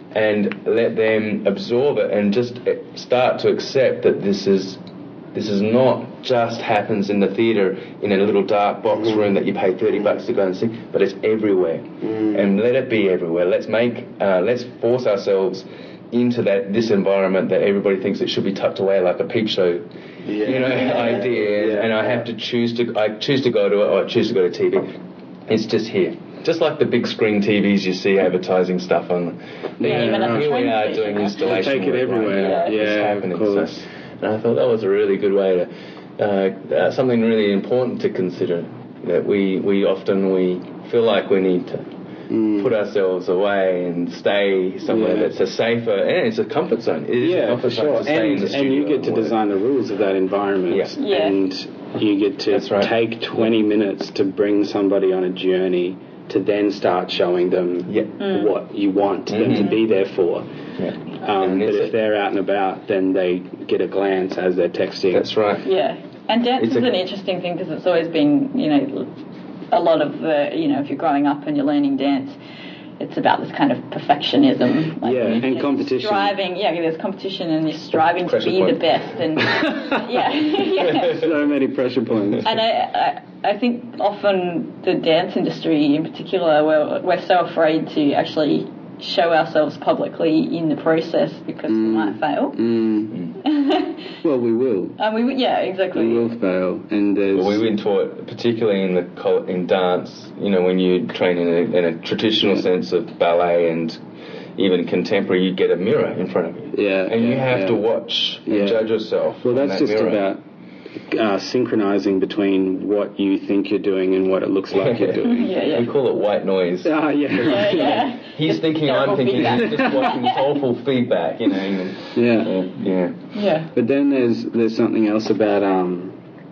and let them absorb it and just start to accept that this is this is not just happens in the theatre in a little dark box Mm-hmm. room that you pay thirty bucks to go and see, but it's everywhere, Mm. and let it be everywhere. Let's make uh, let's force ourselves into that this environment that everybody thinks it should be tucked away like a peep show, Yeah. you know, idea. Yeah. And I have to choose to I choose to go to it or I choose to go to T V. It's just here. Just like the big screen T Vs you see advertising stuff on. Yeah, even at the here we train are station, doing right? installation. Take it work right everywhere. now. Yeah, It's of happening. course. So, and I thought that was a really good way to uh, uh, something really important to consider. That we we often we feel like we need to Mm. put ourselves away and stay somewhere Yeah. that's a safer and it's a comfort zone. It is a Yeah, comfort for zone sure. to stay in And, the and studio you get to and work. design the rules of that environment. Yeah. Yeah. And you get to That's right. take twenty minutes to bring somebody on a journey to then start showing them Yeah. what you want them to Mhm. be there for. Yeah. Um, And but it's if a- they're out and about, then they get a glance as they're texting. That's right. Yeah, and dance It's is a- an interesting thing because it's always been, you know, a lot of the, you know, if you're growing up and you're learning dance, it's about this kind of perfectionism. Like, Yeah, you and know, competition. Striving, yeah, there's competition and you're striving to Pressure be point. the best. And yeah, yeah. So many pressure points. And I, I, I think often the dance industry in particular, we're, we're so afraid to actually show ourselves publicly in the process because we might fail. Mm. Well, we will. And we, would- yeah, exactly. We will fail. And there's... Well, we've been taught, particularly in the col- in dance, you know, when you train in a, in a traditional sense of ballet and even contemporary, you get a mirror in front of you, Yeah. and you yeah, have yeah. to watch and Yeah. judge yourself. Well, on that's that just mirror. about uh, synchronizing between what you think you're doing and what it looks like you're doing. Yeah, yeah. We call it white noise. Ah, yeah. Yeah, yeah. He's thinking, I'm Terrible thinking, feedback. he's just watching soulful feedback, you know. And, Yeah. yeah. Yeah. But then there's there's something else about um,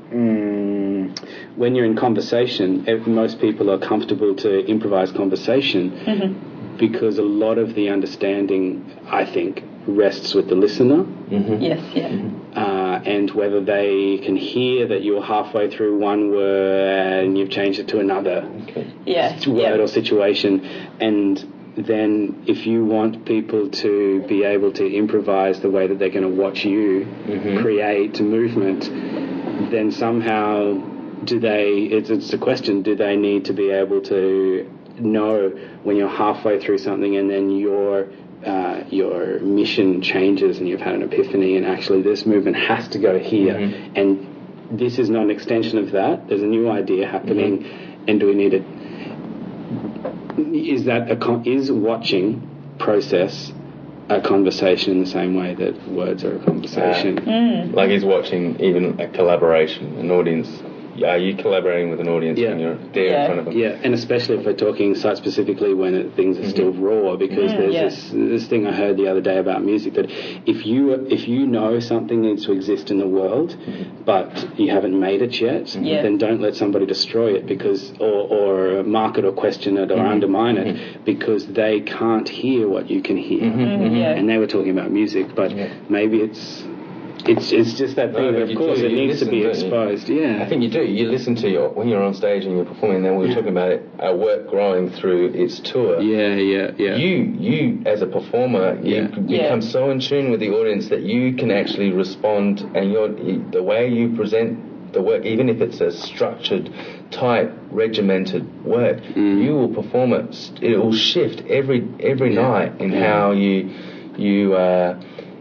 mm, when you're in conversation. If most people are comfortable to improvise conversation Mm-hmm. because a lot of the understanding, I think, rests with the listener. Mm-hmm. Yes, yeah. Uh, and whether they can hear that you're halfway through one word and you've changed it to another Okay. Yeah. word yeah. or situation, and then if you want people to be able to improvise the way that they're going to watch you Mhm. create movement, then somehow do they, it's, it's a question, do they need to be able to know when you're halfway through something and then your uh, your mission changes and you've had an epiphany and actually this movement has to go here Mhm. and this is not an extension of that, there's a new idea happening, and do we need it? Is that a con- is watching process a conversation in the same way that words are a conversation. Uh, mm. Like he's watching even a collaboration, an audience. Are you collaborating with an audience yeah. when you're there yeah. in front of them? Yeah, and especially if we're talking site specifically when it, things are mm-hmm. still raw, because mm, there's yeah. this this thing I heard the other day about music, that if you if you know something needs to exist in the world, mm-hmm. but you haven't made it yet, mm-hmm. yeah. then don't let somebody destroy it, because or, or market or question it or mm-hmm. undermine it, mm-hmm. because they can't hear what you can hear. Mm-hmm. Mm-hmm. Yeah. And they were talking about music, but yeah. maybe it's. It's it's just that thing no, that, of course, do. it you needs listen, to be exposed. You? Yeah, I think you do. You listen to your when you're on stage and you're performing. And then we were yeah. talking about it, our work growing through its tour. Yeah, yeah, yeah. You you as a performer, yeah. you become yeah. so in tune with the audience that you can actually respond, and your the way you present the work, even if it's a structured, tight, regimented work, mm. you will perform it. It will shift every every yeah. night in yeah. how you you uh,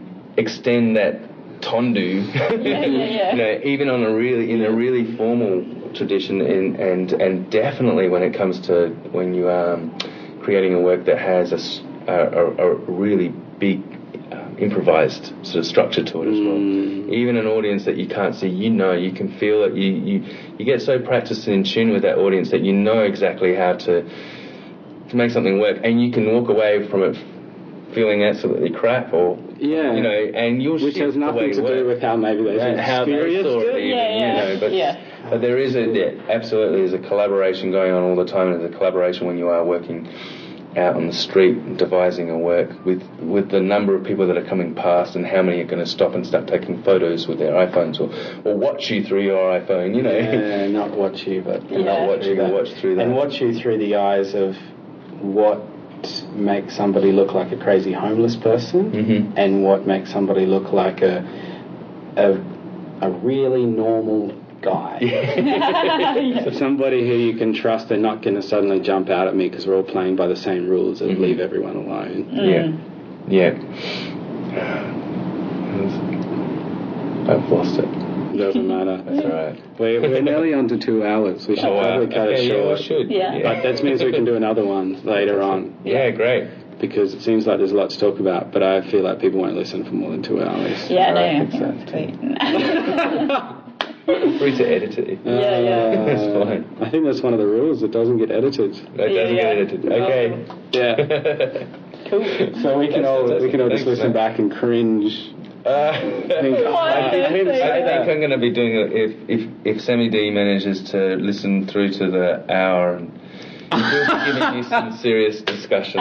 extend that. Tondu, yeah, yeah, yeah. you know, even on a really in a really formal tradition, and and and definitely when it comes to when you are um, creating a work that has a a, a really big uh, improvised sort of structure to it as well. Mm. Even an audience that you can't see, you know, you can feel it. You you you get so practiced and in tune with that audience that you know exactly how to to make something work, and you can walk away from it feeling absolutely crap, or yeah, you know, and you'll which has nothing to do work. with how maybe they've yeah, how experienced they it. Even, yeah, yeah, you know, but, yeah. but there is a yeah, absolutely there's a collaboration going on all the time, and there's a collaboration when you are working out on the street and devising a work with with the number of people that are coming past, and how many are going to stop and start taking photos with their iPhones, or, or watch you through your iPhone, you know. Yeah, not watch you, but yeah. not watch you, watch through that, and watch you through the eyes of what makes somebody look like a crazy homeless person, mm-hmm. and what makes somebody look like a a, a really normal guy. yeah. So somebody who you can trust, they're not going to suddenly jump out at me because we're all playing by the same rules and mm-hmm. leave everyone alone. Mm. Yeah, yeah. I've lost it. Doesn't matter. That's all right. We're, we're nearly on to two hours. We should oh, probably wow. cut okay, it short. Yeah, we should. Yeah. yeah. But that means we can do another one later on. Yeah, great. Because it seems like there's a lot to talk about, but I feel like people won't listen for more than two hours. Yeah, I no, don't think so. Free to edit it. Yeah, yeah. That's fine. I think that's one of the rules. It doesn't get edited. It doesn't yeah, get yeah. edited. Okay. Yeah. Cool. So we can all we can all just listen back and cringe. Uh, think, I, think, I think I'm going to be doing it if if if Sammy D manages to listen through to the hour. And we'll be giving you some serious discussion.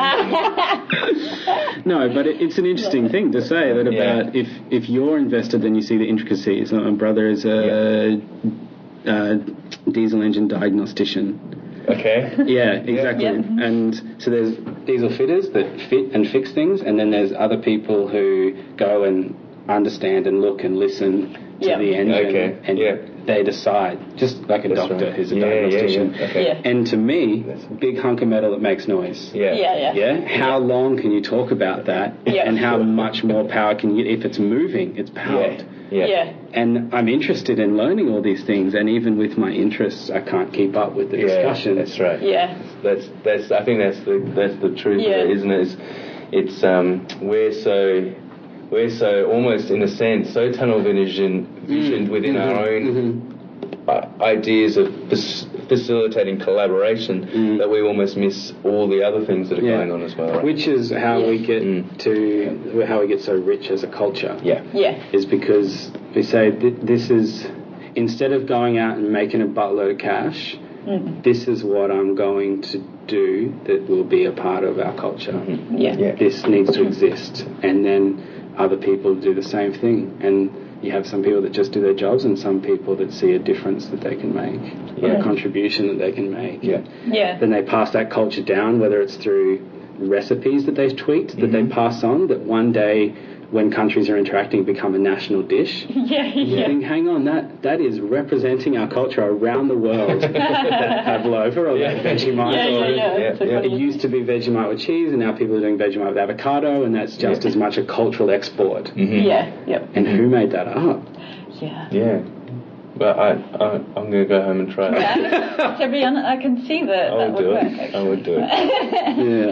No, but it, it's an interesting thing to say that about yeah. if if you're invested, then you see the intricacies. My brother is a, yeah. a diesel engine diagnostician. Okay. Yeah, exactly. Yeah. And so there's diesel fitters that fit and fix things, and then there's other people who go and understand and look and listen to yeah. the engine, okay. and yeah. they decide, just like a That's doctor right. who's a yeah, diagnostician. Yeah, yeah. Okay. Yeah. And to me, big hunk of metal that makes noise. Yeah. Yeah, yeah. Yeah? How long can you talk about that? Yeah. And how much more power can you, if it's moving, it's powered. Yeah. Yeah. And I'm interested in learning all these things, and even with my interests, I can't keep up with the Yeah, discussion. that's right. Yeah. That's that's. I think that's the that's the truth Yeah. of it, isn't it? It's, it's um we're so we're so almost in a sense so tunnel vision visioned mm. within mm-hmm. our own mm-hmm. uh, ideas of fac- facilitating collaboration mm. that we almost miss all the other things that are yeah. going on as well. Right? Which is how Yeah. we get Mm. to how we get so rich as a culture. Yeah. Yeah. Is because we say th- this is, instead of going out and making a buttload of cash, Mm-hmm. this is what I'm going to do that will be a part of our culture. Mm-hmm. Yeah. Yeah. This needs to exist, and then other people do the same thing, and you have some people that just do their jobs and some people that see a difference that they can make, Yeah. a contribution that they can make. Yeah. Yeah. Then they pass that culture down, whether it's through recipes that they tweet, that Mm-hmm. they pass on, that one day when countries are interacting become a national dish. Yeah, You yeah. think, hang on, that that is representing our culture around the world. That pavlova or Yeah. that Vegemite. Yeah, yeah, or, yeah. Yeah, It's a yeah. It funny- used to be Vegemite with cheese, and now people are doing Vegemite with avocado, and that's just Yeah. as much a cultural export. Mm-hmm. Yeah, yep. And who made that up? Yeah. Yeah. But I, I I'm going to go home and try it. To be honest, I can see that I that would would do work. it. I Actually. would do it. Yeah.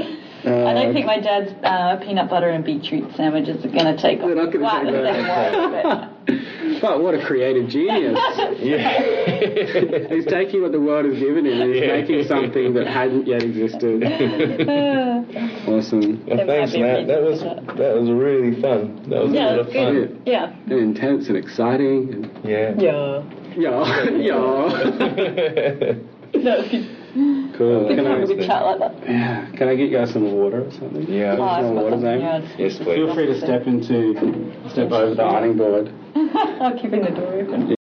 I don't think my dad's uh, peanut butter and beetroot sandwiches are going to take off They're not gonna quite take the that. same way. But But what a creative genius. Yeah. He's taking what the world has given him and he's Yeah. making something that hadn't yet existed. Awesome. Well, There thanks, might be a Matt. reason That for was that. that was really fun. That was a yeah, lot it's of fun. good. Yeah. And intense and exciting. And Yeah. Yeah. yeah, yeah. No, it's good. Cool. Good Can to have a I, good chat like that. yeah, can I get you guys some water or something? Yeah. Oh, I've Some got water, something, Zane? yeah, Yes, Feel please. free to step into, step over the ironing board. I'm keeping the door open.